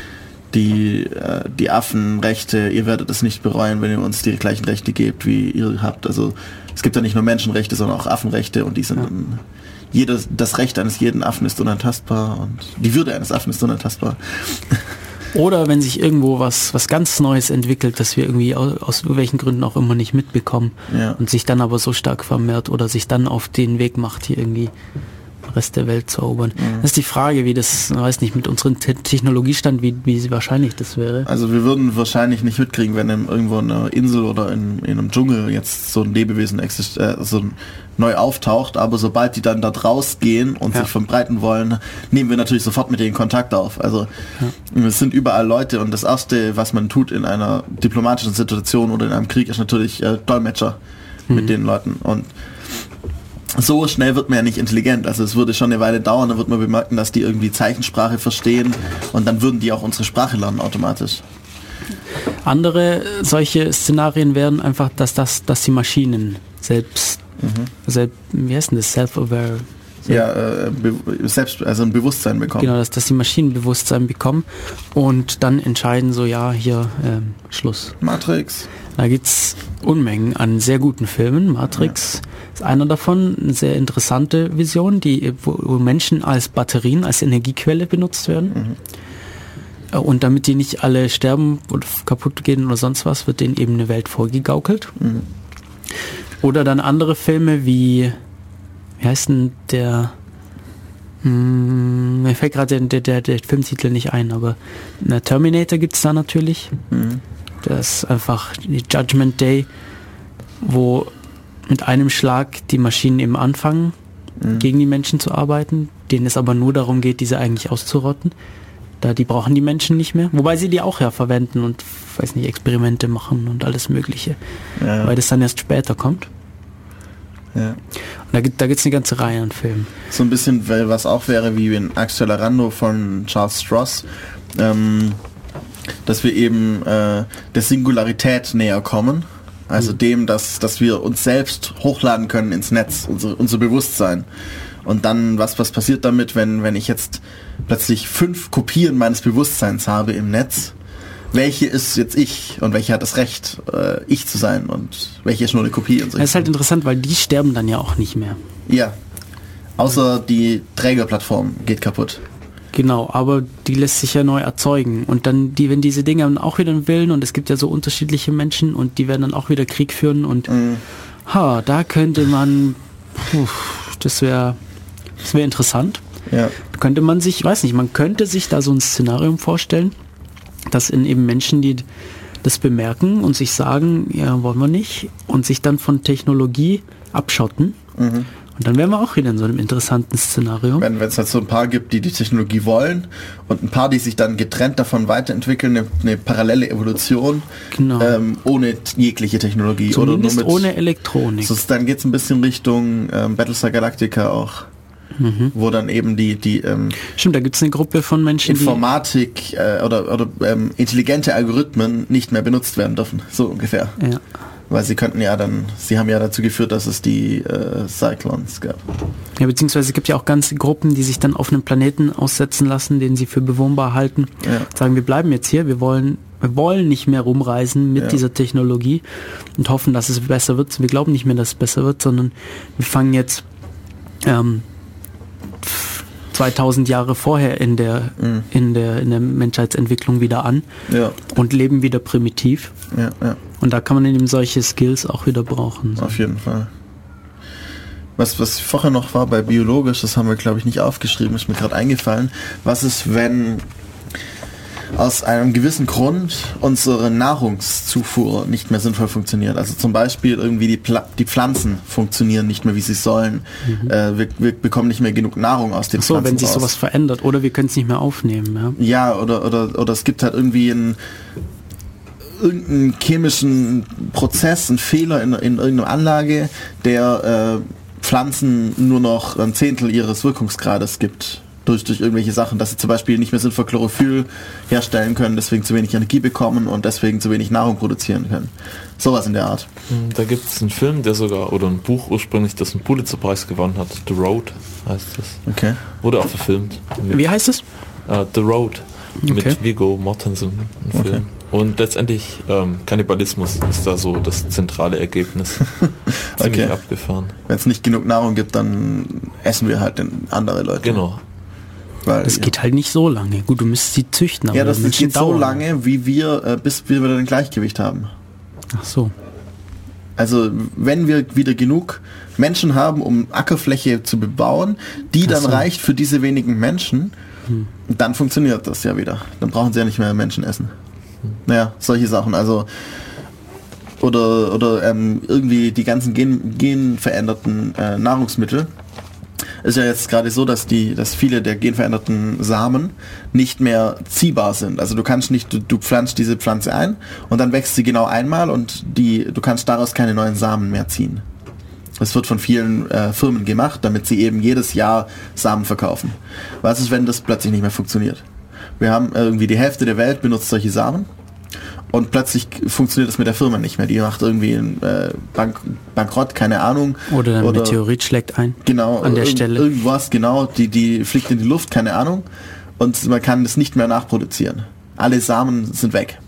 die Affenrechte. Ihr werdet es nicht bereuen, wenn ihr uns die gleichen Rechte gebt, wie ihr habt. Also es gibt ja nicht nur Menschenrechte, sondern auch Affenrechte und die sind das Recht eines jeden Affen ist unantastbar und die Würde eines Affen ist unantastbar. Oder wenn sich irgendwo was ganz Neues entwickelt, das wir irgendwie aus welchen Gründen auch immer nicht mitbekommen und sich dann aber so stark vermehrt oder sich dann auf den Weg macht, hier irgendwie den Rest der Welt zu erobern. Das ist die Frage, wie das, weiß nicht, mit unserem Technologiestand, wie wahrscheinlich das wäre. Also wir würden wahrscheinlich nicht mitkriegen, wenn irgendwo in einer Insel oder in einem Dschungel jetzt so ein Lebewesen so neu auftaucht, aber sobald die dann da rausgehen und sich verbreiten wollen, nehmen wir natürlich sofort mit denen Kontakt auf. Also es sind überall Leute und das Erste, was man tut in einer diplomatischen Situation oder in einem Krieg, ist natürlich Dolmetscher mit den Leuten. Und so schnell wird man ja nicht intelligent. Also es würde schon eine Weile dauern, dann wird man bemerken, dass die irgendwie Zeichensprache verstehen und dann würden die auch unsere Sprache lernen automatisch. Andere solche Szenarien wären einfach, dass die Maschinen selbst, wie heißt denn das, self-aware? Also ein Bewusstsein bekommen. Genau, dass die Maschinen Bewusstsein bekommen und dann entscheiden so, Schluss. Matrix. Da gibt's Unmengen an sehr guten Filmen. Matrix ist einer davon, eine sehr interessante Vision, wo Menschen als Batterien, als Energiequelle benutzt werden. Und damit die nicht alle sterben oder kaputt gehen oder sonst was, wird denen eben eine Welt vorgegaukelt. Oder dann andere Filme wie heißt denn der mir fällt gerade der Filmtitel nicht ein, aber Terminator gibt's da natürlich. Das ist einfach die Judgment Day, wo mit einem Schlag die Maschinen eben anfangen, gegen die Menschen zu arbeiten, denen es aber nur darum geht, diese eigentlich auszurotten. Die brauchen die Menschen nicht mehr, wobei sie die auch verwenden und, weiß nicht, Experimente machen und alles Mögliche, weil das dann erst später kommt. Ja. Und da gibt's eine ganze Reihe an Filmen. So ein bisschen, was auch wäre wie in Accelerando von Charles Stross, dass wir eben der Singularität näher kommen, also dem, dass wir uns selbst hochladen können ins Netz, unser Bewusstsein. Und dann, was passiert damit, wenn ich jetzt plötzlich 5 Kopien meines Bewusstseins habe im Netz? Welche ist jetzt ich und welche hat das Recht, ich zu sein und welche ist nur eine Kopie? Und so. Das ist halt interessant, weil die sterben dann ja auch nicht mehr. Ja, außer die Trägerplattform geht kaputt. Genau, aber die lässt sich ja neu erzeugen. Und dann, wenn diese Dinge dann auch wieder willen, und es gibt ja so unterschiedliche Menschen und die werden dann auch wieder Krieg führen und da könnte man, das wäre interessant. Ja. Könnte man sich, man könnte sich da so ein Szenario vorstellen, dass in eben Menschen, die das bemerken und sich sagen, ja, wollen wir nicht, und sich dann von Technologie abschotten. Und dann wären wir auch wieder in so einem interessanten Szenario. Wenn es halt so ein paar gibt, die Technologie wollen und ein paar, die sich dann getrennt davon weiterentwickeln, eine parallele Evolution, ohne jegliche Technologie. Zumindest oder nur ohne Elektronik. So, dann geht es ein bisschen Richtung Battlestar Galactica auch. Wo dann eben die stimmt, da gibt es eine Gruppe von Menschen, Informatik oder intelligente Algorithmen nicht mehr benutzt werden dürfen, so ungefähr. Ja. Weil sie haben ja dazu geführt, dass es die Cyclones gab. Ja, beziehungsweise es gibt ja auch ganze Gruppen, die sich dann auf einem Planeten aussetzen lassen, den sie für bewohnbar halten. Ja. Sagen, wir bleiben jetzt hier, wir wollen nicht mehr rumreisen mit dieser Technologie und hoffen, dass es besser wird. Wir glauben nicht mehr, dass es besser wird, sondern wir fangen jetzt 2000 Jahre vorher in der Menschheitsentwicklung wieder an und leben wieder primitiv. Ja. Und da kann man eben solche Skills auch wieder brauchen. So. Auf jeden Fall. Was vorher noch war bei biologisch, das haben wir glaube ich nicht aufgeschrieben, ist mir gerade eingefallen. Was ist, wenn aus einem gewissen Grund unsere Nahrungszufuhr nicht mehr sinnvoll funktioniert. Also zum Beispiel irgendwie die Pflanzen funktionieren nicht mehr, wie sie sollen. Wir bekommen nicht mehr genug Nahrung aus den Pflanzen wenn sich raus. sowas verändert oder wir können es nicht mehr aufnehmen. Ja, oder es gibt halt irgendwie irgendeinen chemischen Prozess, einen Fehler in irgendeiner Anlage, der Pflanzen nur noch 1/10 ihres Wirkungsgrades gibt. Durch irgendwelche Sachen, dass sie zum Beispiel nicht mehr sinnvoll Chlorophyll herstellen können, deswegen zu wenig Energie bekommen und deswegen zu wenig Nahrung produzieren können. Sowas in der Art. Da gibt es einen Film, oder ein Buch ursprünglich, das einen Pulitzer-Preis gewonnen hat. The Road heißt das. Okay. Wurde auch verfilmt. Wie heißt es? The Road. Okay. Mit Viggo Mortensen. Ein Film. Und letztendlich Kannibalismus ist da so das zentrale Ergebnis. Ziemlich abgefahren. Wenn es nicht genug Nahrung gibt, dann essen wir halt andere Leute. Genau. Weil, das geht halt nicht so lange. Gut, du müsstest sie züchten, aber das geht so lange, wie bis wir wieder ein Gleichgewicht haben. Ach so. Also wenn wir wieder genug Menschen haben, um Ackerfläche zu bebauen, die dann reicht für diese wenigen Menschen, dann funktioniert das ja wieder. Dann brauchen sie ja nicht mehr Menschen essen. Naja, solche Sachen. Also oder irgendwie die ganzen genveränderten Nahrungsmittel. Ist ja jetzt gerade so, dass viele der genveränderten Samen nicht mehr ziehbar sind. Also du kannst nicht, du pflanzt diese Pflanze ein und dann wächst sie genau einmal und du kannst daraus keine neuen Samen mehr ziehen. Das wird von vielen Firmen gemacht, damit sie eben jedes Jahr Samen verkaufen. Was ist, wenn das plötzlich nicht mehr funktioniert? Wir haben irgendwie die Hälfte der Welt benutzt solche Samen. Und plötzlich funktioniert das mit der Firma nicht mehr. Die macht irgendwie einen Bankrott, keine Ahnung. Oder ein Meteorit schlägt ein. Genau. An der Stelle. Irgendwas, genau. Die fliegt in die Luft, keine Ahnung. Und man kann das nicht mehr nachproduzieren. Alle Samen sind weg.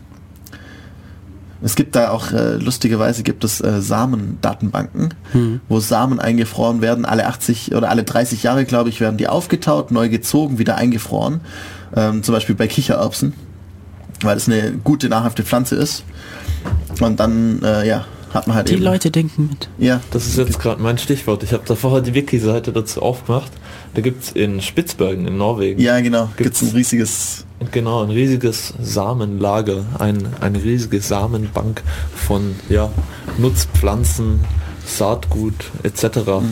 Es gibt da auch, lustigerweise gibt es Samendatenbanken, wo Samen eingefroren werden. Alle 80 oder alle 30 Jahre, glaube ich, werden die aufgetaut, neu gezogen, wieder eingefroren. Zum Beispiel bei Kichererbsen. Weil es eine gute, nahrhafte Pflanze ist. Und dann, hat man halt die Leute denken mit. Ja. Das ist jetzt gerade mein Stichwort. Ich habe da vorher die Wiki-Seite dazu aufgemacht. Da gibt es in Spitzbergen in Norwegen. Ja, genau. Gibt's ein riesiges... Genau, ein riesiges Samenlager. Eine riesige Samenbank von Nutzpflanzen, Saatgut etc.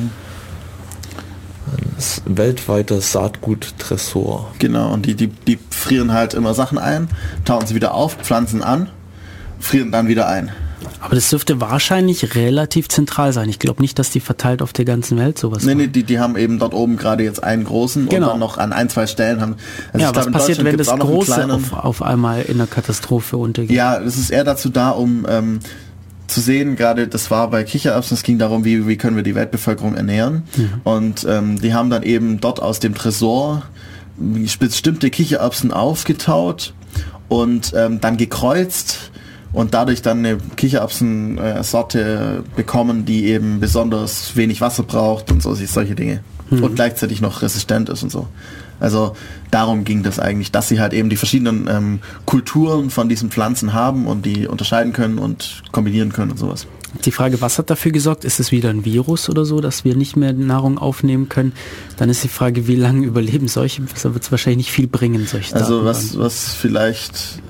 Ein weltweiter Saatgut-Tresor. Genau, und die frieren halt immer Sachen ein, tauen sie wieder auf, pflanzen an, frieren dann wieder ein. Aber das dürfte wahrscheinlich relativ zentral sein. Ich glaube nicht, dass die verteilt auf der ganzen Welt sowas Nee, die haben eben dort oben gerade jetzt einen großen und dann noch an 1-2 Stellen haben... Also ja, was passiert, wenn das Große auf einmal in einer Katastrophe untergeht? Ja, das ist eher dazu da, um zu sehen, gerade das war bei Kichererbsen, es ging darum, wie können wir die Weltbevölkerung ernähren. Und die haben dann eben dort aus dem Tresor bestimmte Kichererbsen aufgetaut und dann gekreuzt und dadurch dann eine Kichererbsen-Sorte bekommen, die eben besonders wenig Wasser braucht und solche Dinge. Und gleichzeitig noch resistent ist und so. Also darum ging das eigentlich, dass sie halt eben die verschiedenen Kulturen von diesen Pflanzen haben und die unterscheiden können und kombinieren können und sowas. Die Frage, was hat dafür gesorgt? Ist es wieder ein Virus oder so, dass wir nicht mehr Nahrung aufnehmen können? Dann ist die Frage, wie lange überleben solche? Da wird es wahrscheinlich nicht viel bringen, solche Also was vielleicht,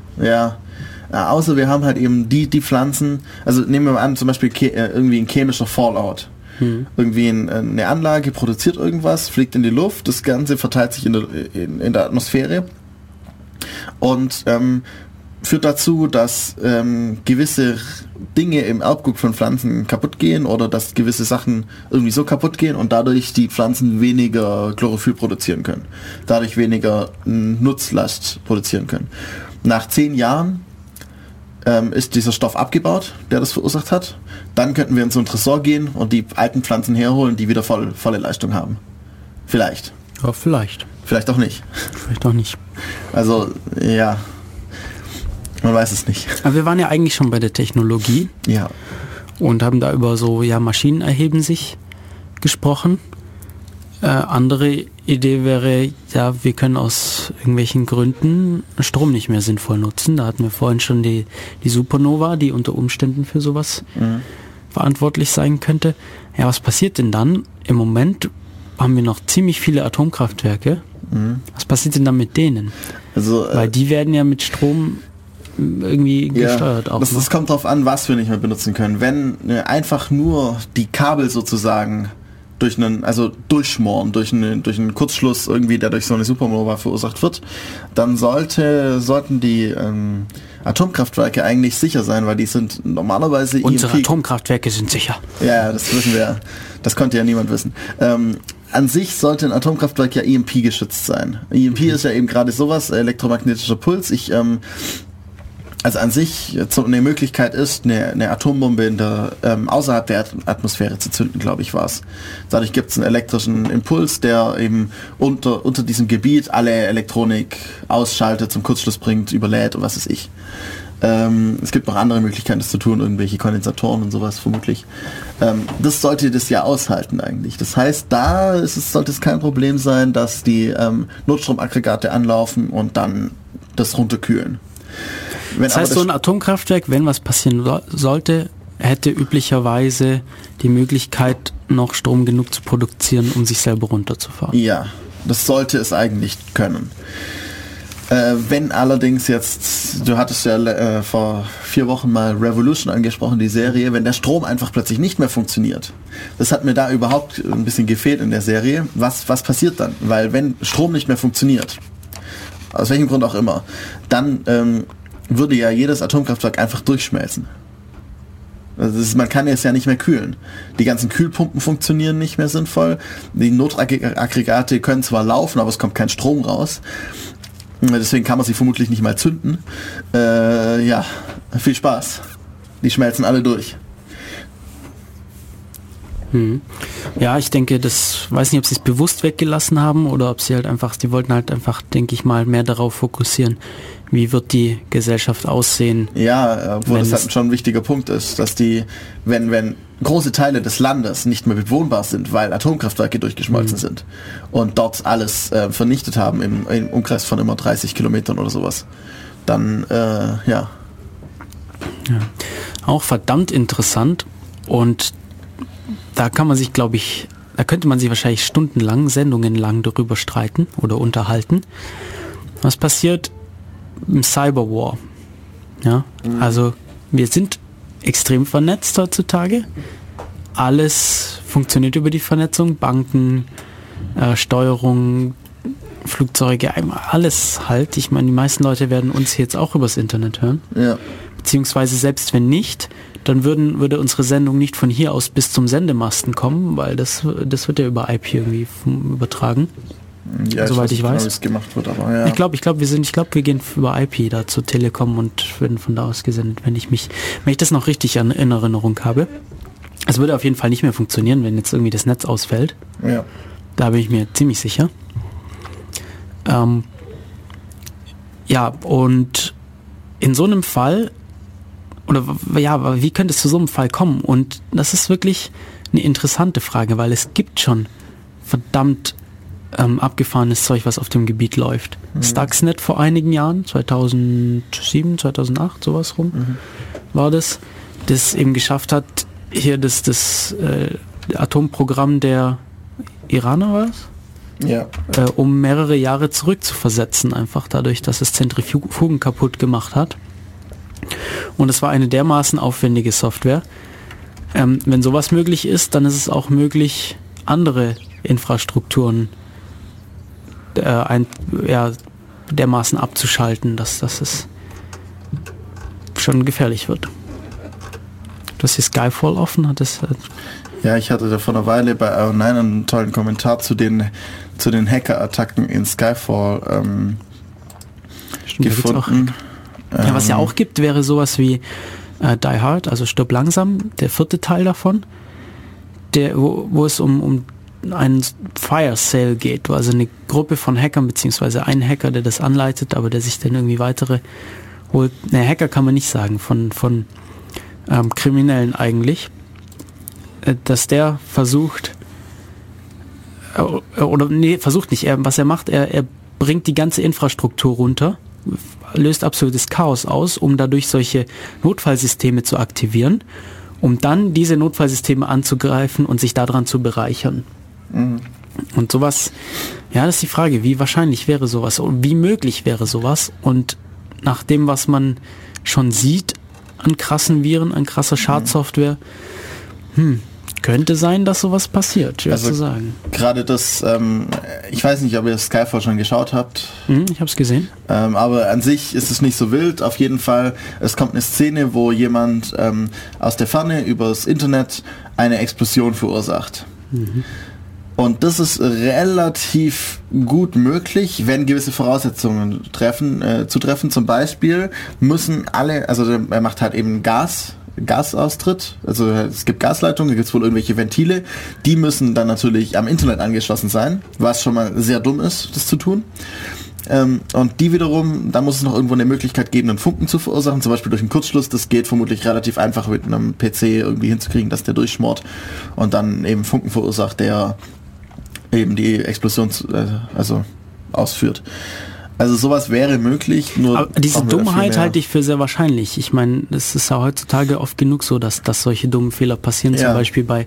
außer wir haben halt eben die Pflanzen, also nehmen wir mal an, zum Beispiel irgendwie ein chemischer Fallout. Irgendwie eine Anlage produziert irgendwas, fliegt in die Luft, das Ganze verteilt sich in der Atmosphäre und führt dazu, dass gewisse Dinge im Erbgut von Pflanzen kaputt gehen oder dass gewisse Sachen irgendwie so kaputt gehen und dadurch die Pflanzen weniger Chlorophyll produzieren können, dadurch weniger Nutzlast produzieren können. Nach 10 Jahren ist dieser Stoff abgebaut, der das verursacht hat. Dann könnten wir in so einen Tresor gehen und die alten Pflanzen herholen, die wieder volle Leistung haben. Vielleicht. Ja, vielleicht. Vielleicht auch nicht. Vielleicht auch nicht. Also, ja. Man weiß es nicht. Aber wir waren ja eigentlich schon bei der Technologie. Ja. Und haben da über so, Maschinen erheben sich gesprochen. Andere Idee wäre, wir können aus irgendwelchen Gründen Strom nicht mehr sinnvoll nutzen. Da hatten wir vorhin schon die Supernova, die unter Umständen für sowas verantwortlich sein könnte. Ja, was passiert denn dann? Im Moment haben wir noch ziemlich viele Atomkraftwerke. Was passiert denn dann mit denen? Also, weil die werden ja mit Strom irgendwie gesteuert auch. Das kommt drauf an, was wir nicht mehr benutzen können. Wenn einfach nur die Kabel sozusagen durchschmoren, durch einen Kurzschluss irgendwie, der durch so eine Supernova verursacht wird, dann sollten die Atomkraftwerke eigentlich sicher sein, weil die sind normalerweise Unsere Atomkraftwerke sind sicher. Ja, das wissen wir ja. Das konnte ja niemand wissen. An sich sollte ein Atomkraftwerk ja EMP geschützt sein. EMP ist ja eben gerade sowas, elektromagnetischer Puls. Also an sich eine Möglichkeit ist, eine Atombombe außerhalb der Atmosphäre zu zünden, glaube ich, war es. Dadurch gibt es einen elektrischen Impuls, der eben unter diesem Gebiet alle Elektronik ausschaltet, zum Kurzschluss bringt, überlädt und was weiß ich. Es gibt noch andere Möglichkeiten, das zu tun, irgendwelche Kondensatoren und sowas vermutlich. Das sollte das ja aushalten eigentlich. Das heißt, sollte es kein Problem sein, dass die Notstromaggregate anlaufen und dann das runterkühlen. Das heißt, so ein Atomkraftwerk, wenn was passieren sollte, hätte üblicherweise die Möglichkeit, noch Strom genug zu produzieren, um sich selber runterzufahren. Ja, das sollte es eigentlich können. Wenn allerdings jetzt, du hattest ja vor 4 Wochen mal Revolution angesprochen, die Serie, wenn der Strom einfach plötzlich nicht mehr funktioniert. Das hat mir da überhaupt ein bisschen gefehlt in der Serie. Was passiert dann? Weil wenn Strom nicht mehr funktioniert, aus welchem Grund auch immer, dann würde ja jedes Atomkraftwerk einfach durchschmelzen. Also man kann es ja nicht mehr kühlen. Die ganzen Kühlpumpen funktionieren nicht mehr sinnvoll. Die Notaggregate können zwar laufen, aber es kommt kein Strom raus. Deswegen kann man sie vermutlich nicht mal zünden. Ja, viel Spaß. Die schmelzen alle durch. Ja, ich denke, weiß nicht, ob sie es bewusst weggelassen haben oder ob sie die wollten halt einfach, denke ich mal, mehr darauf fokussieren, wie wird die Gesellschaft aussehen. Ja, obwohl das halt schon ein wichtiger Punkt ist, dass wenn große Teile des Landes nicht mehr bewohnbar sind, weil Atomkraftwerke durchgeschmolzen sind und dort alles vernichtet haben im Umkreis von immer 30 Kilometern oder sowas, dann ja. Auch verdammt interessant, und da kann man sich, glaube ich, da könnte man sich wahrscheinlich Sendungen lang darüber streiten oder unterhalten. Was passiert im Cyberwar? Ja, also wir sind extrem vernetzt heutzutage. Alles funktioniert über die Vernetzung, Banken, Steuerung, Flugzeuge, alles halt. Ich meine, die meisten Leute werden uns jetzt auch übers Internet hören. Ja. Beziehungsweise selbst wenn nicht, dann würde unsere Sendung nicht von hier aus bis zum Sendemasten kommen, weil das wird ja über IP irgendwie übertragen. Ja, soweit ich weiß. Wie es gemacht wird, aber ja. Ich glaube, wir gehen über IP da zur Telekom und werden von da aus gesendet, wenn ich das noch richtig in Erinnerung habe. Es würde auf jeden Fall nicht mehr funktionieren, wenn jetzt irgendwie das Netz ausfällt. Ja. Da bin ich mir ziemlich sicher. Ja, und in so einem Fall, aber wie könnte es zu so einem Fall kommen? Und das ist wirklich eine interessante Frage, weil es gibt schon verdammt abgefahrenes Zeug, was auf dem Gebiet läuft. Stuxnet vor einigen Jahren, 2007, 2008, sowas rum, war das eben geschafft hat, hier das Atomprogramm der Iraner war es? Ja. Um mehrere Jahre zurück zu versetzen, einfach dadurch, dass es Zentrifugen kaputt gemacht hat. Und es war eine dermaßen aufwendige Software. Wenn sowas möglich ist, dann ist es auch möglich, andere Infrastrukturen dermaßen abzuschalten, dass es schon gefährlich wird. Du hast hier Skyfall offen, Ja, ich hatte da vor einer Weile bei IO9 einen tollen Kommentar zu den Hacker-Attacken in Skyfall gefunden. Was ja auch gibt, wäre sowas wie Die Hard, also Stirb langsam, der 4. Teil davon, wo es um einen Fire Sale geht, wo also eine Gruppe von Hackern, beziehungsweise ein Hacker, der das anleitet, aber der sich dann irgendwie weitere holt. Ne, Hacker kann man nicht sagen, von Kriminellen eigentlich, dass der versucht, versucht nicht, was er macht, er bringt die ganze Infrastruktur runter, löst absolutes Chaos aus, um dadurch solche Notfallsysteme zu aktivieren, um dann diese Notfallsysteme anzugreifen und sich daran zu bereichern. Und sowas, Ja, das ist die Frage, wie wahrscheinlich wäre sowas und wie möglich wäre sowas. Und nach dem, was man schon sieht an krassen Viren, an krasser Schadsoftware, könnte sein, dass sowas passiert, schwer zu sagen. Gerade das, ich weiß nicht, ob ihr Skyfall schon geschaut habt. Ich habe es gesehen. Aber an sich ist es nicht so wild. Auf jeden Fall, es kommt eine Szene, wo jemand aus der Ferne übers Internet eine Explosion verursacht. Und das ist relativ gut möglich, wenn gewisse Voraussetzungen zutreffen. Zum Beispiel müssen alle, also er macht halt eben Gasaustritt, also es gibt Gasleitungen, da gibt es wohl irgendwelche Ventile, die müssen dann natürlich am Internet angeschlossen sein, was schon mal sehr dumm ist, das zu tun. Und die wiederum, da muss es noch irgendwo eine Möglichkeit geben, einen Funken zu verursachen, zum Beispiel durch einen Kurzschluss. Das geht vermutlich relativ einfach mit einem PC irgendwie hinzukriegen, dass der durchschmort und dann eben Funken verursacht, der eben die Explosion ausführt. Also sowas wäre möglich. Nur aber diese Dummheit halte ich für sehr wahrscheinlich. Ich meine, es ist ja heutzutage oft genug so, dass solche dummen Fehler passieren. Zum Beispiel bei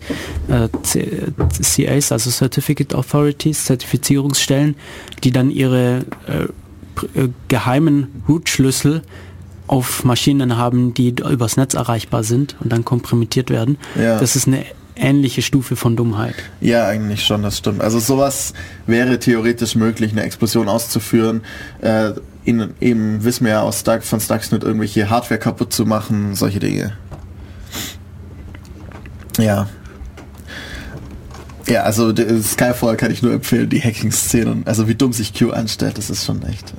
CAs, also Certificate Authorities, Zertifizierungsstellen, die dann ihre geheimen Root-Schlüssel auf Maschinen haben, die übers Netz erreichbar sind und dann kompromittiert werden. Ja. Das ist eine ähnliche Stufe von Dummheit. Ja, eigentlich schon, das stimmt. Also sowas wäre theoretisch möglich, eine Explosion auszuführen. Eben wissen wir ja von Stuxnet irgendwelche Hardware kaputt zu machen, solche Dinge. Ja. Ja, also Skyfall kann ich nur empfehlen, die Hacking-Szenen. Also wie dumm sich Q anstellt, das ist schon echt.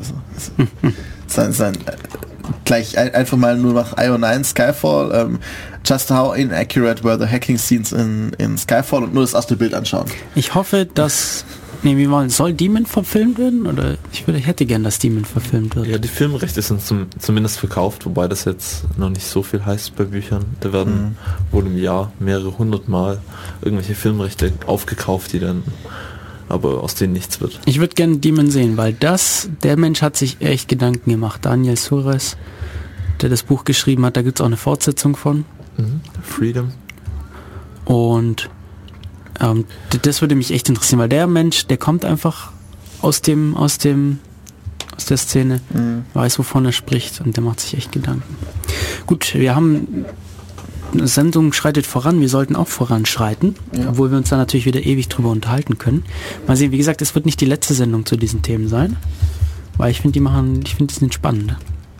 Gleich einfach mal nur nach IO9 Skyfall. Just how inaccurate were the hacking scenes in Skyfall und nur das erste Bild anschauen. Ich hoffe, dass soll Demon verfilmt werden? Oder ich hätte gern, dass Demon verfilmt wird. Ja, die Filmrechte sind zumindest verkauft, wobei das jetzt noch nicht so viel heißt bei Büchern. Da werden wohl im Jahr mehrere 100 Mal irgendwelche Filmrechte aufgekauft, die dann aber aus denen nichts wird. Ich würde gerne Demon sehen, weil der Mensch hat sich echt Gedanken gemacht. Daniel Suarez, der das Buch geschrieben hat, da gibt es auch eine Fortsetzung von. Freedom. Und das würde mich echt interessieren, weil der Mensch, der kommt einfach aus der Szene, weiß, wovon er spricht und der macht sich echt Gedanken. Gut, wir haben eine Sendung schreitet voran, wir sollten auch voranschreiten, obwohl wir uns da natürlich wieder ewig drüber unterhalten können. Mal sehen, wie gesagt, es wird nicht die letzte Sendung zu diesen Themen sein, weil ich finde, die sind spannend.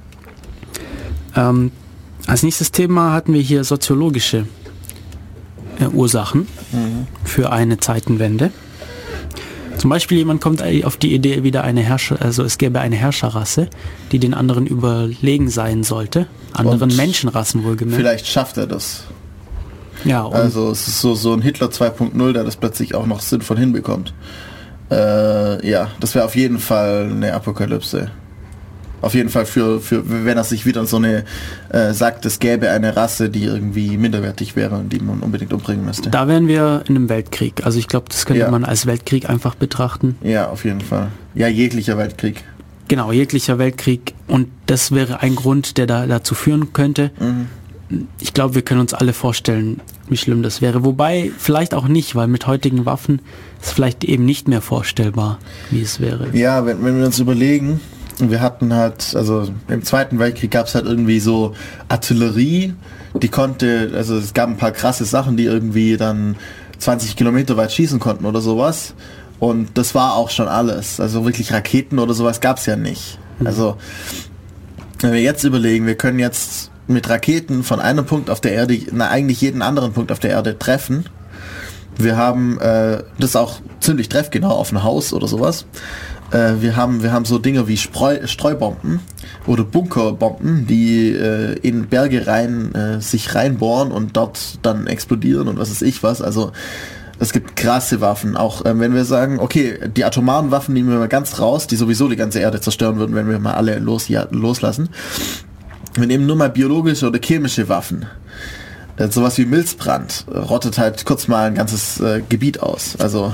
Als nächstes Thema hatten wir hier soziologische Ursachen für eine Zeitenwende. Zum Beispiel jemand kommt auf die Idee, es gäbe eine Herrscherrasse, die den anderen überlegen sein sollte. Anderen Menschenrassen wohlgemerkt. Vielleicht schafft er das. Ja. Also es ist so ein Hitler 2.0, der das plötzlich auch noch sinnvoll hinbekommt. Das wäre auf jeden Fall eine Apokalypse. Auf jeden Fall für wenn er sich wieder so eine sagt, es gäbe eine Rasse, die irgendwie minderwertig wäre und die man unbedingt umbringen müsste. Da wären wir in einem Weltkrieg. Also ich glaube, das könnte man als Weltkrieg einfach betrachten. Ja, auf jeden Fall. Ja, jeglicher Weltkrieg. Genau, jeglicher Weltkrieg. Und das wäre ein Grund, der dazu führen könnte. Ich glaube, wir können uns alle vorstellen, wie schlimm das wäre. Wobei, vielleicht auch nicht, weil mit heutigen Waffen ist vielleicht eben nicht mehr vorstellbar, wie es wäre. Ja, wenn wir uns überlegen, wir hatten halt, also im Zweiten Weltkrieg gab es halt irgendwie so Artillerie, die konnte, also es gab ein paar krasse Sachen, die irgendwie dann 20 Kilometer weit schießen konnten oder sowas. Und das war auch schon alles. Also wirklich Raketen oder sowas gab es ja nicht. Also wenn wir jetzt überlegen, wir können jetzt mit Raketen von einem Punkt auf der Erde, eigentlich jeden anderen Punkt auf der Erde treffen. Wir haben das auch ziemlich treffgenau auf ein Haus oder sowas. Wir haben so Dinge wie Streubomben oder Bunkerbomben, die in Berge sich reinbohren und dort dann explodieren und was weiß ich was. Also es gibt krasse Waffen. Auch wenn wir sagen, okay, die atomaren Waffen nehmen wir mal ganz raus, die sowieso die ganze Erde zerstören würden, wenn wir mal alle loslassen. Wir nehmen nur mal biologische oder chemische Waffen. Sowas wie Milzbrand rottet halt kurz mal ein ganzes Gebiet aus. Also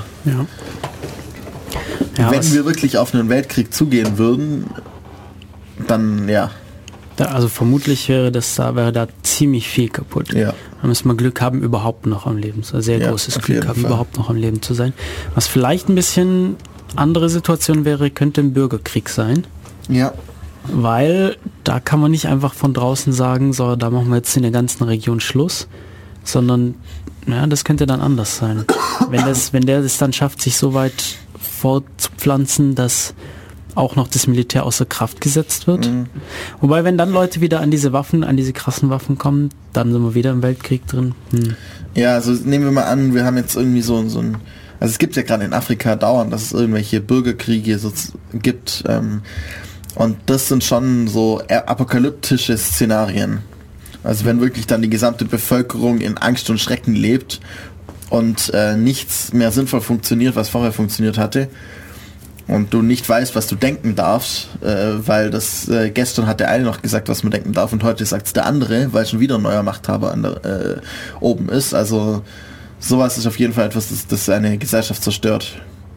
wenn wir wirklich auf einen Weltkrieg zugehen würden, dann also vermutlich wäre da ziemlich viel kaputt. Ja. Da müssen wir Glück haben, überhaupt noch am Leben zu sein. Sehr großes Glück haben, überhaupt noch am Leben zu sein. Was vielleicht ein bisschen andere Situation wäre, könnte ein Bürgerkrieg sein. Ja. Weil da kann man nicht einfach von draußen sagen, so, da machen wir jetzt in der ganzen Region Schluss, sondern ja, das könnte dann anders sein. Wenn der es dann schafft, sich so weit fortzupflanzen, dass auch noch das Militär außer Kraft gesetzt wird. Mhm. Wobei, wenn dann Leute wieder an diese krassen Waffen kommen, dann sind wir wieder im Weltkrieg drin. Ja, also nehmen wir mal an, wir haben jetzt irgendwie so ein also es gibt ja gerade in Afrika dauernd, dass es irgendwelche Bürgerkriege gibt, und das sind schon so apokalyptische Szenarien. Also wenn wirklich dann die gesamte Bevölkerung in Angst und Schrecken lebt und nichts mehr sinnvoll funktioniert, was vorher funktioniert hatte, und du nicht weißt, was du denken darfst, weil das gestern hat der eine noch gesagt, was man denken darf, und heute sagt es der andere, weil schon wieder ein neuer Machthaber oben ist. Also sowas ist auf jeden Fall etwas, das eine Gesellschaft zerstört.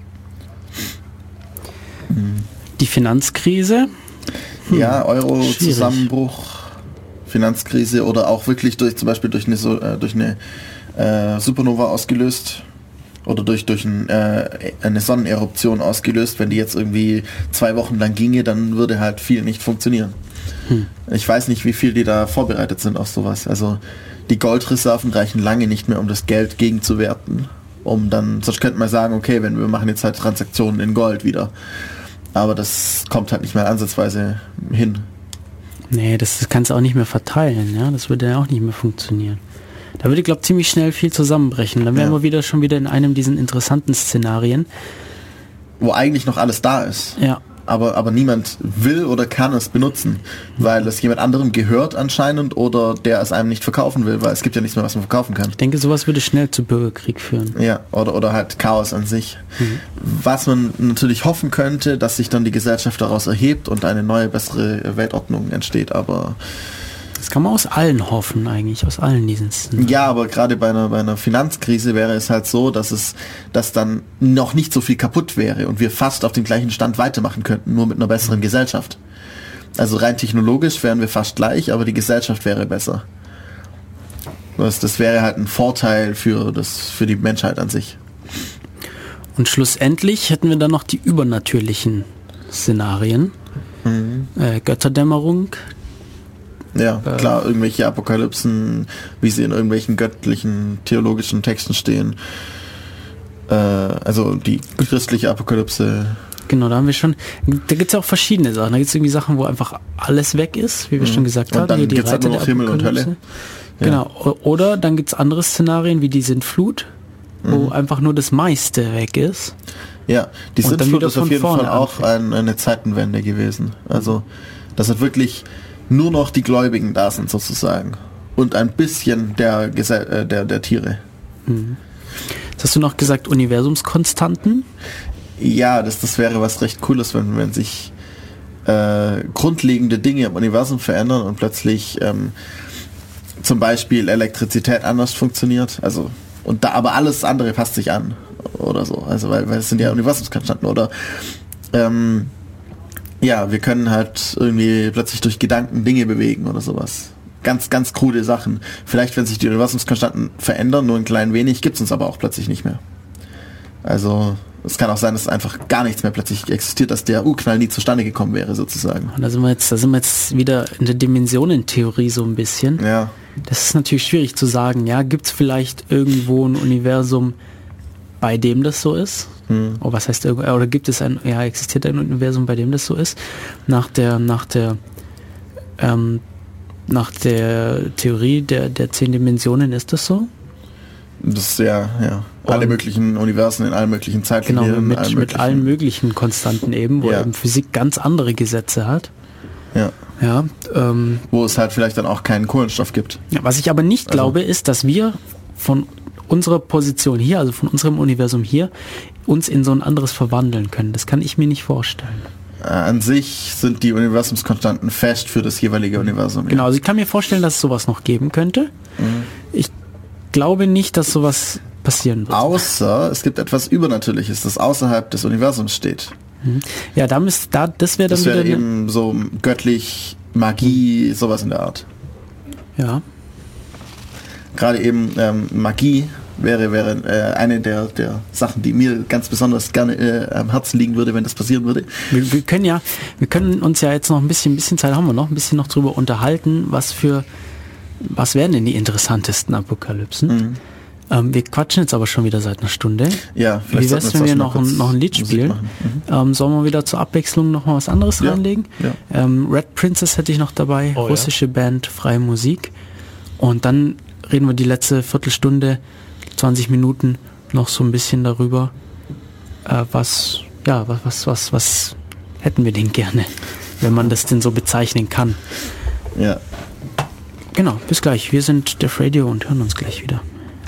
Die Finanzkrise? Ja, Euro-Zusammenbruch, Finanzkrise oder auch wirklich zum Beispiel durch eine Supernova ausgelöst oder durch eine Sonneneruption ausgelöst. Wenn die jetzt irgendwie 2 Wochen lang ginge, dann würde halt viel nicht funktionieren. Ich weiß nicht, wie viel die da vorbereitet sind auf sowas. Also die Goldreserven reichen lange nicht mehr, um das Geld gegenzuwerten. Sonst könnte man sagen, okay, wir machen jetzt halt Transaktionen in Gold wieder. Aber das kommt halt nicht mehr ansatzweise hin. Nee, das kannst du auch nicht mehr verteilen, ja. Das würde ja auch nicht mehr funktionieren. Da würde, glaube ich, ziemlich schnell viel zusammenbrechen. Dann wären wir schon wieder in einem dieser interessanten Szenarien. Wo eigentlich noch alles da ist. Ja. Aber niemand will oder kann es benutzen, weil es jemand anderem gehört anscheinend oder der es einem nicht verkaufen will, weil es gibt ja nichts mehr, was man verkaufen kann. Ich denke, sowas würde schnell zu Bürgerkrieg führen. Ja, oder halt Chaos an sich. Was man natürlich hoffen könnte, dass sich dann die Gesellschaft daraus erhebt und eine neue, bessere Weltordnung entsteht, aber... Das kann man aus allen hoffen eigentlich, aus allen diesen Szenarien. Ja, aber gerade bei einer Finanzkrise wäre es halt so, dass dann noch nicht so viel kaputt wäre und wir fast auf dem gleichen Stand weitermachen könnten, nur mit einer besseren Gesellschaft. Also rein technologisch wären wir fast gleich, aber die Gesellschaft wäre besser. Das wäre halt ein Vorteil für die Menschheit an sich. Und schlussendlich hätten wir dann noch die übernatürlichen Szenarien. Götterdämmerung. Ja, klar, irgendwelche Apokalypsen, wie sie in irgendwelchen göttlichen, theologischen Texten stehen. Also die christliche Apokalypse. Genau, da haben wir schon, da gibt es ja auch verschiedene Sachen. Da gibt es irgendwie Sachen, wo einfach alles weg ist, wie wir schon gesagt haben. Und dann gibt es halt nur noch Himmel und Hölle. Ja. Genau, oder dann gibt es andere Szenarien wie die Sintflut, wo einfach nur das meiste weg ist. Ja, die Sintflut ist auf jeden Fall auch eine Zeitenwende gewesen. Also das hat wirklich nur noch die Gläubigen da sind sozusagen. Und ein bisschen der Tiere. Jetzt hast du noch gesagt Universumskonstanten? Ja, das wäre was recht Cooles, wenn sich grundlegende Dinge im Universum verändern und plötzlich zum Beispiel Elektrizität anders funktioniert. Also und da aber alles andere passt sich an oder so. Also weil es sind ja Universumskonstanten oder ja, wir können halt irgendwie plötzlich durch Gedanken Dinge bewegen oder sowas. Ganz, ganz krude Sachen. Vielleicht, wenn sich die Universumskonstanten verändern, nur ein klein wenig, gibt es uns aber auch plötzlich nicht mehr. Also es kann auch sein, dass einfach gar nichts mehr plötzlich existiert, dass der Urknall nie zustande gekommen wäre, sozusagen. Und da sind wir jetzt wieder in der Dimensionentheorie so ein bisschen. Ja. Das ist natürlich schwierig zu sagen, ja, gibt es vielleicht irgendwo ein Universum, bei dem das so ist? Oh, was heißt, oder existiert ein Universum, bei dem das so ist? Nach der Theorie der 10 Dimensionen ist das so? Das ist ja. Alle möglichen Universen in allen möglichen Zeitlinien. Genau, mit allen möglichen Konstanten eben, wo eben Physik ganz andere Gesetze hat. Ja. Wo es halt vielleicht dann auch keinen Kohlenstoff gibt. Ja, was ich aber nicht glaube, ist, dass wir von unserer Position hier, also von unserem Universum hier, uns in so ein anderes verwandeln können. Das kann ich mir nicht vorstellen. An sich sind die Universumskonstanten fest für das jeweilige Universum. Genau, also ich kann mir vorstellen, dass es sowas noch geben könnte. Ich glaube nicht, dass sowas passieren wird. Außer es gibt etwas Übernatürliches, das außerhalb des Universums steht. Ja, das wäre dann wieder eben so göttlich, Magie, sowas in der Art. Ja. Gerade eben Magie wäre eine der Sachen, die mir ganz besonders gerne am Herzen liegen würde, wenn das passieren würde. Wir können uns ja jetzt noch ein bisschen Zeit haben wir noch, ein bisschen noch drüber unterhalten, was wären denn die interessantesten Apokalypsen? Wir quatschen jetzt aber schon wieder seit einer Stunde. Ja, vielleicht wie wär's, wenn wir noch ein Lied spielen? Sollen wir wieder zur Abwechslung noch mal was anderes reinlegen? Ja. Red Princess hätte ich noch dabei, russische Band, freie Musik. Und dann reden wir die letzte Viertelstunde, 20 Minuten noch so ein bisschen darüber, was hätten wir denn gerne, wenn man das denn so bezeichnen kann. Ja. Genau, bis gleich. Wir sind Def Radio und hören uns gleich wieder.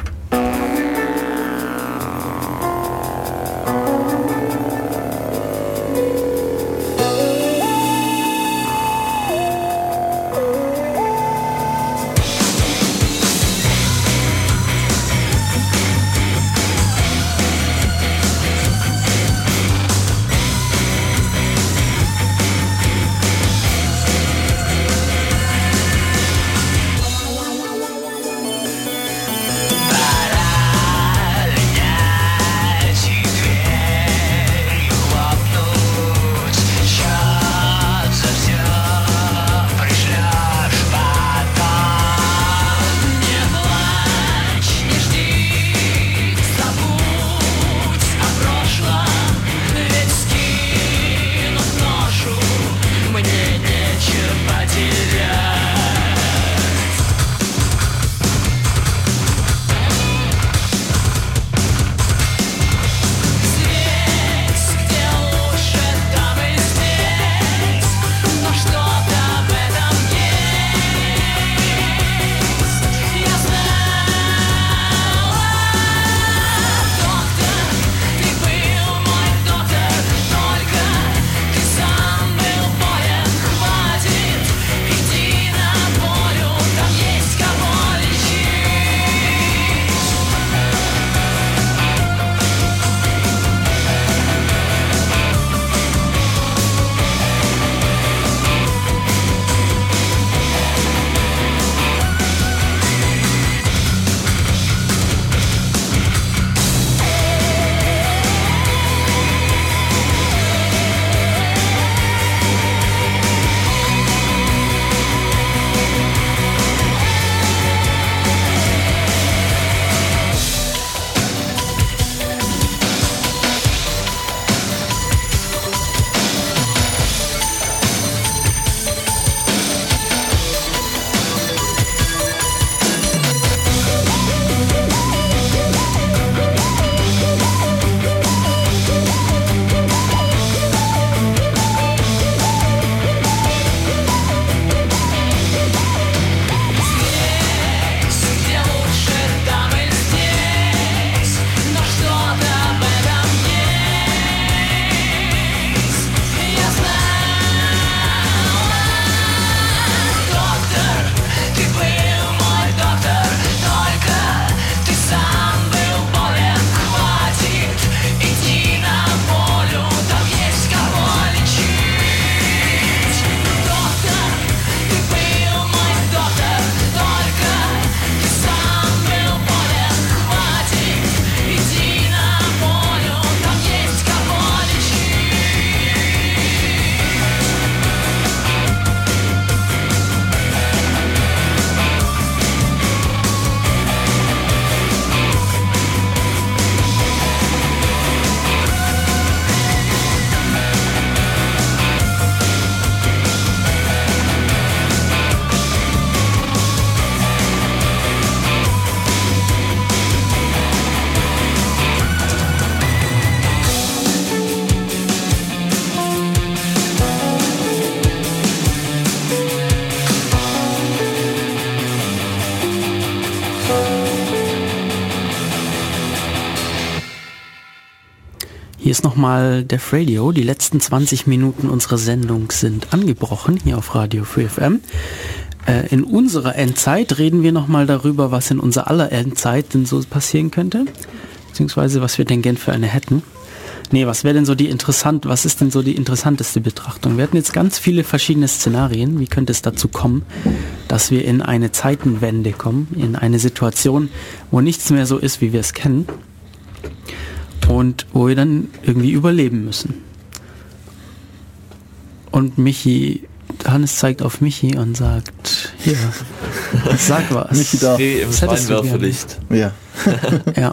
Hier ist nochmal Def Radio. Die letzten 20 Minuten unserer Sendung sind angebrochen, hier auf Radio Free FM. In unserer Endzeit reden wir nochmal darüber, was in unserer aller Endzeit denn so passieren könnte, beziehungsweise was wir denn gern für eine hätten. Nee, was ist denn so die interessanteste Betrachtung? Wir hatten jetzt ganz viele verschiedene Szenarien, wie könnte es dazu kommen? dass wir in eine Zeitenwende kommen, in eine Situation, wo nichts mehr so ist, wie wir es kennen und wo wir dann irgendwie überleben müssen. Und Hannes zeigt auf Michi und sagt, hier, sag was. Michi darf im Scheinwerferlicht. Ja. Ja,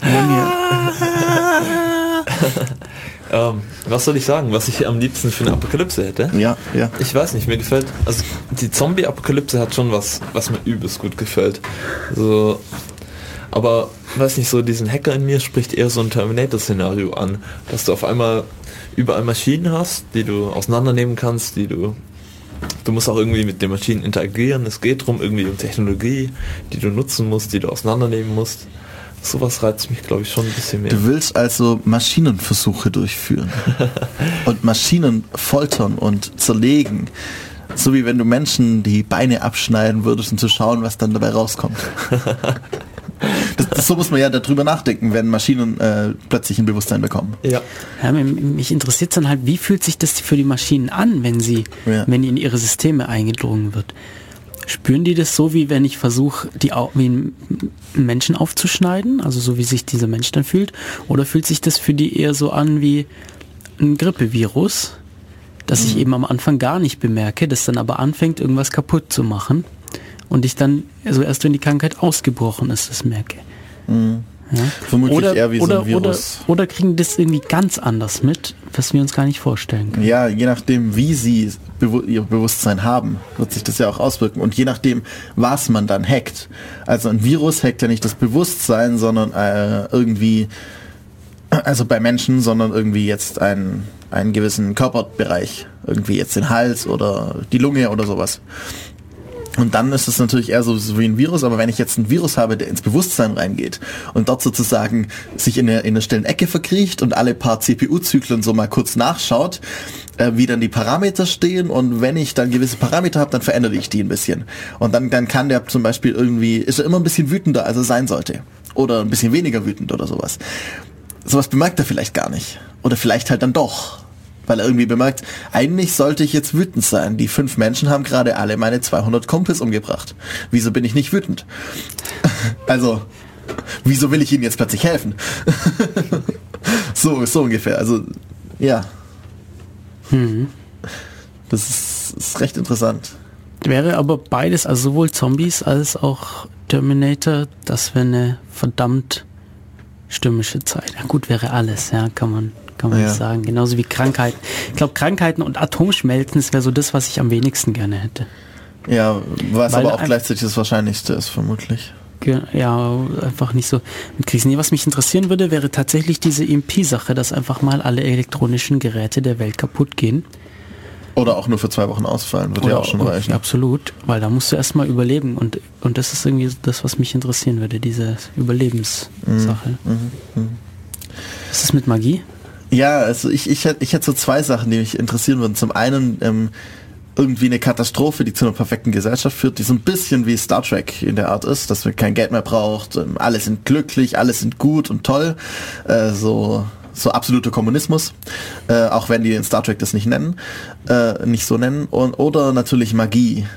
was soll ich sagen, was ich am liebsten für eine Apokalypse hätte? Ja. Ich weiß nicht, mir gefällt, also die Zombie-Apokalypse hat schon was mir übelst gut gefällt. So, aber, weiß nicht, so diesen Hacker in mir spricht eher so ein Terminator-Szenario an, dass du auf einmal überall Maschinen hast, die du auseinandernehmen kannst, du musst auch irgendwie mit den Maschinen interagieren, es geht darum, irgendwie um Technologie, die du nutzen musst, die du auseinandernehmen musst. Sowas reizt mich, glaube ich, schon ein bisschen mehr. Du willst also Maschinenversuche durchführen und Maschinen foltern und zerlegen, so wie wenn du Menschen die Beine abschneiden würdest, um zu schauen, was dann dabei rauskommt. So muss man ja darüber nachdenken, wenn Maschinen plötzlich ein Bewusstsein bekommen. Ja, mich interessiert dann halt, wie fühlt sich das für die Maschinen an, wenn in ihre Systeme eingedrungen wird? Spüren die das so, wie wenn ich versuche, wie einen Menschen aufzuschneiden, also so wie sich dieser Mensch dann fühlt? Oder fühlt sich das für die eher so an wie ein Grippevirus, das ich eben am Anfang gar nicht bemerke, das dann aber anfängt, irgendwas kaputt zu machen und ich dann, also erst wenn die Krankheit ausgebrochen ist, das merke? Ja. Vermutlich eher wie so ein Virus. Oder kriegen das irgendwie ganz anders mit, was wir uns gar nicht vorstellen können. Ja, je nachdem, wie sie ihr Bewusstsein haben, wird sich das ja auch auswirken. Und je nachdem, was man dann hackt. Also ein Virus hackt ja nicht das Bewusstsein, sondern irgendwie, also bei Menschen, sondern irgendwie jetzt einen gewissen Körperbereich. Irgendwie jetzt den Hals oder die Lunge oder sowas. Und dann ist es natürlich eher so wie ein Virus, aber wenn ich jetzt ein Virus habe, der ins Bewusstsein reingeht und dort sozusagen sich in einer stillen Ecke verkriecht und alle paar CPU-Zyklen so mal kurz nachschaut, wie dann die Parameter stehen, und wenn ich dann gewisse Parameter habe, dann verändere ich die ein bisschen. Und dann kann der zum Beispiel ist er immer ein bisschen wütender, als er sein sollte. Oder ein bisschen weniger wütend oder sowas. Sowas bemerkt er vielleicht gar nicht. Oder vielleicht halt dann doch. Weil er irgendwie bemerkt, eigentlich sollte ich jetzt wütend sein. Die 5 Menschen haben gerade alle meine 200 Kumpels umgebracht. Wieso bin ich nicht wütend? Also, wieso will ich ihnen jetzt plötzlich helfen? so ungefähr. Also, ja. Das ist recht interessant. Wäre aber beides, also sowohl Zombies als auch Terminator, das wäre eine verdammt stürmische Zeit. Ja gut, wäre alles, ja, kann man nicht sagen. Genauso wie Krankheiten. Ich glaube, Krankheiten und Atomschmelzen, das wäre so das, was ich am wenigsten gerne hätte. Ja, was aber auch gleichzeitig das Wahrscheinlichste ist, vermutlich. Ja, einfach nicht so mitkriegst. Nee, was mich interessieren würde, wäre tatsächlich diese EMP-Sache, dass einfach mal alle elektronischen Geräte der Welt kaputt gehen. Oder auch nur für 2 Wochen ausfallen, würde ja auch schon reichen. Absolut, weil da musst du erstmal überleben, und das ist irgendwie das, was mich interessieren würde, diese Überlebenssache. Was ist mit Magie? Ja, also ich hätte so 2 Sachen, die mich interessieren würden. Zum einen irgendwie eine Katastrophe, die zu einer perfekten Gesellschaft führt, die so ein bisschen wie Star Trek in der Art ist, dass man kein Geld mehr braucht, alle sind glücklich, alle sind gut und toll, so absoluter Kommunismus, auch wenn die in Star Trek das nicht so nennen, oder natürlich Magie.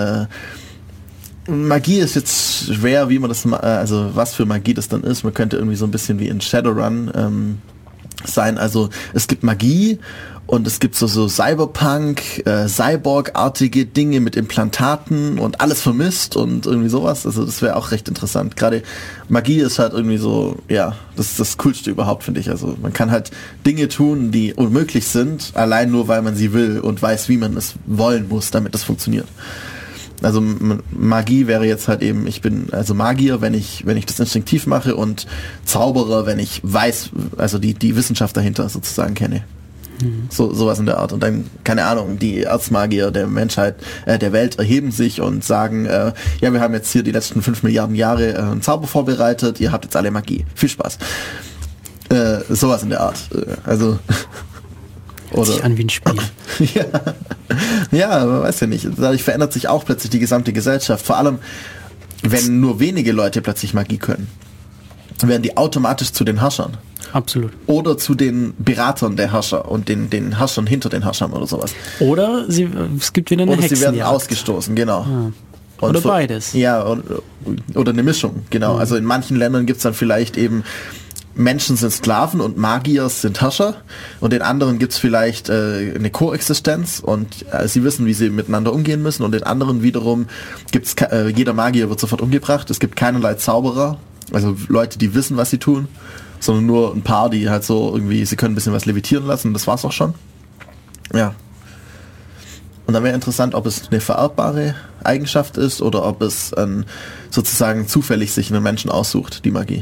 Magie ist jetzt schwer, wie man das, also was für Magie das dann ist. Man könnte irgendwie so ein bisschen wie in Shadowrun sein. Also es gibt Magie und es gibt so Cyberpunk, Cyborg-artige Dinge mit Implantaten und alles vermisst und irgendwie sowas. Also das wäre auch recht interessant. Gerade Magie ist halt irgendwie so, ja, das ist das Coolste überhaupt, finde ich. Also man kann halt Dinge tun, die unmöglich sind, allein nur, weil man sie will und weiß, wie man es wollen muss, damit das funktioniert. Also Magie wäre jetzt halt eben, ich bin also Magier, wenn ich das instinktiv mache, und Zauberer, wenn ich weiß, also die Wissenschaft dahinter sozusagen kenne. Sowas in der Art. Und dann, keine Ahnung, die Erzmagier der Menschheit, der Welt erheben sich und sagen, ja, wir haben jetzt hier die letzten 5 Milliarden Jahre einen Zauber vorbereitet, ihr habt jetzt alle Magie. Viel Spaß. Sowas in der Art. Also Hört sich an wie ein Spiel. Ja, man weiß ja nicht. Dadurch verändert sich auch plötzlich die gesamte Gesellschaft. Vor allem, wenn nur wenige Leute plötzlich Magie können, werden die automatisch zu den Herrschern. Absolut. Oder zu den Beratern der Herrscher und den Herrschern hinter den Herrschern oder sowas. Oder es gibt wieder eine Hexenjagd. Oder sie werden ausgestoßen, genau. Und oder beides. Ja, oder eine Mischung, genau. Also in manchen Ländern gibt es dann vielleicht eben Menschen sind Sklaven und Magier sind Herrscher und in anderen gibt es vielleicht eine Koexistenz und sie wissen, wie sie miteinander umgehen müssen und in anderen wiederum gibt es, jeder Magier wird sofort umgebracht, es gibt keinerlei Zauberer, also Leute, die wissen, was sie tun, sondern nur ein paar, die halt so irgendwie, sie können ein bisschen was levitieren lassen, das war's auch schon. Ja. Und dann wäre interessant, ob es eine vererbbare Eigenschaft ist oder ob es sozusagen zufällig sich einen Menschen aussucht, die Magie.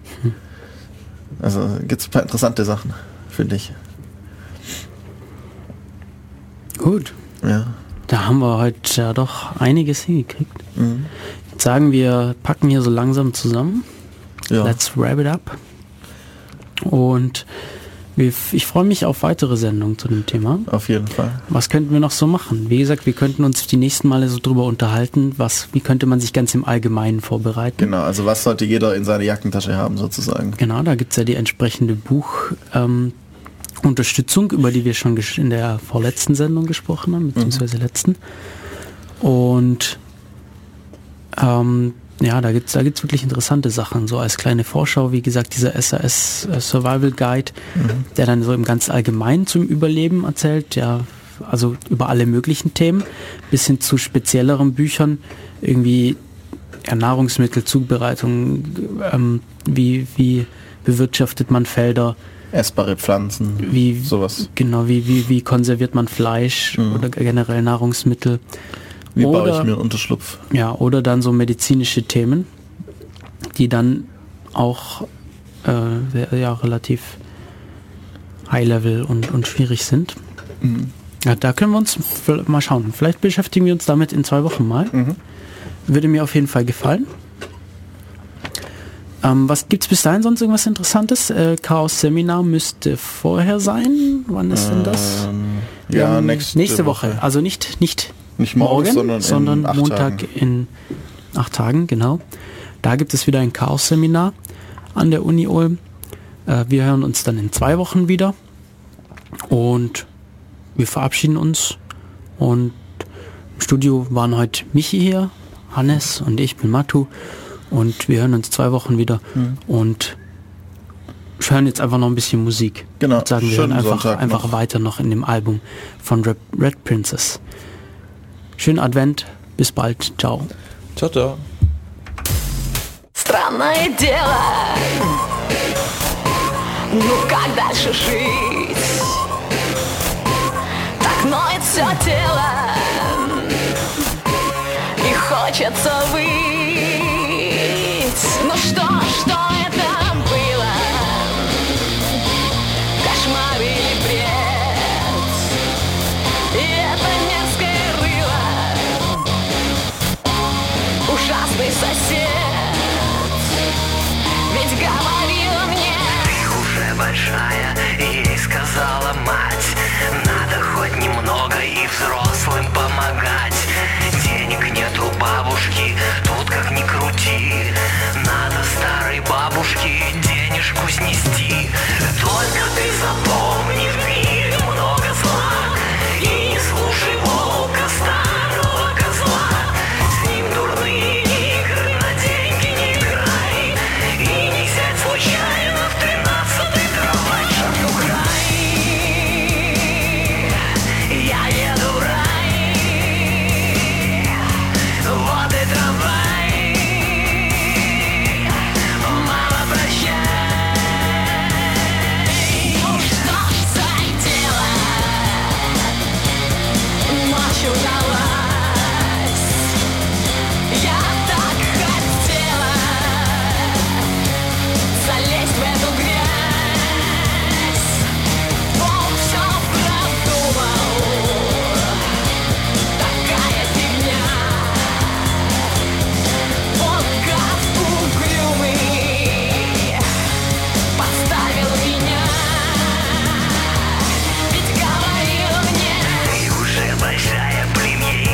Also gibt es ein paar interessante Sachen, finde ich. Gut. Ja. Da haben wir heute ja doch einiges hingekriegt. Jetzt sagen wir, packen hier so langsam zusammen. Ja. Let's wrap it up. Und ich freue mich auf weitere Sendungen zu dem Thema. Auf jeden Fall. Was könnten wir noch so machen? Wie gesagt, wir könnten uns die nächsten Male so drüber unterhalten, wie könnte man sich ganz im Allgemeinen vorbereiten. Genau, also was sollte jeder in seiner Jackentasche haben sozusagen. Genau, da gibt es ja die entsprechende Unterstützung, über die wir schon in der vorletzten Sendung gesprochen haben, beziehungsweise letzten. Und ja, da gibt's wirklich interessante Sachen. So als kleine Vorschau, wie gesagt, dieser SAS Survival Guide, der dann so im ganz Allgemeinen zum Überleben erzählt, ja, also über alle möglichen Themen, bis hin zu spezielleren Büchern, irgendwie Nahrungsmittelzubereitung, wie bewirtschaftet man Felder, essbare Pflanzen, sowas. Genau, wie konserviert man Fleisch oder generell Nahrungsmittel. Wie baue ich mir einen Unterschlupf? Ja, oder dann so medizinische Themen, die dann auch relativ High-Level und schwierig sind. Ja, da können wir uns mal schauen. Vielleicht beschäftigen wir uns damit in 2 Wochen mal. Würde mir auf jeden Fall gefallen. Was gibt's bis dahin sonst irgendwas Interessantes? Chaos-Seminar müsste vorher sein. Wann ist denn das? Ja, nächste Woche. Also nicht morgen, sondern in 8 Montag Tagen. in 8 Tagen, genau. Da gibt es wieder ein Chaos-Seminar an der Uni Ulm. Wir hören uns dann in 2 Wochen wieder und wir verabschieden uns. Und im Studio waren heute Michi hier, Hannes und ich bin Matu und wir hören uns 2 Wochen wieder und hören jetzt einfach noch ein bisschen Musik. Genau. Und sagen, wir hören einfach weiter noch in dem Album von Red Princess. Schönen Advent, bis bald, ciao. Ciao, ciao. Странное дело, ну как дальше жить? Так ноет все тело, и хочется выть. Ну что это было? Кошмар или бред? И это мерзкое рыло, ужасный сосед. Ведь говорила мне, ты уже большая, ей сказала мать, надо хоть немного и взрослым помогать. Денег нет у бабушки, тут как ни крути, надо старой бабушке денежку снести. Только ты запомни, в мире много зла, и не слушай волка, старого козла. С ним дурные игры, на деньги не играй, и не сядь случайно в 13-й трамвай. Шагну край, я еду в рай, вот и трамвай. Мама, прощай. Ну что ж за дело, ночь удалась, я так хотела залезть в эту грязь. Он все продумал, такая фигня. Он гад угрюмый подставил меня. Ведь говорил мне, ты уже большая, племя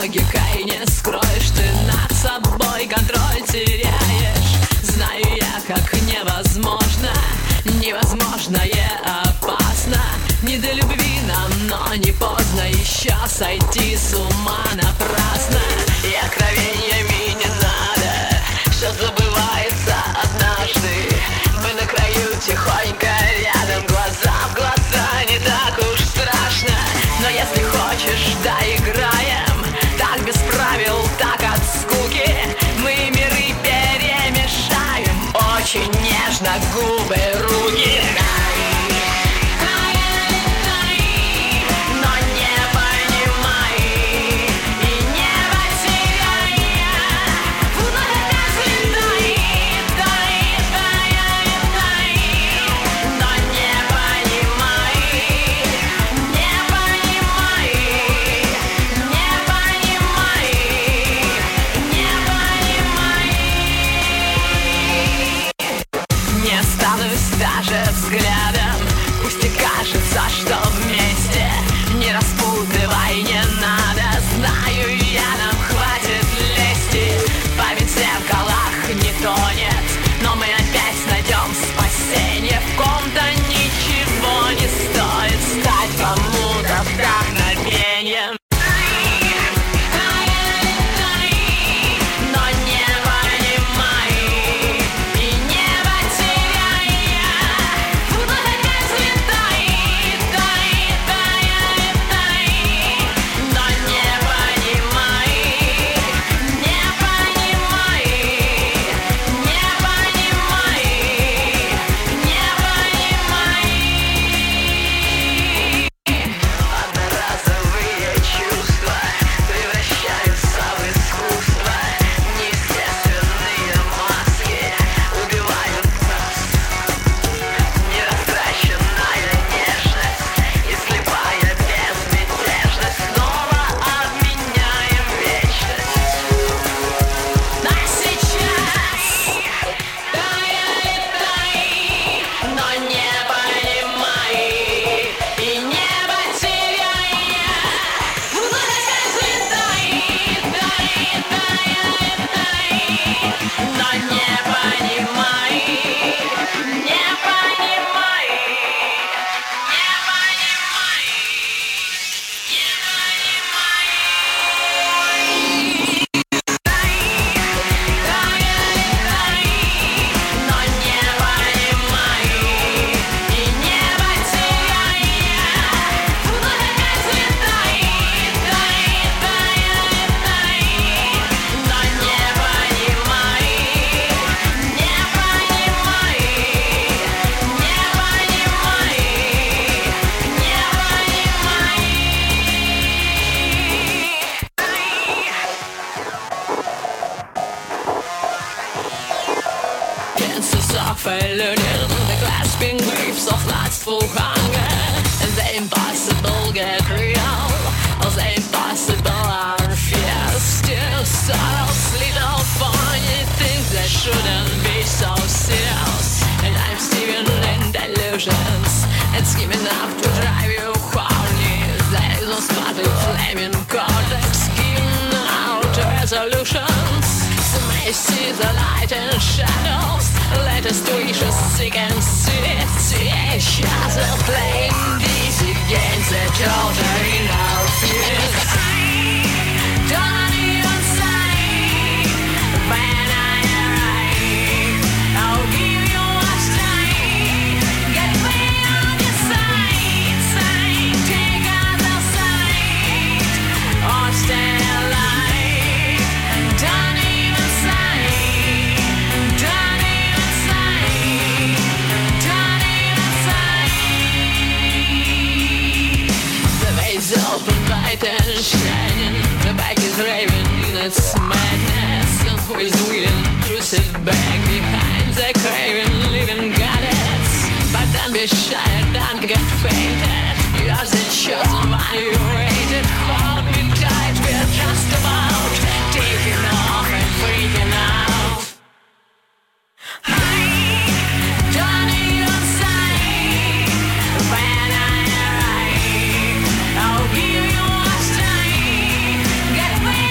логикой не скроешь. Ты над собой контроль теряешь. Знаю я, как невозможно, невозможное опасно. Не до любви нам, но не поздно еще сойти с ума напрасно. И откровениями не надо, что забывается однажды. Мы на краю тихонько рядом, глаза в глаза, не так уж страшно. Но если хочешь, доиграем, так без правил, так от скуки. Мы миры перемешаем, очень нежно губы, руки. Даже взглядом, пусть и кажется, что вместе. Не распутывай, не надо, знаю я, нам хватит лести. Память в зеркалах не тонет, но мы опять найдем спасение. В ком-то ничего не стоит стать кому-то вдохновением. The clasping griefs of lustful hunger, and the impossible get real. All the impossible are fierce. Still sorrows, little funny things that shouldn't be so serious. And I'm steering in delusions and scheming up to drive you horny. There is no spotted flaming cortex, giving out resolutions. May see the light and shadows. Let us twitch us sick and sick. See each other playing these games that alter in our fears. Don't even say when I arrive, I'll give you much time. Get me on your side, side. Take other side or stay alive. Don't even say, don't even say, don't even say. The vase open bright and shining. The back is raving in its madness. And who is willing to sit back behind the craving living goddess? But don't be shy, don't get fainted. You're the chosen one, you rated. Hold me tight, we're just about taking off and freaking out. Don't even say when I arrive, I'll give you much time. Get me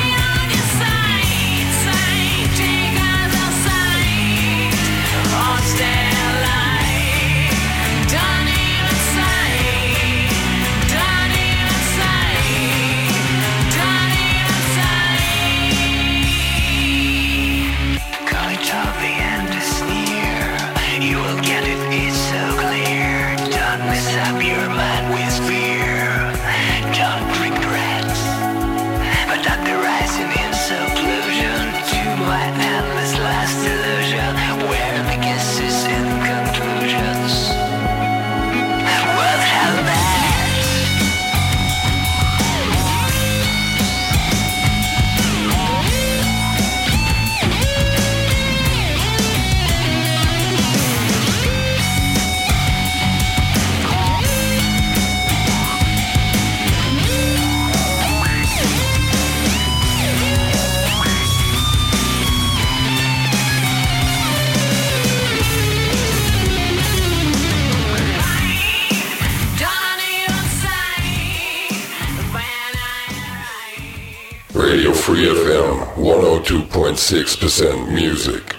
Radio Free FM, 102.6% music.